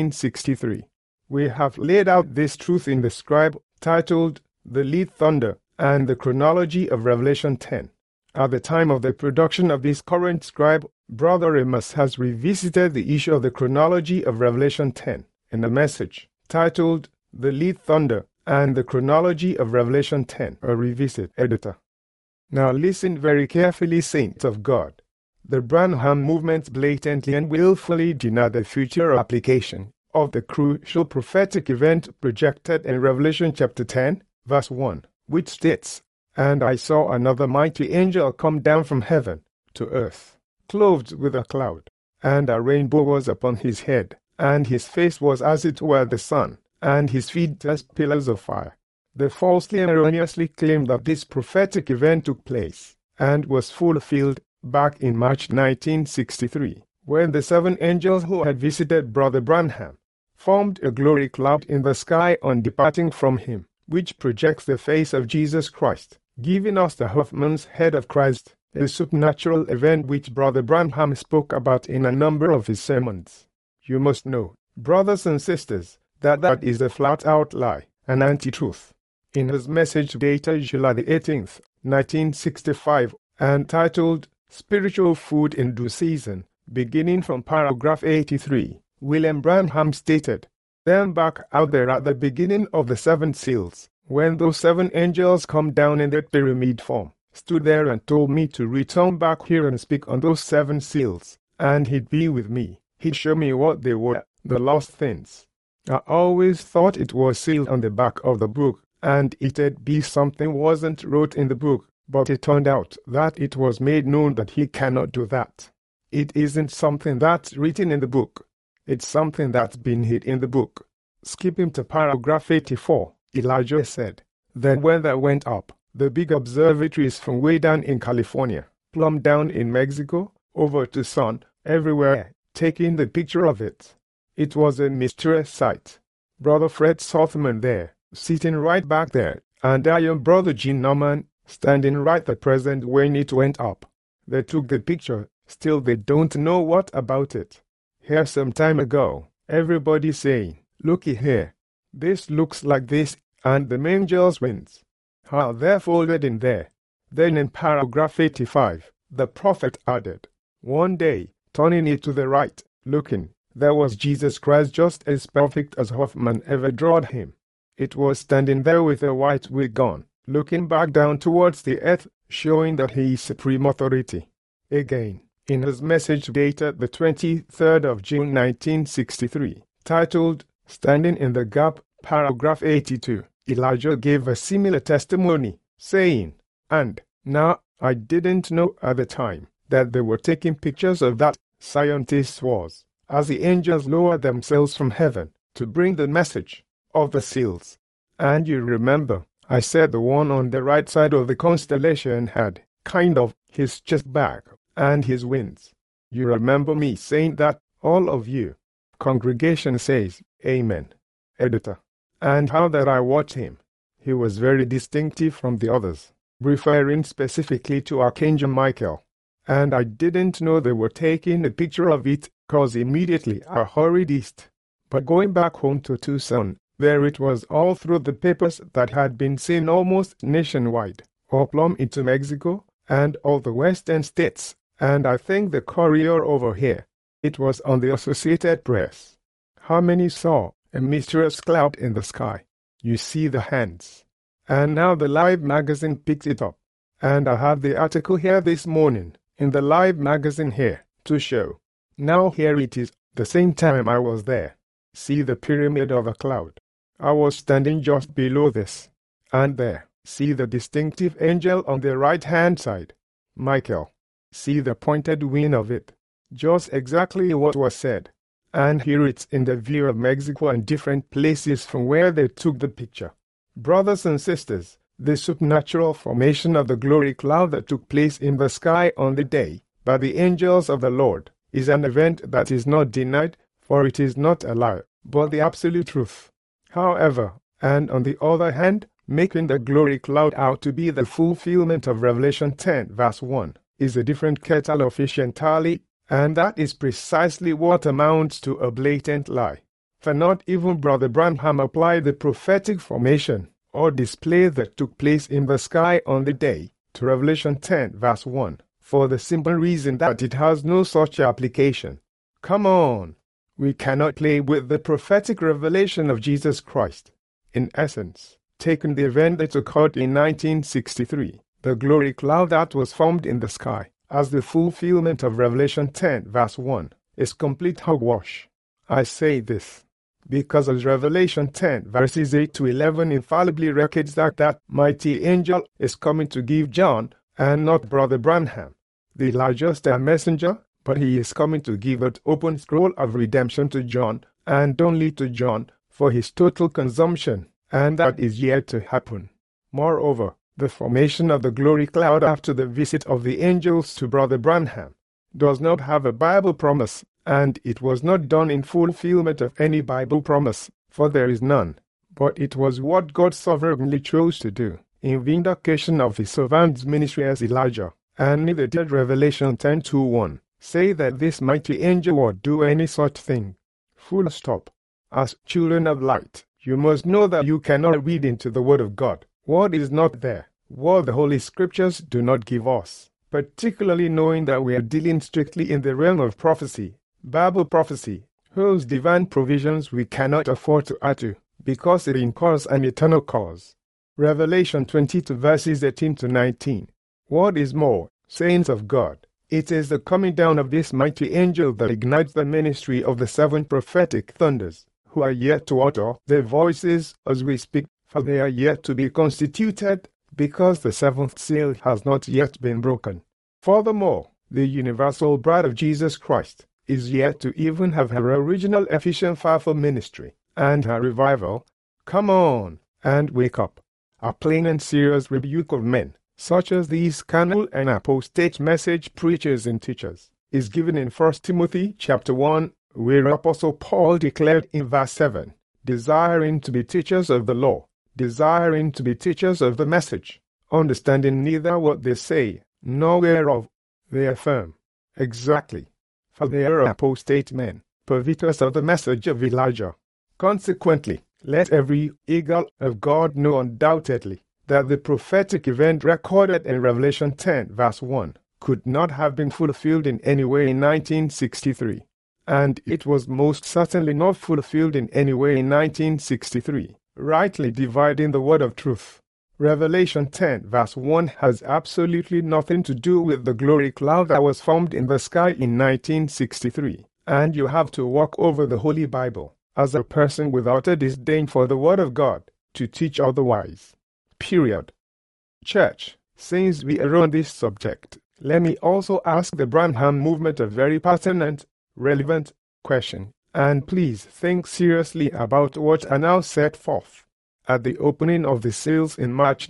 1963. We have laid out this truth in the scribe titled The Lead Thunder and the Chronology of Revelation 10. At the time of the production of this current scribe, Brother Amos has revisited the issue of the chronology of Revelation 10 in a message titled The Lead Thunder and the Chronology of Revelation 10, a revisit editor. Now listen very carefully, saints of God. The Branham movement blatantly and willfully deny the future application of the crucial prophetic event projected in Revelation chapter 10, verse 1, which states, "And I saw another mighty angel come down from heaven to earth, clothed with a cloud, and a rainbow was upon his head, and his face was as it were the sun, and his feet as pillars of fire. They falsely and erroneously claimed that this prophetic event took place and was fulfilled back in March 1963, when the 7 angels who had visited Brother Branham formed a glory cloud in the sky on departing from him, which projects the face of Jesus Christ, giving us the Hoffman's head of Christ, a supernatural event which Brother Branham spoke about in a number of his sermons. You must know, brothers and sisters, that is a flat-out lie, an anti-truth. In his message dated July 18, 1965, and titled Spiritual Food in Due Season, beginning from paragraph 83, William Branham stated, "Then back out there at the beginning of the 7 seals, when those 7 angels come down in that pyramid form, stood there and told me to return back here and speak on those 7 seals, and he'd be with me. He'd show me what they were, the lost things. I always thought it was sealed on the back of the book, and it'd be something wasn't wrote in the book, but it turned out that it was made known that he cannot do that. It isn't something that's written in the book. It's something that's been hid in the book." Skipping to paragraph 84, Elijah said, "Then when they went up, the big observatories from way down in California, plumb down in Mexico, over to sun, everywhere, taking the picture of it. It was a mysterious sight. Brother Fred Sothmann there, sitting right back there, and I am Brother Gene Norman, standing right the present when it went up. They took the picture, still they don't know what about it. Here some time ago, everybody saying, 'Looky here, this looks like this,' and the angels wins. How they're folded in there." Then in paragraph 85, the prophet added, "One day, turning it to the right, looking, there was Jesus Christ just as perfect as Hoffman ever drawed him. It was standing there with a white wig on, looking back down towards the earth, showing that he is supreme authority." Again, in his message dated the 23rd of June 1963, titled Standing in the Gap, paragraph 82, Elijah gave a similar testimony, saying, "And now I didn't know at the time that they were taking pictures of that, scientists was, as the angels lowered themselves from heaven to bring the message of the seals. And you remember, I said the one on the right side of the constellation had, kind of, his chest back, and his wings. You remember me saying that, all of you." Congregation says, Amen. Editor. "And how that I watched him. He was very distinctive from the others," referring specifically to Archangel Michael. "And I didn't know they were taking a picture of it, 'cause immediately I hurried east. But going back home to Tucson, there it was all through the papers that had been seen almost nationwide, or plumb into Mexico, and all the western states, and I think the Courier over here. It was on the Associated Press. How many saw a mysterious cloud in the sky? You see the hands. And now the Live magazine picked it up. And I have the article here this morning, in the Live magazine here, to show. Now here it is, the same time I was there. See the pyramid of a cloud. I was standing just below this. And there, see the distinctive angel on the right-hand side. Michael. See the pointed wing of it. Just exactly what was said. And here it's in the view of Mexico and different places from where they took the picture. Brothers and sisters, the supernatural formation of the glory cloud that took place in the sky on the day by the angels of the Lord is an event that is not denied, for it is not a lie, but the absolute truth. However, and on the other hand, making the glory cloud out to be the fulfillment of Revelation 10 verse 1 is a different kettle of fish entirely, and that is precisely what amounts to a blatant lie. For not even Brother Branham applied the prophetic formation or display that took place in the sky on the day to Revelation 10 verse 1, for the simple reason that it has no such application. Come on! We cannot play with the prophetic revelation of Jesus Christ. In essence, taking the event that occurred in 1963, the glory cloud that was formed in the sky, as the fulfillment of Revelation 10 verse 1, is complete hogwash. I say this because as Revelation 10 verses 8 to 11 infallibly records that mighty angel is coming to give John, and not Brother Branham, the largest messenger, but he is coming to give that open scroll of redemption to John, and only to John, for his total consumption, and that is yet to happen. Moreover, the formation of the glory cloud after the visit of the angels to Brother Branham does not have a Bible promise, and it was not done in fulfillment of any Bible promise, for there is none. But it was what God sovereignly chose to do, in vindication of his servant's ministry as Elijah, and neither did Revelation 10:2-1 say that this mighty angel would do any such thing. Full stop. As children of light, you must know that you cannot read into the Word of God what is not there, what the Holy Scriptures do not give us, particularly knowing that we are dealing strictly in the realm of prophecy, Bible prophecy, whose divine provisions we cannot afford to add to, because it incurs an eternal cause. Revelation 22 verses 18-19. What is more, saints of God, it is the coming down of this mighty angel that ignites the ministry of the 7 prophetic thunders, who are yet to utter their voices as we speak, for they are yet to be constituted, because the 7th seal has not yet been broken. Furthermore, the universal bride of Jesus Christ is yet to even have her original efficient fivefold ministry, and her revival, come on, and wake up. A plain and serious rebuke of men, such as these carnal and apostate message preachers and teachers, is given in 1 Timothy chapter 1, where Apostle Paul declared in verse 7, desiring to be teachers of the law, desiring to be teachers of the message, understanding neither what they say, nor whereof they affirm. Exactly. For they are apostate men, perverters of the message of Elijah. Consequently, let every eagle of God know undoubtedly that the prophetic event recorded in Revelation 10 verse 1 could not have been fulfilled in any way in 1963. And it was most certainly not fulfilled in any way in 1963, rightly dividing the word of truth. Revelation 10 verse 1 has absolutely nothing to do with the glory cloud that was formed in the sky in 1963, and you have to walk over the Holy Bible as a person without a disdain for the Word of God to teach otherwise. Period. Church, since we are on this subject, let me also ask the Branham movement a very pertinent, relevant question, and please think seriously about what I now set forth. At the opening of the seals in March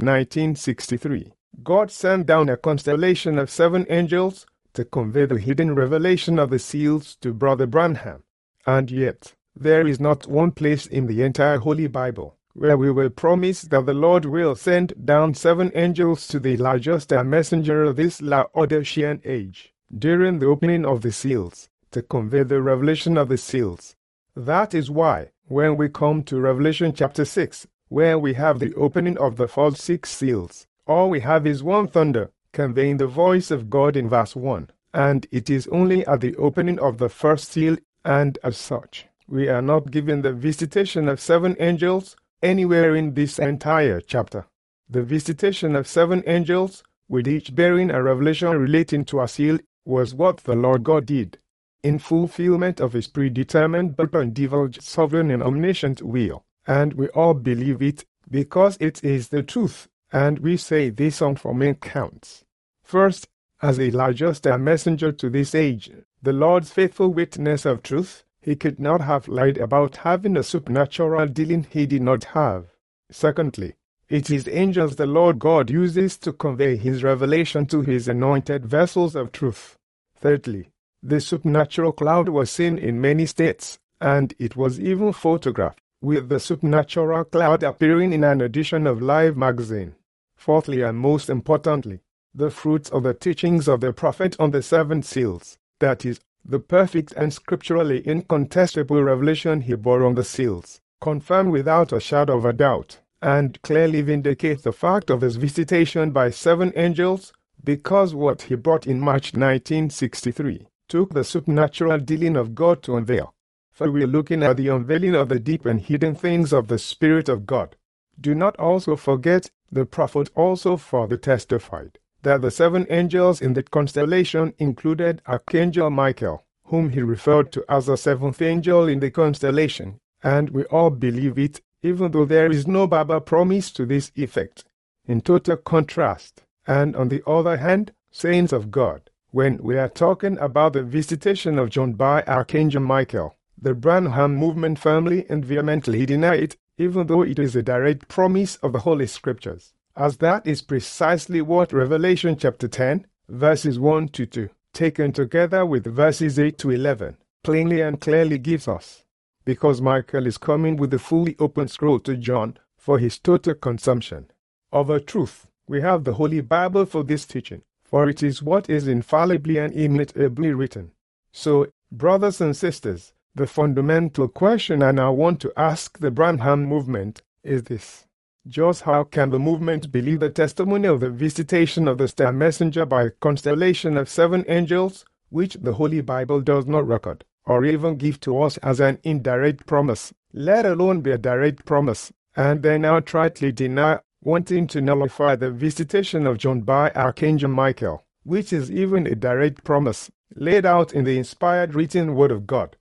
1963, God sent down a constellation of 7 angels to convey the hidden revelation of the seals to Brother Branham. And yet, there is not one place in the entire Holy Bible where we were promised that the Lord will send down 7 angels to the largest messenger of this Laodicean age during the opening of the seals to convey the revelation of the seals. That is why, when we come to Revelation chapter 6, where we have the opening of the first 6 seals, all we have is one thunder conveying the voice of God in verse 1, and it is only at the opening of the first seal, and as such, we are not given the visitation of 7 angels anywhere in this entire chapter. The visitation of 7 angels, with each bearing a revelation relating to a seal, was what the Lord God did, in fulfillment of his predetermined but undivulged sovereign and omniscient will. And we all believe it, because it is the truth, and we say this on 4 main counts. First, as Elijah, a messenger to this age, the Lord's faithful witness of truth, he could not have lied about having a supernatural dealing he did not have. Secondly, it is angels the Lord God uses to convey his revelation to his anointed vessels of truth. Thirdly, the supernatural cloud was seen in many states, and it was even photographed, with the supernatural cloud appearing in an edition of Life magazine. Fourthly, and most importantly, the fruits of the teachings of the prophet on the 7 seals, that is, the perfect and scripturally incontestable revelation he bore on the seals, confirm without a shadow of a doubt, and clearly vindicate the fact of his visitation by 7 angels, because what he brought in March 1963 took the supernatural dealing of God to unveil. For we are looking at the unveiling of the deep and hidden things of the Spirit of God. Do not also forget, the prophet also further testified that the 7 angels in the constellation included Archangel Michael, whom he referred to as the 7th angel in the constellation, and we all believe it, even though there is no Bible promise to this effect. In total contrast, and on the other hand, saints of God, When we are talking about the visitation of John by Archangel Michael, the Branham movement firmly and vehemently deny it, even though it is a direct promise of the Holy Scriptures, as that is precisely what Revelation chapter 10, verses 1 to 2, taken together with verses 8 to 11, plainly and clearly gives us. Because Michael is coming with the fully open scroll to John for his total consumption. Of a truth, we have the Holy Bible for this teaching, for it is what is infallibly and immutably written. So, brothers and sisters, the fundamental question I now want to ask the Branham movement is this. Just how can the movement believe the testimony of the visitation of the star messenger by a constellation of 7 angels, which the Holy Bible does not record, or even give to us as an indirect promise, let alone be a direct promise, and then outrightly deny wanting to nullify the visitation of John by Archangel Michael, which is even a direct promise, laid out in the inspired written Word of God.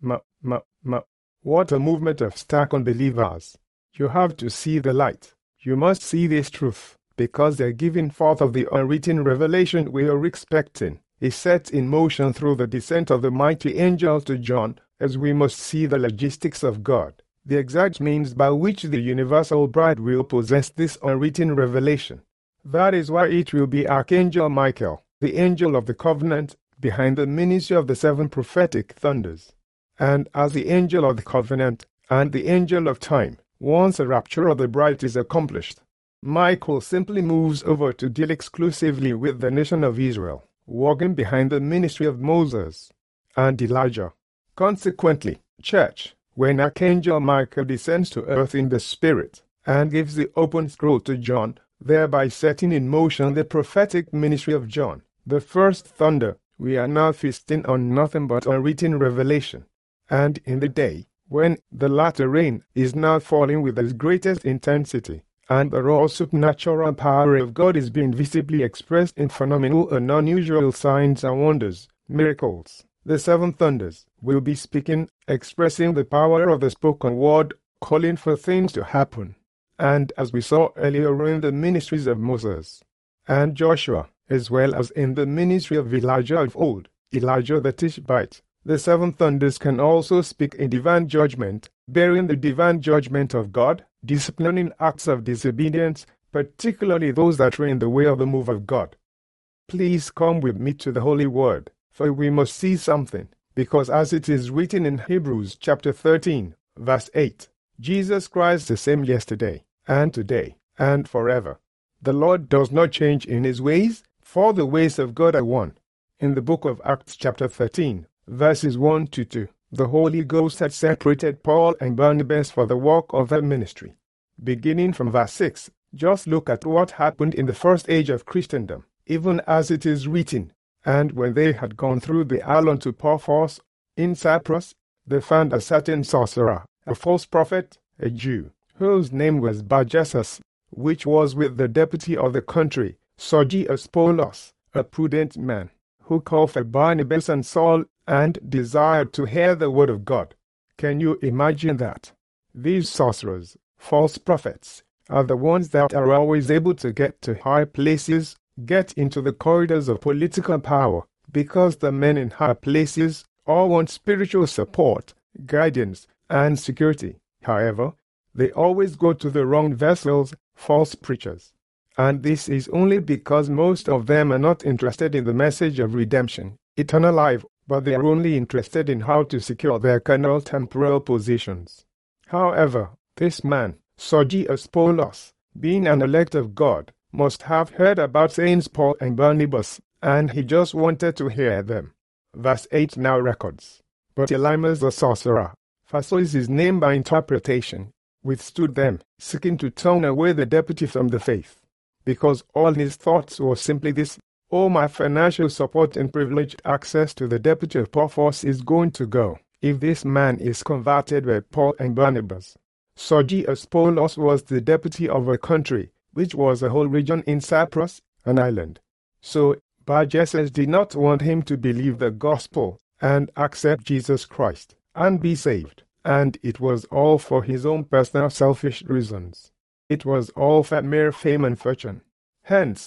What a movement of stark unbelievers. You have to see the light. You must see this truth, because the giving forth of the unwritten revelation we are expecting is set in motion through the descent of the mighty angel to John, as we must see the logistics of God, the exact means by which the universal bride will possess this unwritten revelation. That is why it will be Archangel Michael, the angel of the covenant, behind the ministry of the 7 prophetic thunders. And as the angel of the covenant and the angel of time, once the rapture of the bride is accomplished, Michael simply moves over to deal exclusively with the nation of Israel, walking behind the ministry of Moses and Elijah. Consequently, church, when Archangel Michael descends to earth in the Spirit and gives the open scroll to John, thereby setting in motion the prophetic ministry of John, the first thunder, we are now feasting on nothing but unwritten revelation. And in the day, when the latter rain is now falling with the greatest intensity, and the raw supernatural power of God is being visibly expressed in phenomenal and unusual signs and wonders, miracles, the 7 thunders will be speaking, expressing the power of the spoken word, calling for things to happen. And as we saw earlier in the ministries of Moses and Joshua, as well as in the ministry of Elijah of old, Elijah the Tishbite, the 7 thunders can also speak in divine judgment, bearing the divine judgment of God, disciplining acts of disobedience, particularly those that are in the way of the move of God. Please come with me to the Holy Word, for we must see something, because as it is written in Hebrews chapter 13, verse 8, Jesus Christ the same yesterday, and today, and forever. The Lord does not change in his ways, for the ways of God are one. In the book of Acts chapter 13, verses 1 to 2, the Holy Ghost had separated Paul and Barnabas for the work of their ministry. Beginning from verse 6, just look at what happened in the first age of Christendom, even as it is written. And when they had gone through the island to Paphos in Cyprus, they found a certain sorcerer, a false prophet, a Jew, whose name was Bar-Jesus, which was with the deputy of the country, Sergius Paulus, a prudent man, who called for Barnabas and Saul and desired to hear the word of God. Can you imagine that? These sorcerers, false prophets, are the ones that are always able to get to high places, get into the corridors of political power, because the men in high places all want spiritual support, guidance, and security. However, they always go to the wrong vessels, false preachers. And this is only because most of them are not interested in the message of redemption, eternal life, but they are only interested in how to secure their carnal temporal positions. However, this man, Sergius Paulus, being an elect of God, must have heard about Saints Paul and Barnabas, and he just wanted to hear them. Verse 8 now records, but Elymas the sorcerer, for so is his name by interpretation, withstood them, seeking to turn away the deputy from the faith. Because all his thoughts were simply this: oh, my financial support and privileged access to the deputy of Paphos is going to go if this man is converted by Paul and Barnabas. Sergius Paulus was the deputy of a country, which was a whole region in Cyprus, an island. So Bar-Jesus did not want him to believe the gospel and accept Jesus Christ and be saved, and it was all for his own personal selfish reasons. It was all for mere fame and fortune. Hence,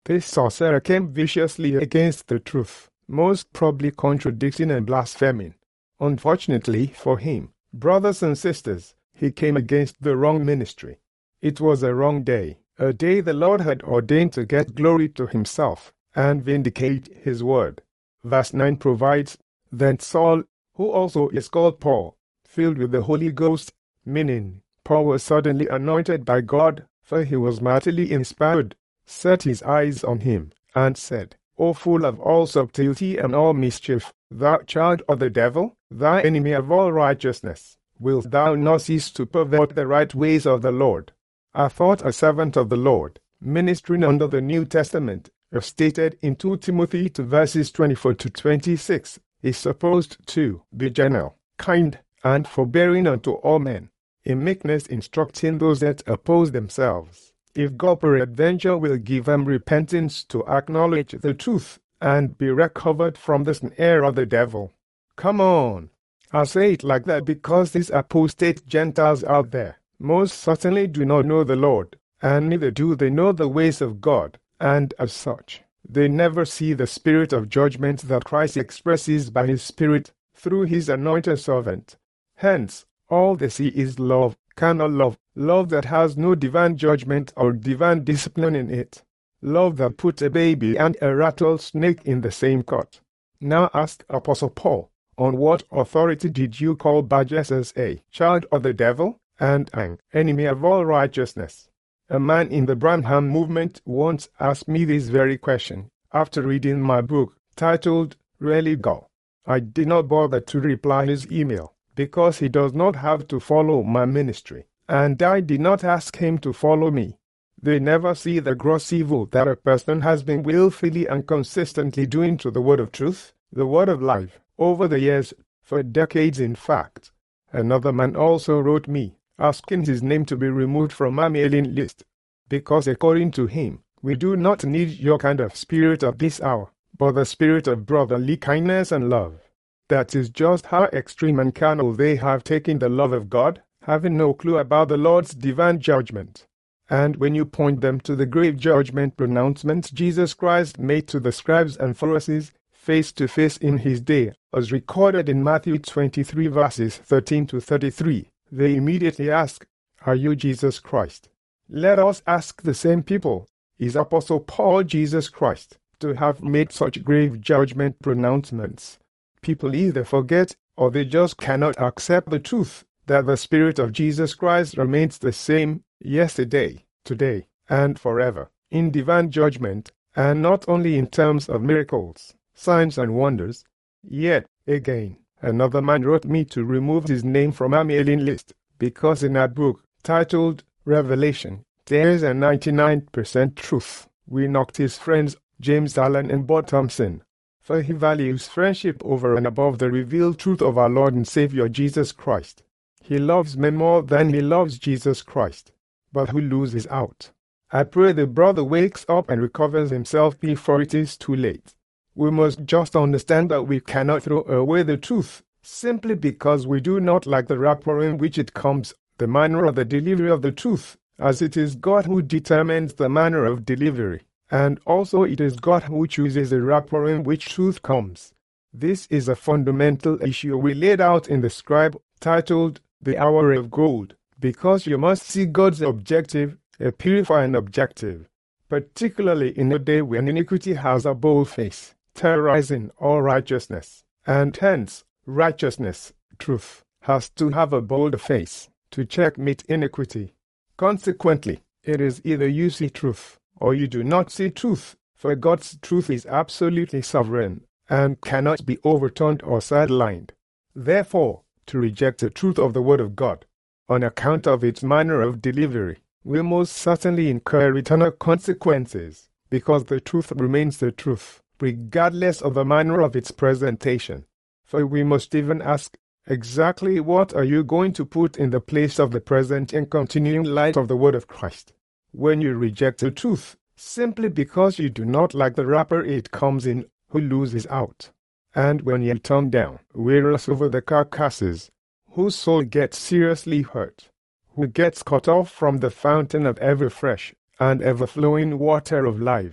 This sorcerer came viciously against the truth, most probably contradicting and blaspheming. Unfortunately for him, brothers and sisters, he came against the wrong ministry. It was a wrong day, a day the Lord had ordained to get glory to himself and vindicate his word. Verse 9 provides, Then Saul, who also is called Paul, filled with the Holy Ghost, meaning Paul was suddenly anointed by God, for he was mightily inspired, set his eyes on him, and said, O full of all subtlety and all mischief, thou child of the devil, thou enemy of all righteousness, wilt thou not cease to pervert the right ways of the Lord? I thought a servant of the Lord, ministering under the New Testament, as stated in 2 Timothy 2 verses 24 to 26, is supposed to be gentle, kind, and forbearing unto all men, in meekness instructing those that oppose themselves, if God peradventure will give them repentance to acknowledge the truth, and be recovered from the snare of the devil. Come on! I say it like that because these apostate Gentiles out there most certainly do not know the Lord, and neither do they know the ways of God, and as such, they never see the spirit of judgment that Christ expresses by his Spirit through his anointed servant. Hence, all they see is love, carnal love, love that has no divine judgment or divine discipline in it, love that puts a baby and a rattlesnake in the same cot. Now ask Apostle Paul, on what authority did you call Bar-Jesus a child of the devil, and an enemy of all righteousness? A man in the Branham movement once asked me this very question after reading my book titled Religal. I did not bother to reply his email because he does not have to follow my ministry, and I did not ask him to follow me. They never see the gross evil that a person has been willfully and consistently doing to the word of truth, the word of life, over the years, for decades in fact. Another man also wrote me, asking his name to be removed from my mailing list, because according to him, we do not need your kind of spirit of this hour, but the spirit of brotherly kindness and love. That is just how extreme and carnal they have taken the love of God, having no clue about the Lord's divine judgment. And when you point them to the grave judgment pronouncements Jesus Christ made to the scribes and Pharisees face to face in his day, as recorded in Matthew 23 verses 13 to 33, they immediately ask, Are you Jesus Christ? Let us ask the same people, is Apostle Paul Jesus Christ, to have made such grave judgment pronouncements? People either forget or they just cannot accept the truth that the Spirit of Jesus Christ remains the same yesterday, today, and forever, in divine judgment, and not only in terms of miracles, signs and wonders. Yet, again, another man wrote me to remove his name from our mailing list, because in our book, titled Revelation, there is a 99% truth. We knocked his friends, James Allen and Bob Thompson, for he values friendship over and above the revealed truth of our Lord and Savior Jesus Christ. He loves men more than he loves Jesus Christ. But who loses out? I pray the brother wakes up and recovers himself before it is too late. We must just understand that we cannot throw away the truth simply because we do not like the wrapper in which it comes, the manner of the delivery of the truth, as it is God who determines the manner of delivery, and also it is God who chooses the wrapper in which truth comes. This is a fundamental issue we laid out in the scribe titled The Hour of Gold, because you must see God's objective, a purifying objective, particularly in a day when iniquity has a bold face, terrorizing all righteousness, and hence righteousness, truth, has to have a bold face to checkmate iniquity. Consequently, it is either you see truth or you do not see truth, for God's truth is absolutely sovereign and cannot be overturned or sidelined. Therefore, to reject the truth of the Word of God, on account of its manner of delivery, will most certainly incur eternal consequences, because the truth remains the truth, regardless of the manner of its presentation. For we must even ask, exactly what are you going to put in the place of the present and continuing light of the Word of Christ? When you reject the truth, simply because you do not like the wrapper it comes in, who loses out? And when you turn down, wearers over the carcasses, whose soul gets seriously hurt, who gets cut off from the fountain of ever fresh and ever flowing water of life,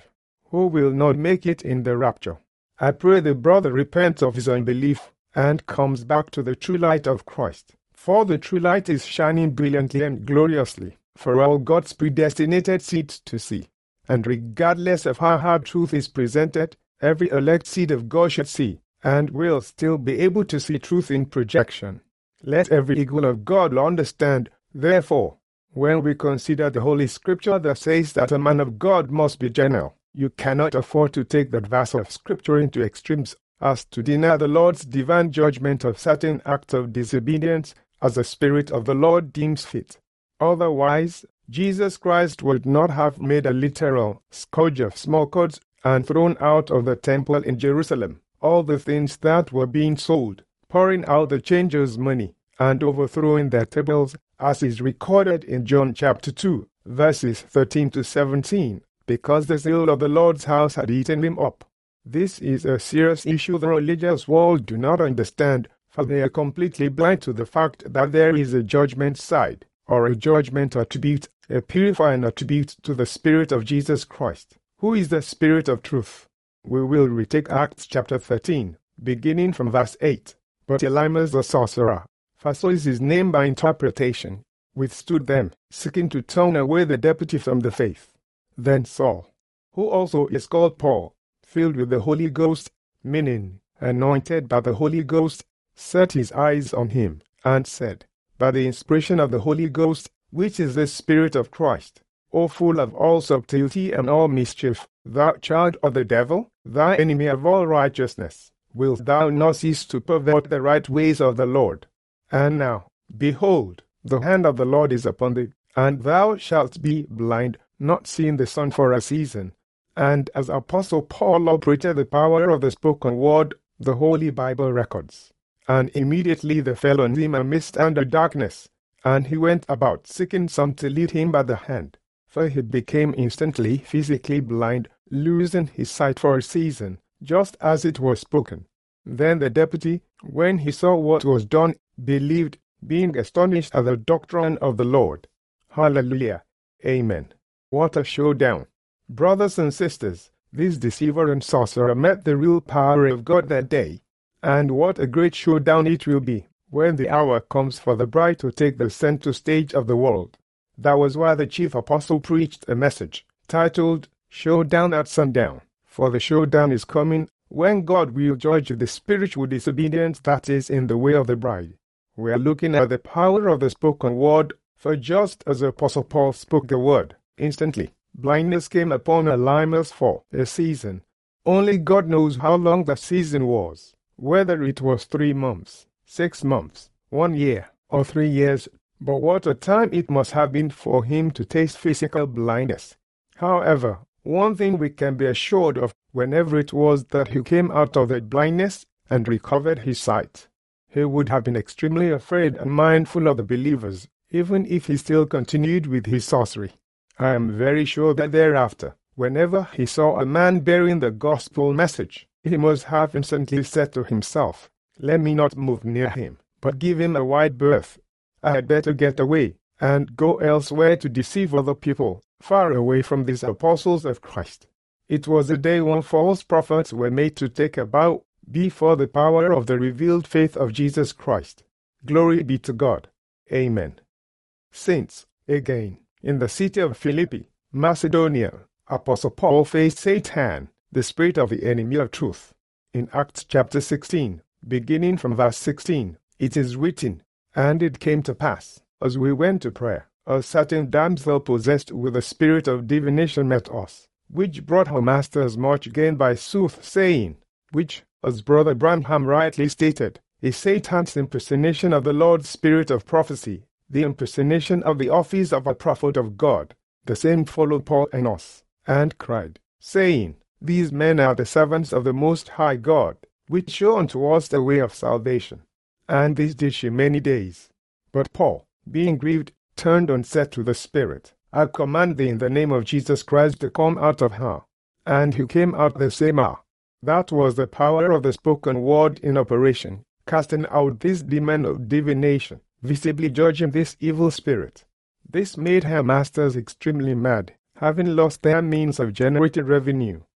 who will not make it in the rapture. I pray the brother repents of his unbelief and comes back to the true light of Christ. For the true light is shining brilliantly and gloriously for all God's predestinated seeds to see. And regardless of how hard truth is presented, every elect seed of God should see, and will still be able to see truth in projection. Let every eagle of God understand, therefore, when we consider the Holy Scripture that says that a man of God must be general, you cannot afford to take that verse of Scripture into extremes, as to deny the Lord's divine judgment of certain acts of disobedience as the Spirit of the Lord deems fit. Otherwise, Jesus Christ would not have made a literal scourge of small cords and thrown out of the temple in Jerusalem all the things that were being sold, pouring out the changers' money, and overthrowing their tables, as is recorded in John chapter 2, verses 13 to 17, because the zeal of the Lord's house had eaten him up. This is a serious issue the religious world do not understand, for they are completely blind to the fact that there is a judgment side, or a judgment attribute, a purifying attribute to the Spirit of Jesus Christ, who is the Spirit of truth. We will retake Acts chapter 13, beginning from verse 8. But Elymas the sorcerer, for so is his name by interpretation, withstood them, seeking to turn away the deputy from the faith. Then Saul, who also is called Paul, filled with the Holy Ghost, meaning anointed by the Holy Ghost, set his eyes on him, and said, by the inspiration of the Holy Ghost, which is the Spirit of Christ, O full of all subtlety and all mischief, thou child of the devil, thy enemy of all righteousness, wilt thou not cease to pervert the right ways of the Lord? And now, behold, the hand of the Lord is upon thee, and thou shalt be blind, not seeing the sun for a season. And as Apostle Paul operated the power of the spoken word, the Holy Bible records. And immediately there fell on him a mist and a darkness, and he went about seeking some to lead him by the hand. For he became instantly physically blind, losing his sight for a season, just as it was spoken. Then the deputy, when he saw what was done, believed, being astonished at the doctrine of the Lord. Hallelujah. Amen. What a showdown. Brothers and sisters, this deceiver and sorcerer met the real power of God that day. And what a great showdown it will be when the hour comes for the bride to take the center stage of the world. That was why the chief apostle preached a message titled, Showdown at Sundown. For the showdown is coming when God will judge the spiritual disobedience that is in the way of the bride. We are looking at the power of the spoken word, for just as the Apostle Paul spoke the word, instantly, blindness came upon Elymas for a season. Only God knows how long the season was, whether it was 3 months, 6 months, 1 year, or 3 years, but what a time it must have been for him to taste physical blindness. However, one thing we can be assured of whenever it was that he came out of that blindness and recovered his sight, he would have been extremely afraid and mindful of the believers, even if he still continued with his sorcery. I am very sure that thereafter, whenever he saw a man bearing the gospel message, he must have instantly said to himself, let me not move near him, but give him a wide berth. I had better get away, and go elsewhere to deceive other people, far away from these apostles of Christ. It was a day when false prophets were made to take a bow before the power of the revealed faith of Jesus Christ. Glory be to God. Amen. Saints, again, in the city of Philippi, Macedonia, Apostle Paul faced Satan, the spirit of the enemy of truth. In Acts chapter 16, beginning from verse 16, it is written, and it came to pass, as we went to prayer, a certain damsel possessed with the spirit of divination met us, which brought her masters much gain by soothsaying, which, as Brother Branham rightly stated, is Satan's impersonation of the Lord's spirit of prophecy, the impersonation of the office of a prophet of God. The same followed Paul and us, and cried, saying, these men are the servants of the Most High God, which show unto us the way of salvation. And this did she many days. But Paul, being grieved, turned and said to the Spirit, I command thee in the name of Jesus Christ to come out of her. And he came out the same hour. That was the power of the spoken word in operation, casting out this demon of divination, visibly judging this evil spirit. This made her masters extremely mad, having lost their means of generating revenue,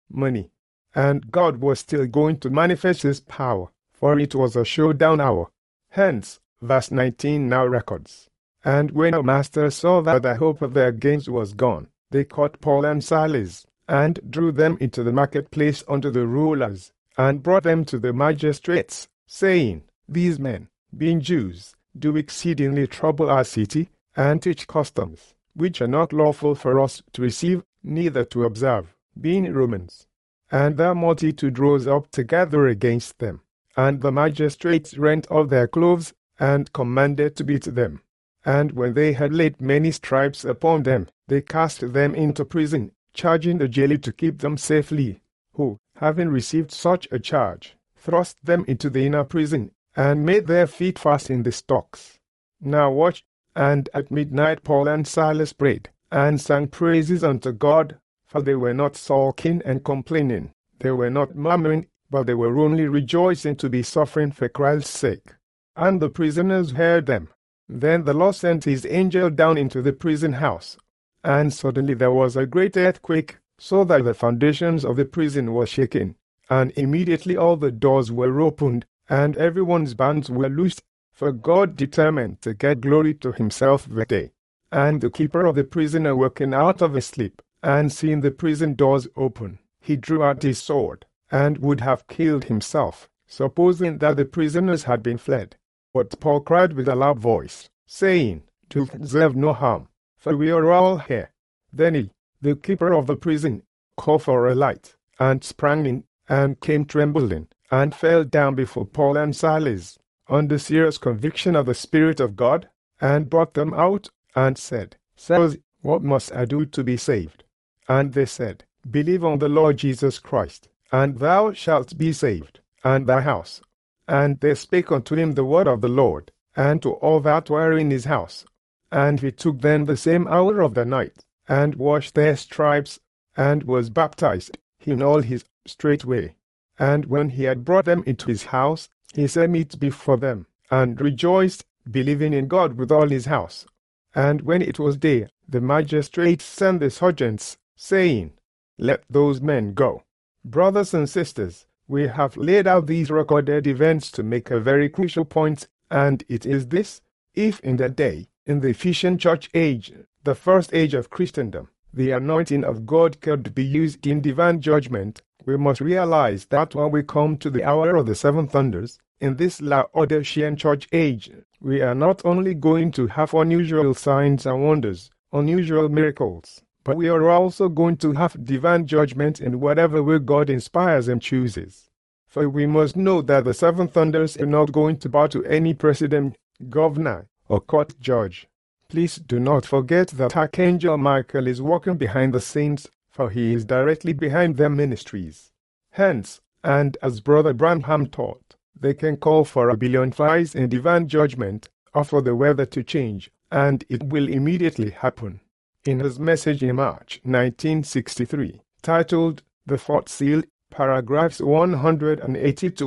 money. And God was still going to manifest his power, for it was a showdown hour. Hence, verse 19 now records. And when our masters saw that the hope of their gains was gone, they caught Paul and Silas, and drew them into the marketplace unto the rulers, and brought them to the magistrates, saying, These men, being Jews, do exceedingly trouble our city, and teach customs, which are not lawful for us to receive, neither to observe, being Romans. And the multitude rose up together against them. And the magistrates rent off their clothes, and commanded to beat them. And when they had laid many stripes upon them, they cast them into prison, charging the jailer to keep them safely, who, having received such a charge, thrust them into the inner prison, and made their feet fast in the stocks. Now watch, and at midnight Paul and Silas prayed, and sang praises unto God, for they were not sulking and complaining, they were not murmuring, but they were only rejoicing to be suffering for Christ's sake. And the prisoners heard them. Then the Lord sent his angel down into the prison house, and suddenly there was a great earthquake, so that the foundations of the prison were shaken, and immediately all the doors were opened, and everyone's bands were loosed, for God determined to get glory to himself that day. And the keeper of the prison awoken out of his sleep, and seeing the prison doors open, he drew out his sword, and would have killed himself, supposing that the prisoners had been fled. But Paul cried with a loud voice, saying, Do deserve no harm, for we are all here. Then he, the keeper of the prison, called for a light, and sprang in, and came trembling, and fell down before Paul and Silas, under serious conviction of the Spirit of God, and brought them out, and said, Sirs, what must I do to be saved? And they said, Believe on the Lord Jesus Christ, and thou shalt be saved, and thy house. And they spake unto him the word of the Lord, and to all that were in his house. And he took them the same hour of the night, and washed their stripes, and was baptized, in all his straightway. And when he had brought them into his house, he set meat before them, and rejoiced, believing in God with all his house. And when it was day, the magistrates sent the sergeants, saying, Let those men go. Brothers and sisters, we have laid out these recorded events to make a very crucial point, and it is this: if in that day, in the Ephesian church age, the first age of Christendom, the anointing of God could be used in divine judgment, we must realize that when we come to the hour of the seven thunders, in this Laodicean church age, we are not only going to have unusual signs and wonders, unusual miracles, but we are also going to have divine judgment in whatever way God inspires and chooses. For we must know that the seven thunders are not going to bow to any president, governor, or court judge. Please do not forget that Archangel Michael is working behind the scenes, for he is directly behind their ministries. Hence, and as Brother Branham taught, they can call for 1 billion flies in divine judgment, or for the weather to change, and it will immediately happen. In his message in March 1963, titled The Fourth Seal, paragraphs 180 to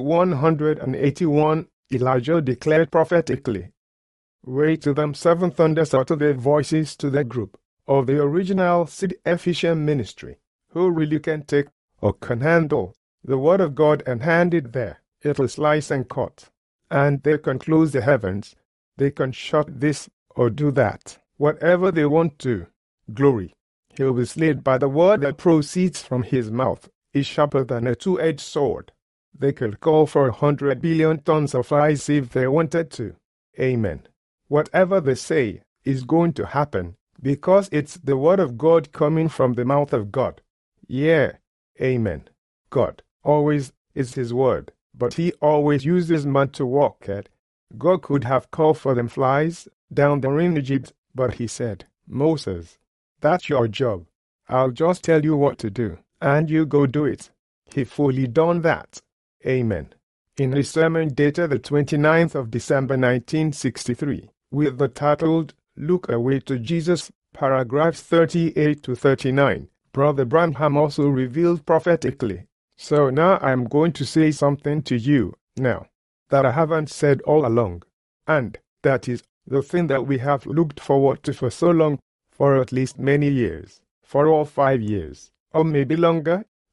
181, Elijah declared prophetically, Wait till them seven thunders utter their voices to the group of the original Sid Ephesian ministry, who really can take or can handle the word of God and hand it there. It'll slice and cut, and they can close the heavens, they can shut this or do that, whatever they want to. Glory. He'll be slain by the word that proceeds from his mouth, is sharper than a two-edged sword. They could call for 100 billion tons of ice if they wanted to. Amen. Whatever they say is going to happen, because it's the word of God coming from the mouth of God. Yeah. Amen. God always is his word, but he always uses man to walk at. God could have called for them flies down there in Egypt, but he said, Moses, that's your job. I'll just tell you what to do, and you go do it. He fully done that. Amen. In his sermon dated the 29th of December 1963, with the titled, Look Away to Jesus, paragraphs 38 to 39, Brother Branham also revealed prophetically, So now I'm going to say something to you, now, that I haven't said all along, and that is the thing that we have looked forward to for so long, for at least many years, for all 5 years, or maybe longer.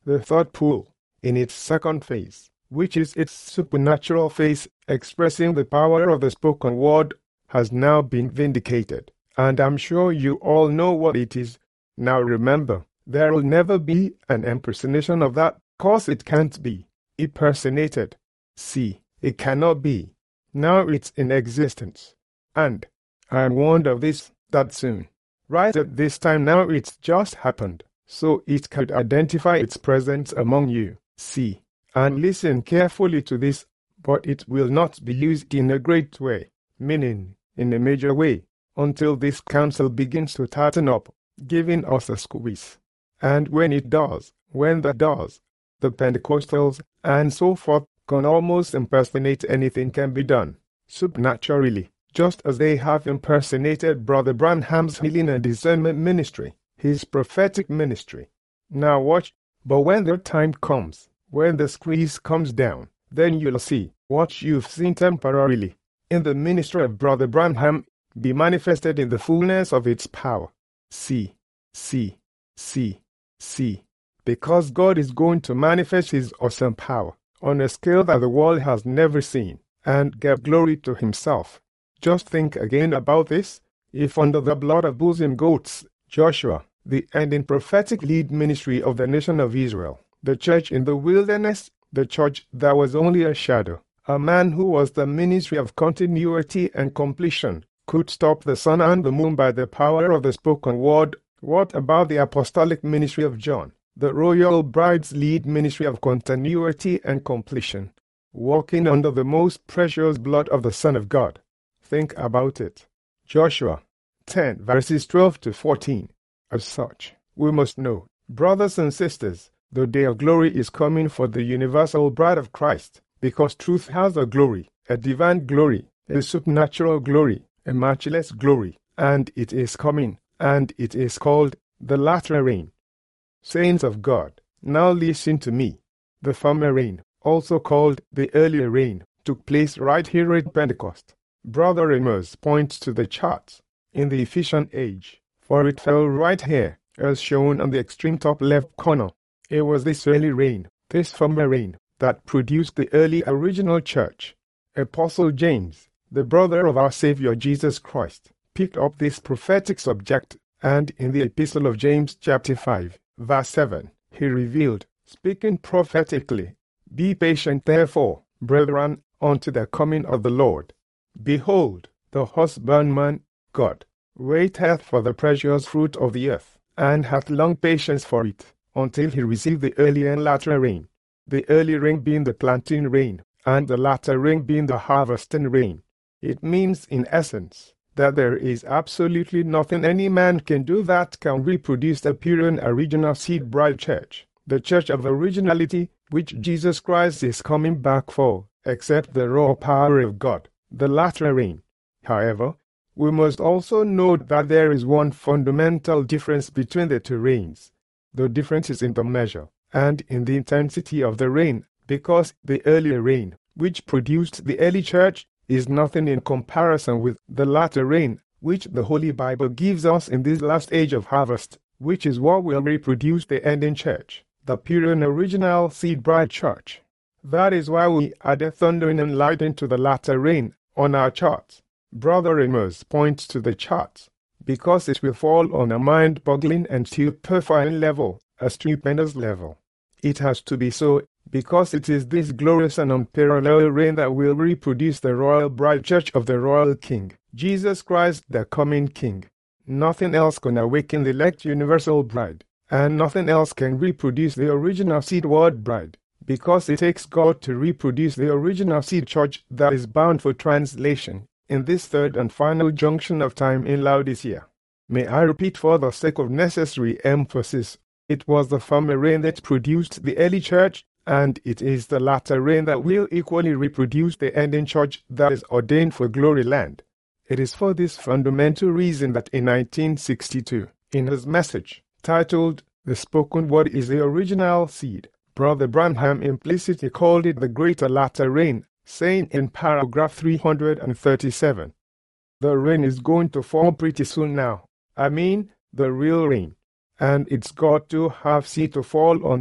The third pool, in its second phase, which is its supernatural phase, expressing the power of the spoken word, has now been vindicated, and I'm sure you all know what it is. Now remember, there will never be an impersonation of that, cause it can't be impersonated. See, it cannot be. Now it's in existence. And I am warned of this, that soon, right at this time now it's just happened, so it could identify its presence among you. See, and listen carefully to this, but it will not be used in a great way, meaning in a major way, until this council begins to tighten up, giving us a squeeze. And when it does, the Pentecostals and so forth can almost impersonate anything can be done, supernaturally, just as they have impersonated Brother Branham's healing and discernment ministry, his prophetic ministry. Now watch, but when the time comes, when the squeeze comes down, then you'll see what you've seen temporarily in the ministry of Brother Branham be manifested in the fullness of its power. See, because God is going to manifest his awesome power on a scale that the world has never seen, and give glory to himself. Just think again about this. If under the blood of bulls and goats, Joshua, the ending prophetic lead ministry of the nation of Israel, the church in the wilderness, the church that was only a shadow, a man who was the ministry of continuity and completion, could stop the sun and the moon by the power of the spoken word, what about the apostolic ministry of John, the royal bride's lead ministry of continuity and completion, walking under the most precious blood of the Son of God? Think about it. Joshua 10 verses 12 to 14. As such, we must know, brothers and sisters, the day of glory is coming for the universal bride of Christ, because truth has a glory, a divine glory, a supernatural glory, a matchless glory, and it is coming, and it is called the latter rain. Saints of God, now listen to me. The former rain, also called the earlier rain, took place right here at Pentecost. Brother Amos points to the charts in the Ephesian age, for it fell right here, as shown on the extreme top left corner. It was this early rain, this former rain, that produced the early original church. Apostle James, the brother of our Savior Jesus Christ, picked up this prophetic subject, and in the Epistle of James chapter 5, verse 7, he revealed, speaking prophetically, "Be patient therefore, brethren, unto the coming of the Lord. Behold, the husbandman, God, waiteth for the precious fruit of the earth, and hath long patience for it, until he receive the early and latter rain. The early rain being the planting rain, and the latter rain being the harvesting rain." It means, in essence, that there is absolutely nothing any man can do that can reproduce the pure and original seed bride church, the church of originality, which Jesus Christ is coming back for, except the raw power of God, the latter rain. However, we must also note that there is one fundamental difference between the two rains. The difference is in the measure and in the intensity of the rain, because the earlier rain, which produced the early church, is nothing in comparison with the latter rain, which the Holy Bible gives us in this last age of harvest, which is what will reproduce the ending church, the pure and original seed bride church. That is why we added thundering and lightning to the latter rain on our charts. Brother Amos points to the charts, because it will fall on a mind-boggling and stupefying level, a stupendous level. It has to be so, because it is this glorious and unparalleled reign that will reproduce the royal bride church of the royal King, Jesus Christ, the coming King. Nothing else can awaken the elect universal bride, and nothing else can reproduce the original seed word bride, because it takes God to reproduce the original seed church that is bound for translation in this third and final junction of time in Laodicea. May I repeat for the sake of necessary emphasis, it was the former rain that produced the early church, and it is the latter rain that will equally reproduce the ending church that is ordained for glory land. It is for this fundamental reason that in 1962, in his message, titled "The Spoken Word is the Original Seed," Brother Branham implicitly called it the greater latter rain, saying in paragraph 337, "The rain is going to fall pretty soon now. I mean, the real rain. And it's got to have seed to fall on.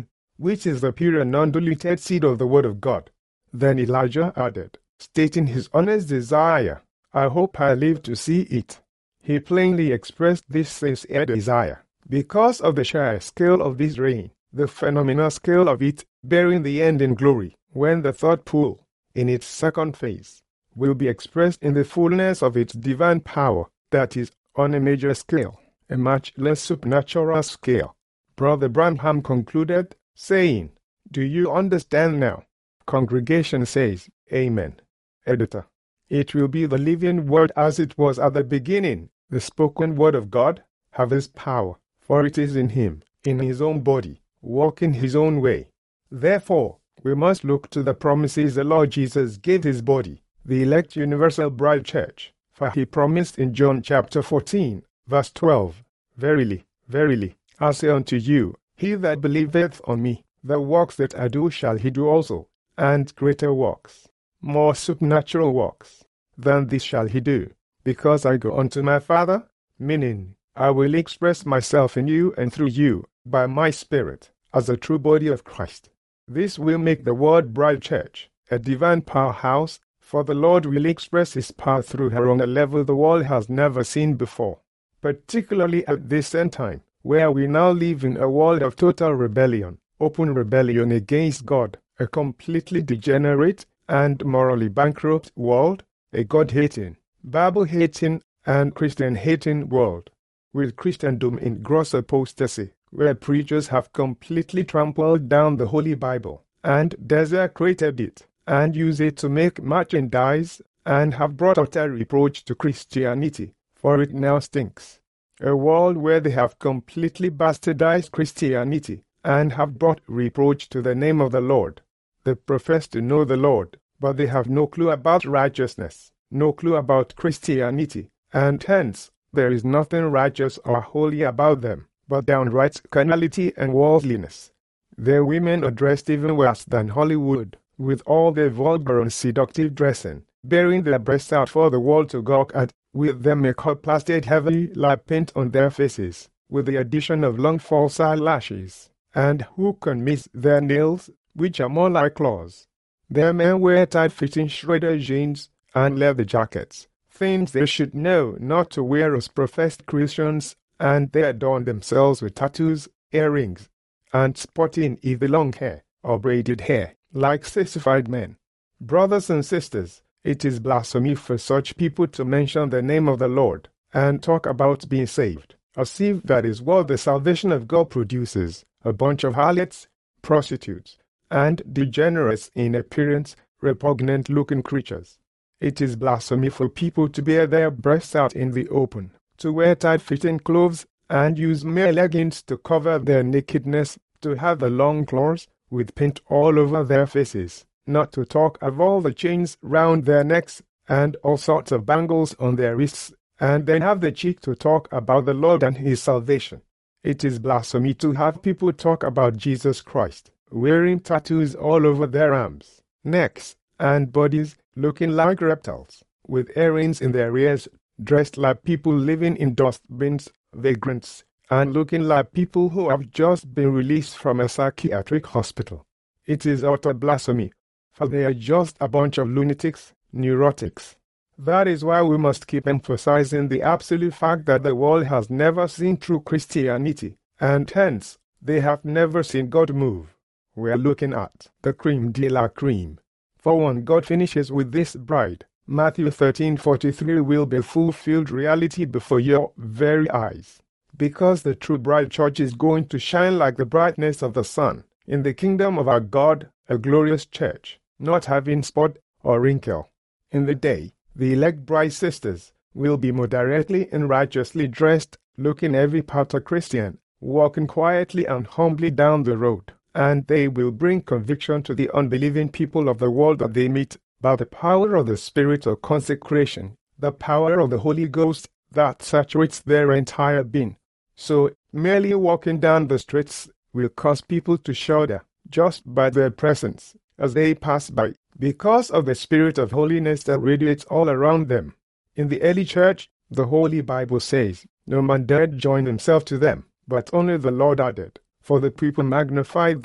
which is the pure and non-diluted seed of the Word of God. Then Elijah added, stating his honest desire, I hope I live to see it. He plainly expressed this sincere desire because of the sheer scale of this rain, the phenomenal scale of it bearing the end in glory, when the third pool, in its second phase, will be expressed in the fullness of its divine power, that is, on a major scale, a much less supernatural scale. Brother Branham concluded, saying, Do you understand now? Congregation says, Amen. Editor. It will be the living word as it was at the beginning. The spoken word of God have this power, for it is in him, in his own body, walking his own way. Therefore, we must look to the promises the Lord Jesus gave his body, the elect universal bride church, for he promised in John chapter 14, verse 12, Verily, verily, I say unto you, he that believeth on me, the works that I do shall he do also, and greater works, more supernatural works, than this shall he do, because I go unto my Father, meaning, I will express myself in you and through you, by my Spirit, as a true body of Christ. This will make the Word Bride Church a divine powerhouse, for the Lord will express his power through her on a level the world has never seen before, particularly at this end time, where we now live in a world of total rebellion, open rebellion against God, a completely degenerate and morally bankrupt world, a God-hating, Bible-hating, and Christian-hating world, with Christendom in gross apostasy, where preachers have completely trampled down the Holy Bible, and desecrated it, and use it to make merchandise, and have brought utter reproach to Christianity, for it now stinks. A world where they have completely bastardized Christianity, and have brought reproach to the name of the Lord. They profess to know the Lord, but they have no clue about righteousness, no clue about Christianity, and hence there is nothing righteous or holy about them, but downright carnality and worldliness. Their women are dressed even worse than Hollywood, with all their vulgar and seductive dressing, bearing their breasts out for the world to gawk at, with their makeup plastered heavily like paint on their faces, with the addition of long false eyelashes, and who can miss their nails, which are more like claws. Their men wear tight-fitting shredder jeans and leather jackets, things they should know not to wear as professed Christians, and they adorn themselves with tattoos, earrings, and sporting either long hair or braided hair, like sissified men. Brothers and sisters, it is blasphemy for such people to mention the name of the Lord and talk about being saved, as if that is what the salvation of God produces, a bunch of harlots, prostitutes, and degenerates in appearance, repugnant-looking creatures. It is blasphemy for people to bear their breasts out in the open, to wear tight-fitting clothes, and use mere leggings to cover their nakedness, to have the long claws with paint all over their faces, not to talk of all the chains round their necks, and all sorts of bangles on their wrists, and then have the cheek to talk about the Lord and his salvation. It is blasphemy to have people talk about Jesus Christ, wearing tattoos all over their arms, necks, and bodies, looking like reptiles, with earrings in their ears, dressed like people living in dustbins, vagrants, and looking like people who have just been released from a psychiatric hospital. It is utter blasphemy, for they are just a bunch of lunatics, neurotics. That is why we must keep emphasizing the absolute fact that the world has never seen true Christianity, and hence, they have never seen God move. We are looking at the creme de la creme. For when God finishes with this bride, Matthew 13:43 will be fulfilled reality before your very eyes. Because the true bride church is going to shine like the brightness of the sun in the kingdom of our God, a glorious church, not having spot or wrinkle. In the day, the elect bride sisters will be moderately and righteously dressed, looking every part a Christian, walking quietly and humbly down the road, and they will bring conviction to the unbelieving people of the world that they meet by the power of the Spirit of consecration, the power of the Holy Ghost that saturates their entire being. So, merely walking down the streets will cause people to shudder just by their presence as they pass by, because of the Spirit of holiness that radiates all around them. In the early church, the Holy Bible says, no man dared join himself to them, but only the Lord added, for the people magnified them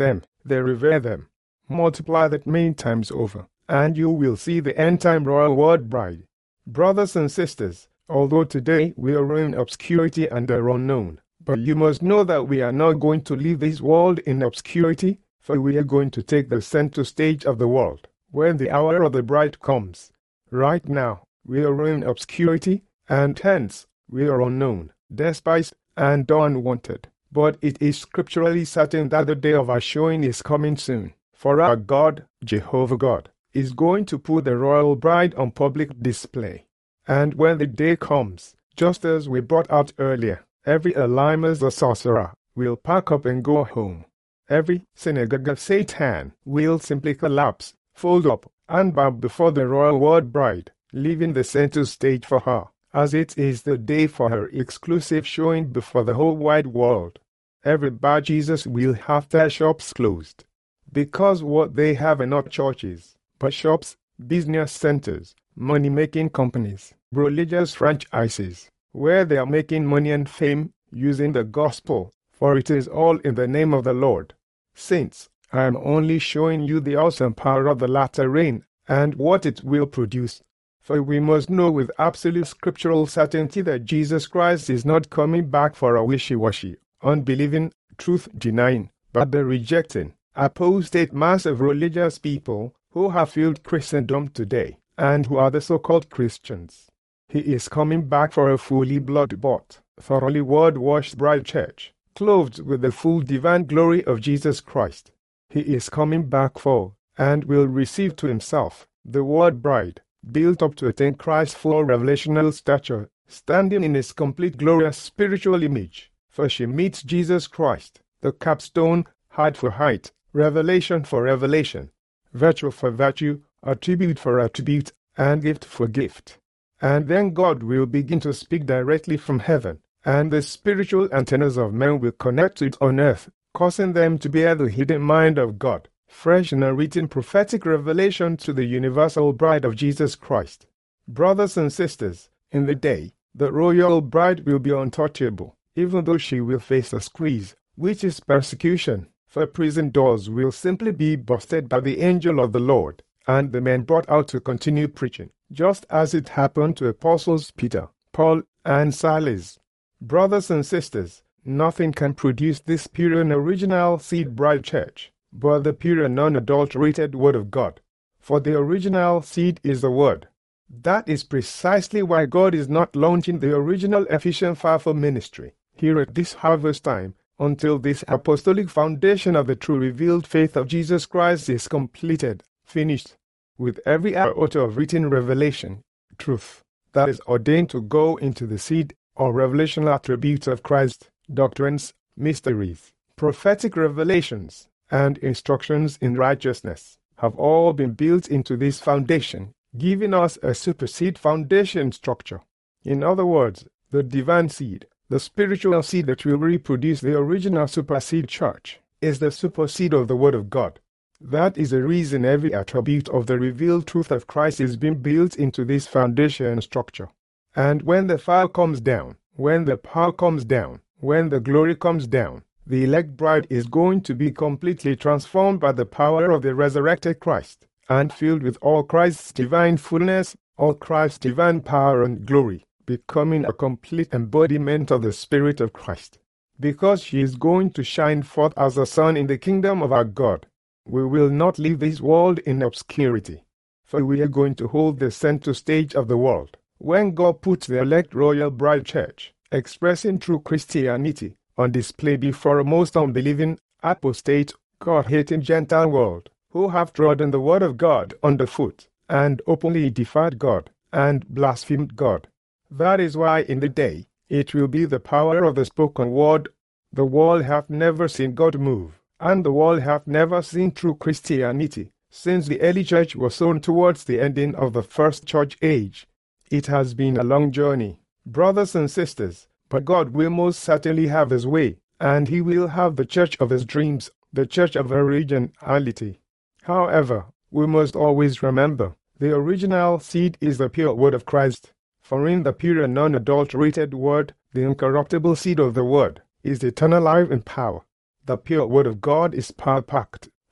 they revere them. Multiply that many times over, and you will see the end-time royal word bride. Brothers and sisters, although today we are in obscurity and are unknown, but you must know that we are not going to leave this world in obscurity, for we are going to take the center stage of the world when the hour of the bride comes. Right now, we are in obscurity, and hence we are unknown, despised, and unwanted. But it is scripturally certain that the day of our showing is coming soon, for our God, Jehovah God, is going to put the royal bride on public display. And when the day comes, just as we brought out earlier, every Elimas the sorcerer will pack up and go home. Every synagogue of Satan will simply collapse, fold up, and bow before the royal word bride, leaving the center stage for her, as it is the day for her exclusive showing before the whole wide world. Every bar Jesus will have their shops closed, because what they have are not churches, but shops, business centers, money-making companies, religious franchises, where they are making money and fame using the gospel, for it is all in the name of the Lord. Saints, I am only showing you the awesome power of the latter rain and what it will produce. For we must know with absolute scriptural certainty that Jesus Christ is not coming back for a wishy-washy, unbelieving, truth-denying, but the rejecting, apostate mass of religious people who have filled Christendom today, and who are the so-called Christians. He is coming back for a fully blood-bought, thoroughly word-washed bride church, clothed with the full divine glory of Jesus Christ. He is coming back for, and will receive to himself, the word bride, built up to attain Christ's full revelational stature, standing in his complete glorious spiritual image, for she meets Jesus Christ, the capstone, height for height, revelation for revelation, virtue for virtue, attribute for attribute, and gift for gift. And then God will begin to speak directly from heaven, and the spiritual antennas of men will connect to it on earth, causing them to bear the hidden mind of God, fresh and unwritten prophetic revelation to the universal bride of Jesus Christ. Brothers and sisters, in the day, the royal bride will be untouchable, even though she will face a squeeze, which is persecution, for prison doors will simply be busted by the angel of the Lord, and the men brought out to continue preaching, just as it happened to apostles Peter, Paul, and Silas. Brothers and sisters, nothing can produce this pure and original seed bride church, but the pure and unadulterated Word of God. For the original seed is the Word. That is precisely why God is not launching the original efficient fivefold ministry here at this harvest time until this apostolic foundation of the true revealed faith of Jesus Christ is completed, finished, with every iota of written revelation, truth, that is ordained to go into the seed or revelational attributes of Christ, doctrines, mysteries, prophetic revelations, and instructions in righteousness, have all been built into this foundation, giving us a superseed foundation structure. In other words, the divine seed, the spiritual seed that will reproduce the original superseed church, is the superseed of the Word of God. That is the reason every attribute of the revealed truth of Christ is being built into this foundation structure. And when the fire comes down, when the power comes down, when the glory comes down, the elect bride is going to be completely transformed by the power of the resurrected Christ, and filled with all Christ's divine fullness, all Christ's divine power and glory, becoming a complete embodiment of the Spirit of Christ. Because she is going to shine forth as a sun in the kingdom of our God, we will not leave this world in obscurity, for we are going to hold the center stage of the world, when God puts the elect royal bride church, expressing true Christianity, on display before a most unbelieving, apostate, God-hating Gentile world, who have trodden the word of God underfoot, and openly defied God, and blasphemed God. That is why in the day, it will be the power of the spoken word. The world hath never seen God move, and the world hath never seen true Christianity, since the early church was sown towards the ending of the first church age. It has been a long journey, brothers and sisters, but God will most certainly have his way, and he will have the church of his dreams, the church of originality. However, we must always remember, the original seed is the pure word of Christ, for in the pure and unadulterated word, the incorruptible seed of the word, is eternal life and power. The pure word of God is power-packed,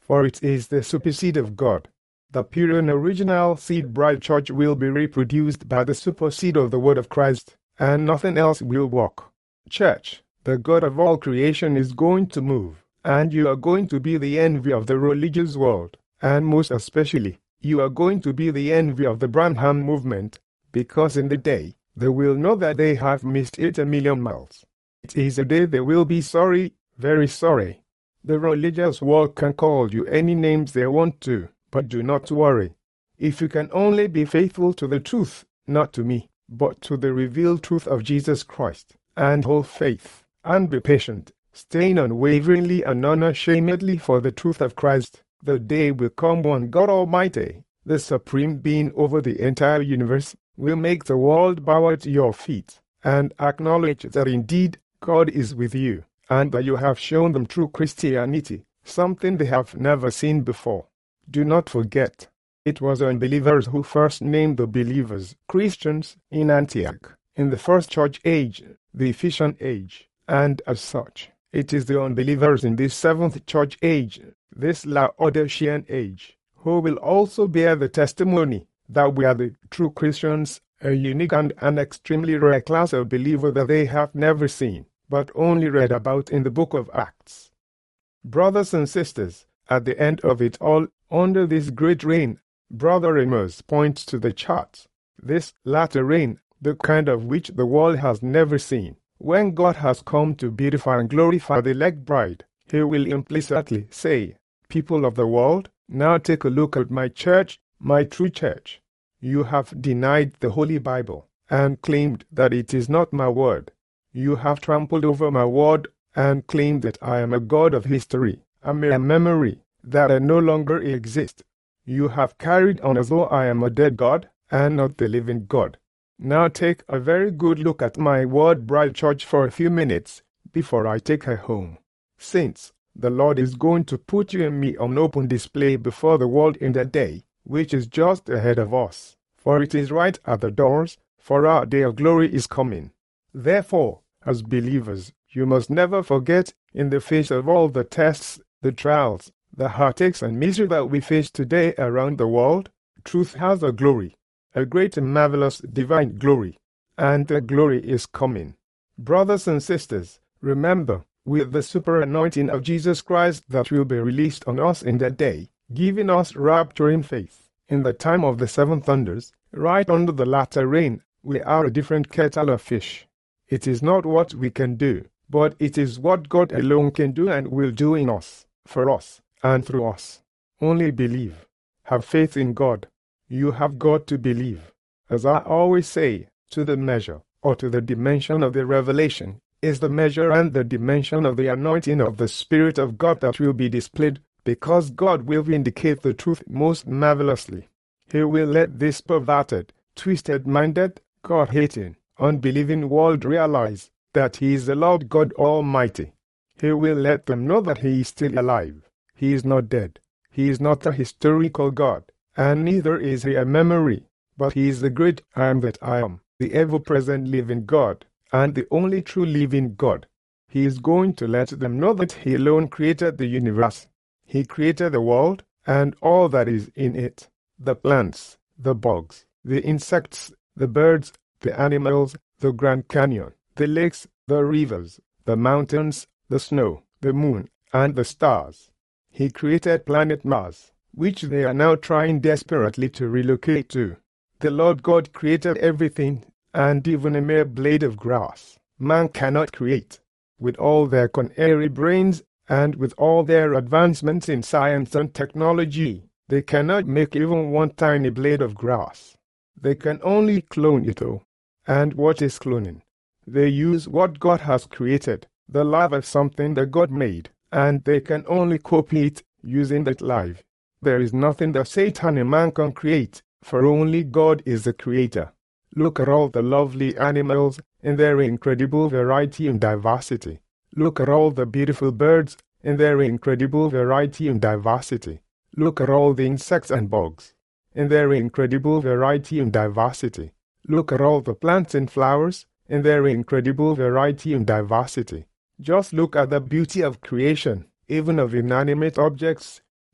for it is the superseed of God. The pure and original seed bride church will be reproduced by the superseed of the word of Christ, and nothing else will work. Church, the God of all creation is going to move, and you are going to be the envy of the religious world, and most especially, you are going to be the envy of the Branham movement, because in the day, they will know that they have missed it a million miles. It is a day they will be sorry, very sorry. The religious world can call you any names they want to, but do not worry. If you can only be faithful to the truth, not to me, but to the revealed truth of Jesus Christ, and hold faith, and be patient, staying unwaveringly and unashamedly for the truth of Christ, the day will come when God Almighty, the supreme being over the entire universe, will make the world bow at your feet, and acknowledge that indeed God is with you, and that you have shown them true Christianity, something they have never seen before. Do not forget, it was unbelievers who first named the believers Christians in Antioch, in the first church age, the Ephesian age, and as such, it is the unbelievers in this seventh church age, this Laodicean age, who will also bear the testimony that we are the true Christians, a unique and an extremely rare class of believer that they have never seen, but only read about in the book of Acts. Brothers and sisters, at the end of it all, under this great rain, Brother Amos points to the chart. This latter rain, the kind of which the world has never seen. When God has come to beautify and glorify the elect bride, he will implicitly say, people of the world, now take a look at my church, my true church. You have denied the Holy Bible, and claimed that it is not my word. You have trampled over my word, and claimed that I am a God of history, a mere memory, that I no longer exist. You have carried on as though I am a dead God, and not the living God. Now take a very good look at my word bride church for a few minutes, before I take her home. Saints, the Lord is going to put you and me on open display before the world in that day, which is just ahead of us, for it is right at the doors, for our day of glory is coming. Therefore, as believers, you must never forget, in the face of all the tests, the trials, the heartaches and misery that we face today around the world, truth has a glory, a great and marvelous divine glory, and the glory is coming. Brothers and sisters, remember, with the super anointing of Jesus Christ that will be released on us in that day, giving us rapturing faith, in the time of the seven thunders, right under the latter rain, we are a different kettle of fish. It is not what we can do, but it is what God alone can do and will do in us, for us, and through us. Only believe. Have faith in God. You have got to believe. As I always say, to the measure, or to the dimension of the revelation, is the measure and the dimension of the anointing of the Spirit of God that will be displayed, because God will vindicate the truth most marvelously. He will let this perverted, twisted-minded, God-hating, unbelieving world realize that He is the Lord God Almighty. He will let them know that He is still alive. He is not dead. He is not a historical God, and neither is He a memory, but He is the great I am that I am, the ever-present living God, and the only true living God. He is going to let them know that He alone created the universe. He created the world, and all that is in it, the plants, the bugs, the insects, the birds, the animals, the Grand Canyon, the lakes, the rivers, the mountains, the snow, the moon, and the stars. He created planet Mars, which they are now trying desperately to relocate to. The Lord God created everything, and even a mere blade of grass man cannot create. With all their canary brains, and with all their advancements in science and technology, they cannot make even one tiny blade of grass. They can only clone it all. And what is cloning? They use what God has created, the life of something that God made, and they can only copy it using that life. There is nothing that Satan and man can create, for only God is the creator. Look at all the lovely animals in their incredible variety and diversity. Look at all the beautiful birds in their incredible variety and diversity. Look at all the insects and bugs in their incredible variety and diversity. Look at all the plants and flowers in their incredible variety and diversity. Just look at the beauty of creation, even of inanimate objects.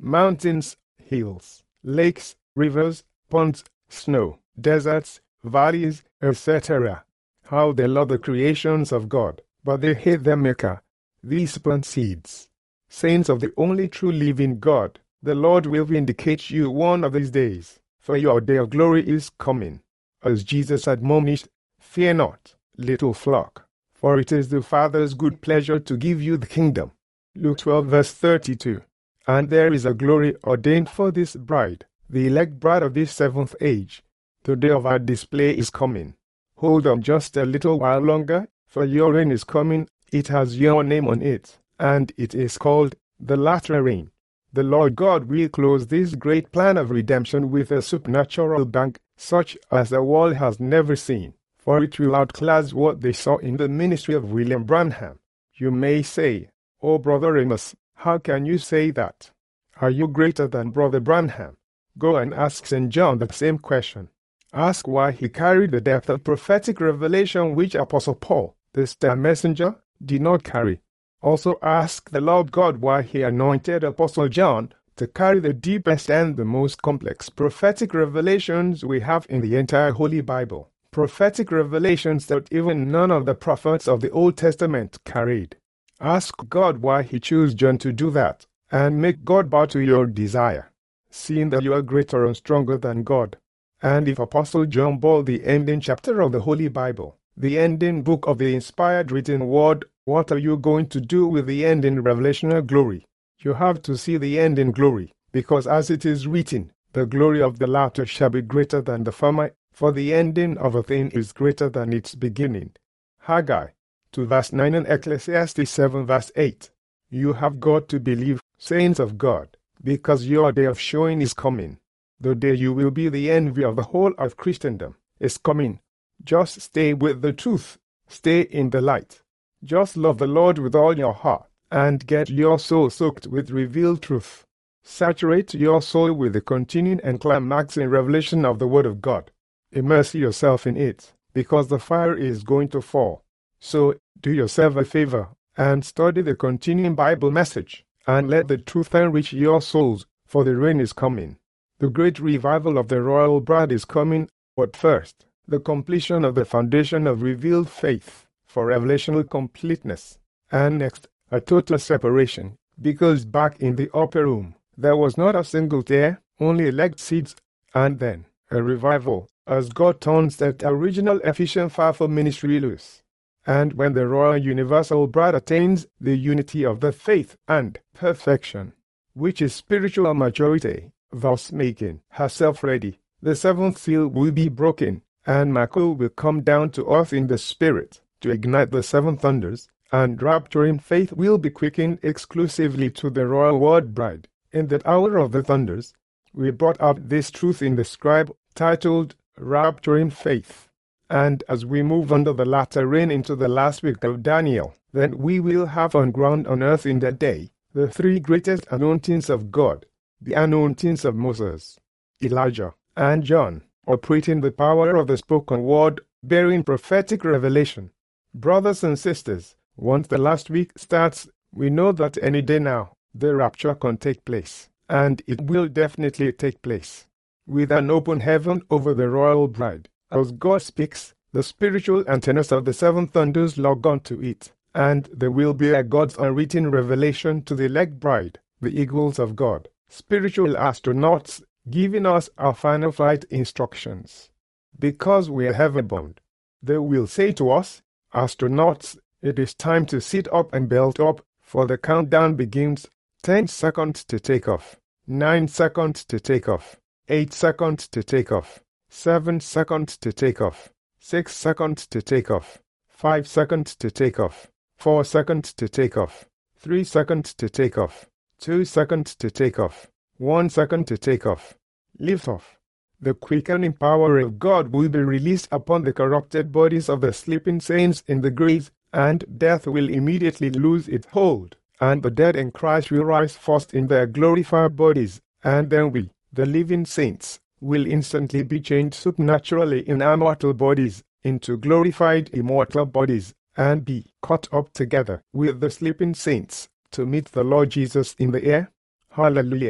mountains, hills, lakes, rivers, ponds, snow, deserts, valleys, etc. How they love the creations of God, but they hate their Maker. These plant seeds. Saints of the only true living God, the Lord will vindicate you one of these days, for your day of glory is coming. As Jesus admonished, fear not, little flock, for it is the Father's good pleasure to give you the kingdom. Luke 12 verse 32. And there is a glory ordained for this bride, the elect bride of this seventh age. The day of our display is coming. Hold on just a little while longer, for your reign is coming. It has your name on it, and it is called the latter rain. The Lord God will close this great plan of redemption with a supernatural bang, such as the world has never seen, for it will outclass what they saw in the ministry of William Branham. You may say, "Oh, Brother Amos, how can you say that? Are you greater than Brother Branham?" Go and ask St. John the same question. Ask why he carried the depth of prophetic revelation which Apostle Paul, the star messenger, did not carry. Also ask the Lord God why he anointed Apostle John to carry the deepest and the most complex prophetic revelations we have in the entire Holy Bible. Prophetic revelations that even none of the prophets of the Old Testament carried. Ask God why he chose John to do that, and make God bow to your desire, seeing that you are greater and stronger than God. And if Apostle John bore the ending chapter of the Holy Bible, the ending book of the inspired written word, what are you going to do with the ending revelational glory? You have to see the ending glory, because as it is written, the glory of the latter shall be greater than the former, for the ending of a thing is greater than its beginning. Haggai 2 verse 9 and Ecclesiastes 7 verse 8. You have got to believe, saints of God, because your day of showing is coming. The day you will be the envy of the whole of Christendom is coming. Just stay with the truth. Stay in the light. Just love the Lord with all your heart, and get your soul soaked with revealed truth. Saturate your soul with the continuing and climaxing revelation of the Word of God. Immerse yourself in it, because the fire is going to fall. So, do yourself a favor, and study the continuing Bible message, and let the truth enrich your souls, for the rain is coming. The great revival of the royal bride is coming, but first, the completion of the foundation of revealed faith, for revelational completeness, and next, a total separation, because back in the upper room, there was not a single tear, only elect seeds, and then, a revival, as God turns that original efficient fire for ministry loose. And when the royal universal bride attains the unity of the faith and perfection, which is spiritual maturity, thus making herself ready, the seventh seal will be broken, and Michael will come down to earth in the spirit to ignite the seven thunders, and rapturing faith will be quickened exclusively to the royal word bride. In that hour of the thunders, we brought up this truth in the scribe titled Rapturing Faith. And as we move under the latter rain into the last week of Daniel, then we will have on ground on earth in that day the three greatest anointings of God, the anointings of Moses, Elijah, and John, operating the power of the spoken word, bearing prophetic revelation. Brothers and sisters, once the last week starts, we know that any day now, the rapture can take place, and it will definitely take place. With an open heaven over the royal bride, as God speaks, the spiritual antennas of the seven thunders log on to it, and there will be a God's unwritten revelation to the elect bride, the eagles of God, spiritual astronauts, giving us our final flight instructions. Because we are heaven-bound, they will say to us, astronauts, it is time to sit up and belt up, for the countdown begins. 10 seconds to take off, 9 seconds to take off, 8 seconds to take off, 7 seconds to take off, 6 seconds to take off, 5 seconds to take off, 4 seconds to take off, 3 seconds to take off, 2 seconds to take off, 1 second to take off. Lift off. The quickening power of God will be released upon the corrupted bodies of the sleeping saints in the graves, and death will immediately lose its hold, and the dead in Christ will rise first in their glorified bodies, and then we, the living saints, will instantly be changed supernaturally in our mortal bodies into glorified immortal bodies, and be caught up together with the sleeping saints to meet the Lord Jesus in the air. Hallelujah.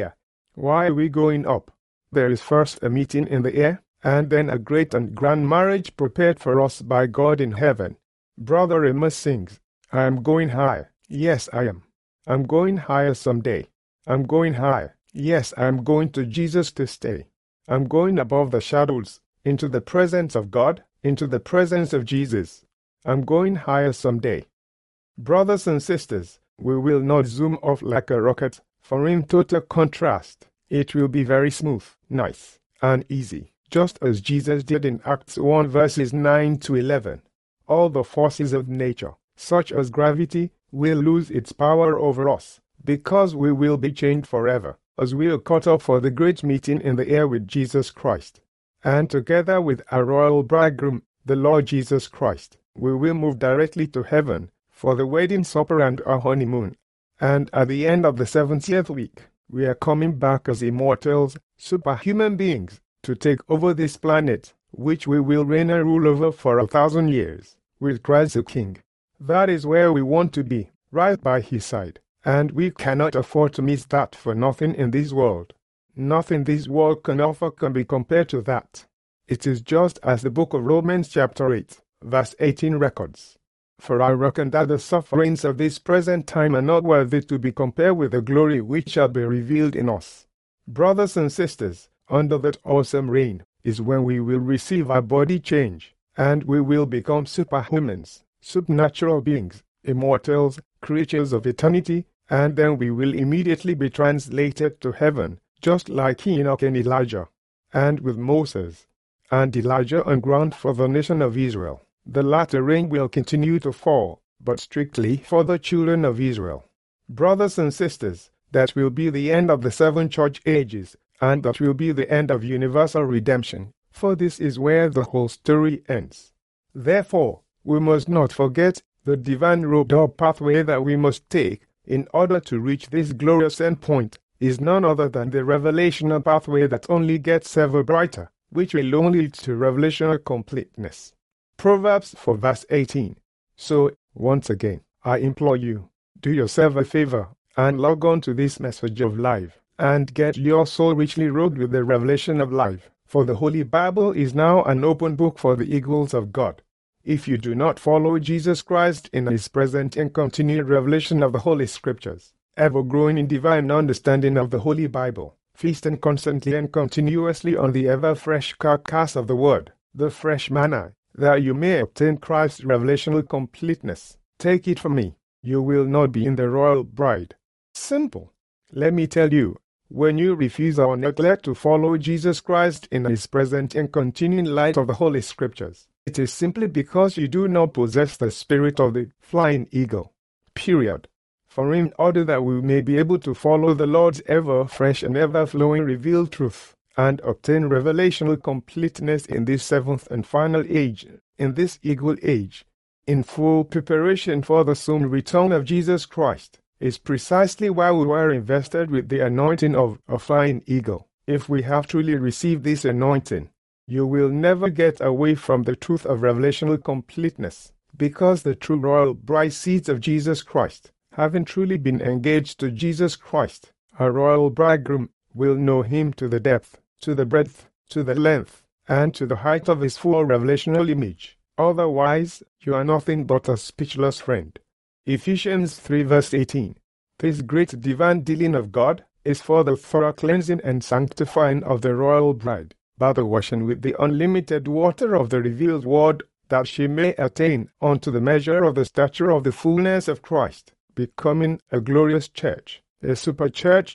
Why are we going up? There is first a meeting in the air, and then a great and grand marriage prepared for us by God in heaven. Brother Amos sings, I am going higher. Yes, I am. I'm going higher someday. I'm going higher. Yes, I am going to Jesus to stay. I'm going above the shadows, into the presence of God, into the presence of Jesus. I'm going higher someday. Brothers and sisters, we will not zoom off like a rocket, for in total contrast, it will be very smooth, nice, and easy, just as Jesus did in Acts 1 verses 9 to 11. All the forces of nature, such as gravity, will lose its power over us, because we will be changed forever, as we are caught up for the great meeting in the air with Jesus Christ. And together with our royal bridegroom, the Lord Jesus Christ, we will move directly to heaven for the wedding supper and our honeymoon. And at the end of the 70th week, we are coming back as immortals, superhuman beings, to take over this planet, which we will reign and rule over for 1,000 years, with Christ the King. That is where we want to be, right by his side, and we cannot afford to miss that for nothing in this world. Nothing this world can offer can be compared to that. It is just as the book of Romans chapter 8, verse 18 records. For I reckon that the sufferings of this present time are not worthy to be compared with the glory which shall be revealed in us. Brothers and sisters, under that awesome reign is when we will receive our body change, and we will become superhumans, supernatural beings, immortals, creatures of eternity, and then we will immediately be translated to heaven, just like Enoch and Elijah, and with Moses and Elijah on ground for the nation of Israel. The latter rain will continue to fall, but strictly for the children of Israel. Brothers and sisters, that will be the end of the 7 church ages, and that will be the end of universal redemption, for this is where the whole story ends. Therefore, we must not forget the divine road pathway that we must take in order to reach this glorious endpoint is none other than the revelational pathway that only gets ever brighter, which alone leads to revelational completeness. Proverbs 4 verse 18. So, once again, I implore you, do yourself a favor, and log on to this message of life, and get your soul richly robed with the revelation of life, for the Holy Bible is now an open book for the eagles of God. If you do not follow Jesus Christ in his present and continued revelation of the Holy Scriptures, ever growing in divine understanding of the Holy Bible, feasting constantly and continuously on the ever-fresh carcass of the Word, the fresh manna, that you may obtain Christ's revelational completeness. Take it from me, you will not be in the royal bride. Simple. Let me tell you, when you refuse or neglect to follow Jesus Christ in his present and continuing light of the Holy Scriptures, it is simply because you do not possess the spirit of the flying eagle. Period. For in order that we may be able to follow the Lord's ever-fresh and ever-flowing revealed truth, and obtain revelational completeness in this 7th and final age, in this eagle age, in full preparation for the soon return of Jesus Christ, is precisely why we were invested with the anointing of a flying eagle. If we have truly received this anointing, you will never get away from the truth of revelational completeness, because the true royal bride seeds of Jesus Christ, having truly been engaged to Jesus Christ, our royal bridegroom, will know him to the depth, to the breadth, to the length, and to the height of his full revelational image. Otherwise, you are nothing but a speechless friend. Ephesians 3 verse 18. This great divine dealing of God is for the thorough cleansing and sanctifying of the royal bride, by the washing with the unlimited water of the revealed word, that she may attain unto the measure of the stature of the fullness of Christ, becoming a glorious church, a super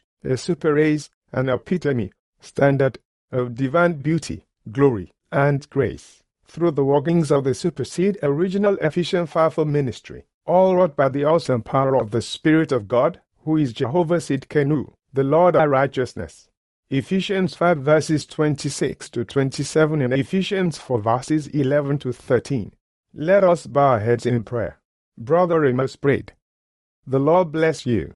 race, an epitome, standard of divine beauty, glory, and grace, through the workings of the supersede original Ephesians 5 ministry, all wrought by the awesome power of the Spirit of God, who is Jehovah Sidkenu, the Lord our righteousness. Ephesians 5 verses 26 to 27 and Ephesians 4 verses 11 to 13. Let us bow our heads in prayer. Brother Amos prayed. The Lord bless you.